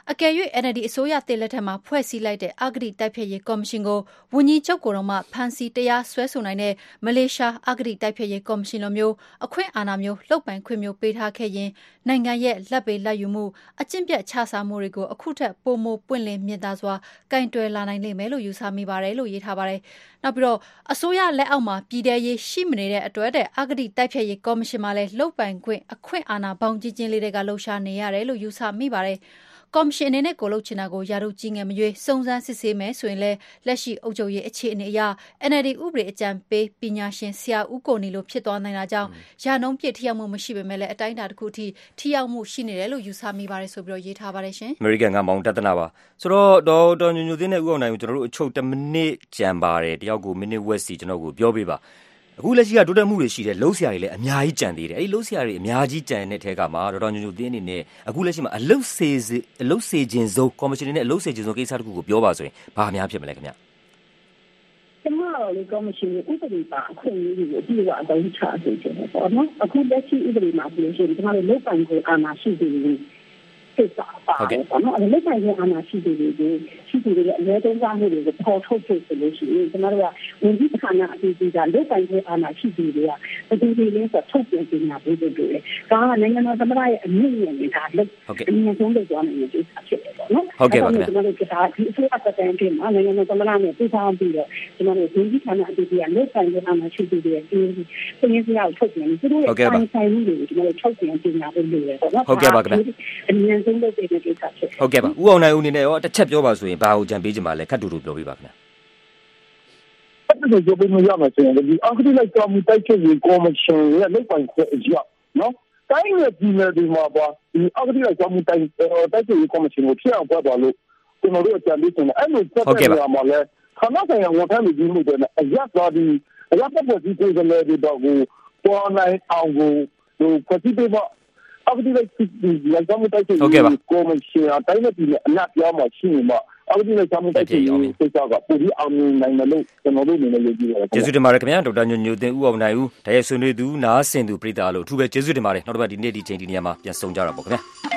အကယ်၍ N L D အစိုးရသစ်လက်ထက်မှာဖွဲ့စည်းလိုက်တဲ့အဂတိတိုက်ဖျက်ရေးကော်မရှင်ကိုဝန်ကြီးချုပ်ကိုယ်တော်မှဖမ်းဆီးတရားစွဲဆိုနိုင်တဲ့မလေးရှားအဂတိတိုက်ဖျက်ရေးကော်မရှင်လိုမျိုးအခွင့်အာဏာမျိုးလှုပ်ပိုင်ခွင့်မျိုးပေးထားခဲ့ရင်နိုင်ငံရဲ့လက်ပေလက်ယူမှုအကျင့်ပြတ်ခြစားမှုတွေကိုအခုထက်ပိုမိုပွင့်လင်းမြင့်သားစွာကင်တွယ်လာနိုင်လိမ့်မယ်လို့ယူဆမိပါတယ်လို့ရေးထားပါတယ်။နောက်ပြီးတော့အစိုးရလက်အောက်မှာပြည်ထရေးရှိမနေတဲ့အတွက်တဲ့အဂတိတိုက်ဖျက်ရေးကော်မရှင်မှာလည်းလှုပ်ပိုင်ခွင့်အခွင့်အာဏာပေါင်းကြီးချင်းလေးတွေကလှုပ်ရှားနေရတယ်လို့ယူဆမိပါတယ်။ကော်မရှင်အနေနဲ့ကိုလုတ်ချင်တာကိုယာတို့ကြီးငယ်မရွေးစုံစမ်းစစ်ဆေးမယ်ဆိုရင်လည်းလက်ရှိအုပ်ချုပ်ရေးအခြေအနေအရ N L D ဥပဒေအကြံပေးပညာရှင်ဆရာဦးကိုနေလိုဖြစ်သွားနိုင်တာကြောင့်ယာနှုံးပြည့်ထိရောက်မှုမရှိပေမဲ့လည်းအတိုင်းအတာတစ်ခုအထိထိရောက်မှုရှိနေတယ်လို့ယူဆမိပါတယ်ဆိုပြီးတော့ရေးထားပါတယ်ရှင် American ကမောင်တသနာပါဆိုတော့ဒေါက်တာညိုညိုသိန်းနဲ့ဦးအောင်နိုင်ကိုကျွန်တော်တို့အချုပ်တစ်မိနစ်ကြံပါတယ်တယောက်ကိုမိနစ်ဝက်စီကျွန်တော်ကိုပြောပေးပါအခုလက်ရှိကတိုးတက်မှုတွေရှိတယ်လုံးဆရာတွေလည်းအများကြီးကြံသေးတယ်အဲ့ဒီလုံးဆရာတွေအများကြီးကြံတဲ့ထဲကမှာဒေါက်တာညိုညိုသိန်းအနေနဲ့အခုလက်ရှိမှာအလုတ်စေအလုတ်စေခြင်းစုံကော်မရှင်နဲ့အလုတ်စေခြင်းစုံကိစ္စတခုကိုပြောပါဆိုရင်ဘာအများဖြစ်မလဲခင်ဗျကျမတို့လေကော်မရှင်ရဲ့ဥပဒေပါအခွင့်အရေးတွေကိုအပြည့်အဝအသုံးချစေချင်တယ်ပေါ့နော်အခုလက်ရှိဥပဒေမှာပြောရှင်ကျမတို့လုတ်ပိုင်ကိုအာဏာရှိသူတွေစစ်စာပါပေါ့နော်အဲ့လုတ်ပိုင်ကိုအာဏာရှိသူတွေကိုရှိသူတွေရဲ့အလဲသုံးစားမှုတွေကိုပေါ်ထုတ်ဖို့ဆိုလို့ရှိရင်ကျမတို့ကဝန်ကြီးဌာနအသီးသီးကလုတ်ပိုင်ကိုအာဏာရှိသူတွေကဘယ်သူတွေလဲဆိုထုတ်ပြန်ပညာပေးဖို့တို့လေဒါကနိုင်ငံတော်သမ္မတရဲ့အမြင့်မြတ်နေတာလုတ်အမြင့်ဆုံးလုပ်သွားနိုင်တဲ့ကိစ္စဖြစ်တယ်ပေါ့နော်ဟုတ်ကဲ့ပါခင်ဗျာကျမတို့ကဒါဒီအစိုးရသက်တမ်းပြင်မှာနိုင်ငံတော်သမ္မတနဲ့ပြည်ထောင်ပြီးတော့ကျမတို့ဝန်ကြီးဌာနအသီးသီးကလုတ်ပိုင်ကိုအာဏာရှိသူတွေရဲ့ပြည်ပြည်စရာကိုထုတ်ပြန်သူတို့ရဲ့ဆိုင်ဆိုင်မှုတွေကိုကျမတို့ထုတ်ပြန်ပညာပေးလို့ရတယ်ပေါ့နော်ဟုတ်ကဲ့ပါခင်ဗျာအမြင့်ဆုံးလုပ်တဲ့ကိစ္စဖြစ်ဟုတ်ကဲ့ပါဦးအောင်နိုင်ဦးအနေနဲ့ရောတစ်ချက်ပြောပါဆိုရင်ဘာကိုကြံပေးချင်ပါလဲခက်တူတူပြောပြပါခင်ဗျာအဲ့ဒါကြောင့်ဘယ်လိုရမလဲဆိုရင်ဒီအဂတိလိုက်ကော်မတီတိုက်ချက်ရေးကော်မရှင်ရဲ့လုပ်ပိုင်ခွင့်အရာနော်တိုင်းရဲ့ပြည်နယ်ဒီမှာပါဒီအဂတိလိုက်ကော်မတီတိုက်တိုက်ချက်ရေးကော်မရှင်ကိုဖြစ်အောင်ပွားပါလို့ကျွန်တော်တို့အကြံပေးချင်တယ်အဲ့လိုဆက်တဲ့နေရာမှာလဲခဏဆိုင်ရာဝန်ထမ်းတွေကြီးမှုတွေနဲ့အရက်သွားဒီအရက်ပတ်စီကိုယ်စားလှယ်တွေတော့ကိုပေါ်နိုင်အောင်ကိုဟိုပတိပေးပါအဂတိလိုက်လိုက်ကော်မတီတိုက်ချက်ရေးကော်မရှင်အတိုင်းနဲ့ပြည်နယ်အနက်ပြောင်းမှရှိနေမှာအဂတိလိုက်ကော်မတီတိုက်ချက်ရေးစိတ်ကပူပြီးအောင်နိုင်တယ်လို့ကျွန်တော်တို့အနေနဲ့ယုံကြည်ပါတယ်ကျေးဇူးတင်ပါတယ်ခင်ဗျာဒေါက်တာညိုညိုသိန်းဦးအောင်နိုင်ဦးဒါရဲ့ဆွေးနွေးသူနားဆင်သူပရိသတ်လို့အထူးပဲကျေးဇူးတင်ပါတယ်နောက်တစ်ပတ်ဒီနေ့ဒီချိန်ဒီနေရာမှာပြန်ဆုံကြတော့ပေါ့ခင်ဗျာ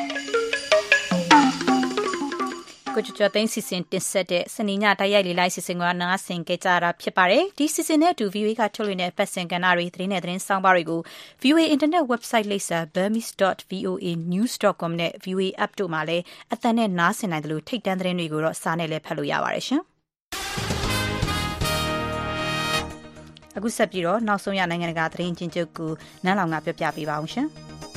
ကိုချချသိန်းစီစဉ်တင်ဆက်တဲ့စနေညတိုက်ရိုက်လေးလိုက်စီစဉ်ကနားဆင်ကြကြတာဖြစ်ပါတယ်ဒီစီစဉ်နဲ့အတူ V O A ကထုတ်လွှင့်တဲ့ပတ်စင်ကဏ္ဍတွေသတင်းနဲ့သတင်းဆောင်ပါတွေကို V O A Internet Website လိပ်စာ burmese dot voa news dot com နဲ့ V O A App တို့မှာလည်းအသံနဲ့နားဆင်နိုင်တယ်လို့ထိတ်တန်းသတင်းတွေကိုတော့စာနဲ့လည်းဖတ်လို့ရပါတယ်ရှင်အခုဆက်ပြီးတော့နောက်ဆုံးရနိုင်ငံတကာသတင်းချင်းချုပ်ကိုနန်းလောင်ကပြောပြပေးပါအောင်ရှင်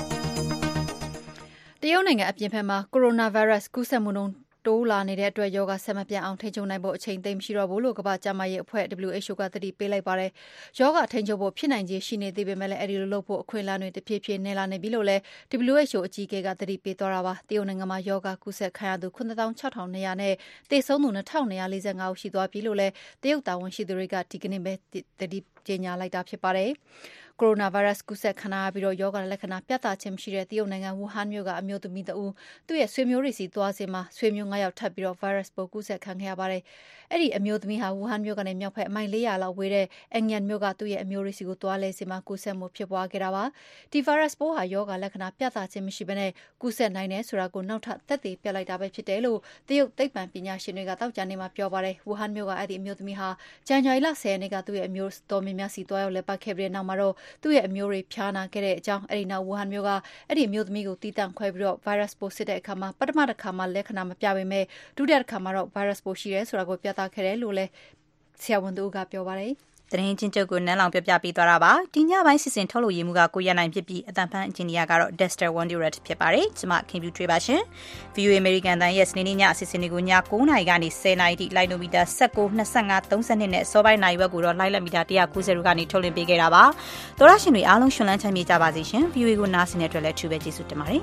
တရုတ်နိုင်ငံအပြင်ဘက်မှာကိုရိုနာဗိုင်းရပ်စ်ကူးစက်မှုနှုန်းတိုးလာနေတဲ့အတွက်ယောဂဆက်မပြတ်အောင်ထိန်းချုပ်နိုင်ဖို့အချိန်သိမ်းမရှိတော့ဘူးလို့ကမ္ဘာ့ကျန်းမာရေးအဖွဲ့ W H O ကသတိပေးလိုက်ပါတယ်။ယောဂထိန်းချုပ်ဖို့ဖြစ်နိုင်ခြေရှိနေသေးပေမဲ့လည်းအဲဒီလိုလုပ်ဖို့အခွင့်အလမ်းတွေတဖြည်းဖြည်းနည်းလာနေပြီလို့လည်း W H O အကြီးအကဲကသတိပေးသွားတာပါ။တရုတ်နိုင်ငံမှာယောဂကူးစက်ခံရသူ ခုနှစ်သောင်းခြောက်ထောင်နှစ်ရာ နဲ့သေဆုံးသူ နှစ်ထောင်နှစ်ရာလေးဆယ်ငါး ဦးရှိသွားပြီလို့လည်းတရုတ်တာဝန်ရှိသူတွေကဒီကနေ့ပဲသတိကြေညာလိုက်တာဖြစ်ပါတယ်။ကိုရိုနာဗိုင်းရပ်စ်ကူးစက်ခံရပြီးတော့ယောဂလက္ခဏာပြသခြင်းမရှိတဲ့တရုတ်နိုင်ငံဝူဟန်မြို့ကအမျိုးသမီးတဦးသူ့ရဲ့ဆွေမျိုးတွေစီသွားစဉ်မှာဆွေမျိုးငါးယောက်ထပ်ပြီးတော့ဗိုင်းရပ်စ်ပိုးကူးစက်ခံခဲ့ရပါတယ်။အဲ့ဒီအမျိုးသမီးဟာဝူဟန်မြို့ကနေမြောက်ဘက်အမိုင်လေးရာလောက်ဝေးတဲ့အင်္ဂန်မြို့ကသူ့ရဲ့အမျိုးတွေစီကိုသွားလဲစဉ်မှာကူးစက်မှုဖြစ်ပွားခဲ့တာပါ။ဒီဗိုင်းရပ်စ်ပိုးဟာယောဂလက္ခဏာပြသခြင်းမရှိဘဲနဲ့ကူးစက်နိုင်တယ်ဆိုတာကိုနောက်ထပ်သက်သေပြလိုက်တာပဲဖြစ်တယ်လို့တရုတ်သိပ္ပံပညာရှင်တွေကတောက်ကြနေမှာပြောပါတယ်။ဝူဟန်မြို့ကအဲ့ဒီအမျိုးသမီးဟာဇန်နဝါရီလဆယ်ရက်နေ့ကသူ့ရဲ့အမျိုးတော်များများစီသွားရောက်လဲပတ်ခဲ့ပြီးတဲ့နောက်မှာတော့သူ့ရဲ့အမျိုးတွေဖျားနာခဲ့တဲ့အကြောင်းအဲ့ဒီနောက်ဝူဟန်မြို့ကအဲ့ဒီအမျိုးသမီးကိုတီးတန့်ခွဲပြီးတော့ဗိုင်းရပ်စ်ပိုးစစ်တဲ့အခါမှာပထမတစ်ခါမှာလက္ခဏာမပြပေမဲ့ဒုတိယတစ်ခါမှာတော့ဗိုင်းရပ်စ်ပိုးရှိတယ်ဆိုတာကိုပြသခဲ့တယ်လို့လည်းဆရာဝန်တို့ကပြောပါတယ်သတင်းချင်းချုပ်ကိုနန်းလောင်ပြပြပေးသွားတာပါဒီညပိုင်းစီစဉ်ထုတ်လို့ရမှုကကိုရနိုင်ဖြစ်ပြီးအတန်ဖန်အင်ဂျင်နီယာကတော့ Dexter Wonderrat ဖြစ်ပါတယ်ကျွန်မခင်ဗျူထွေးပါရှင် V O A American တန်ရဲ့စနေနေ့ညအစီအစဉ်တွေကိုည9နာရီကနေ10နာရီထိလိုင်းနိုမီတာ၁၉ ၂၅ ၃၂နဲ့စောပိုင်းနိုင်ဝက်ကိုတော့လိုင်းလက်မီတာ၁၉၀ကနေထုတ်လွှင့်ပေးခဲ့တာပါသောရရှင်တွေအားလုံးရှင်လန်းချမ်းမြေ့ကြပါစေရှင် V O A ကိုနားဆင်တဲ့အတွက်လည်းထူးပဲကျေးဇူးတင်ပါတယ်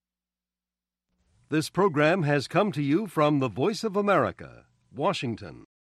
This program has come to you from the Voice of America, Washington.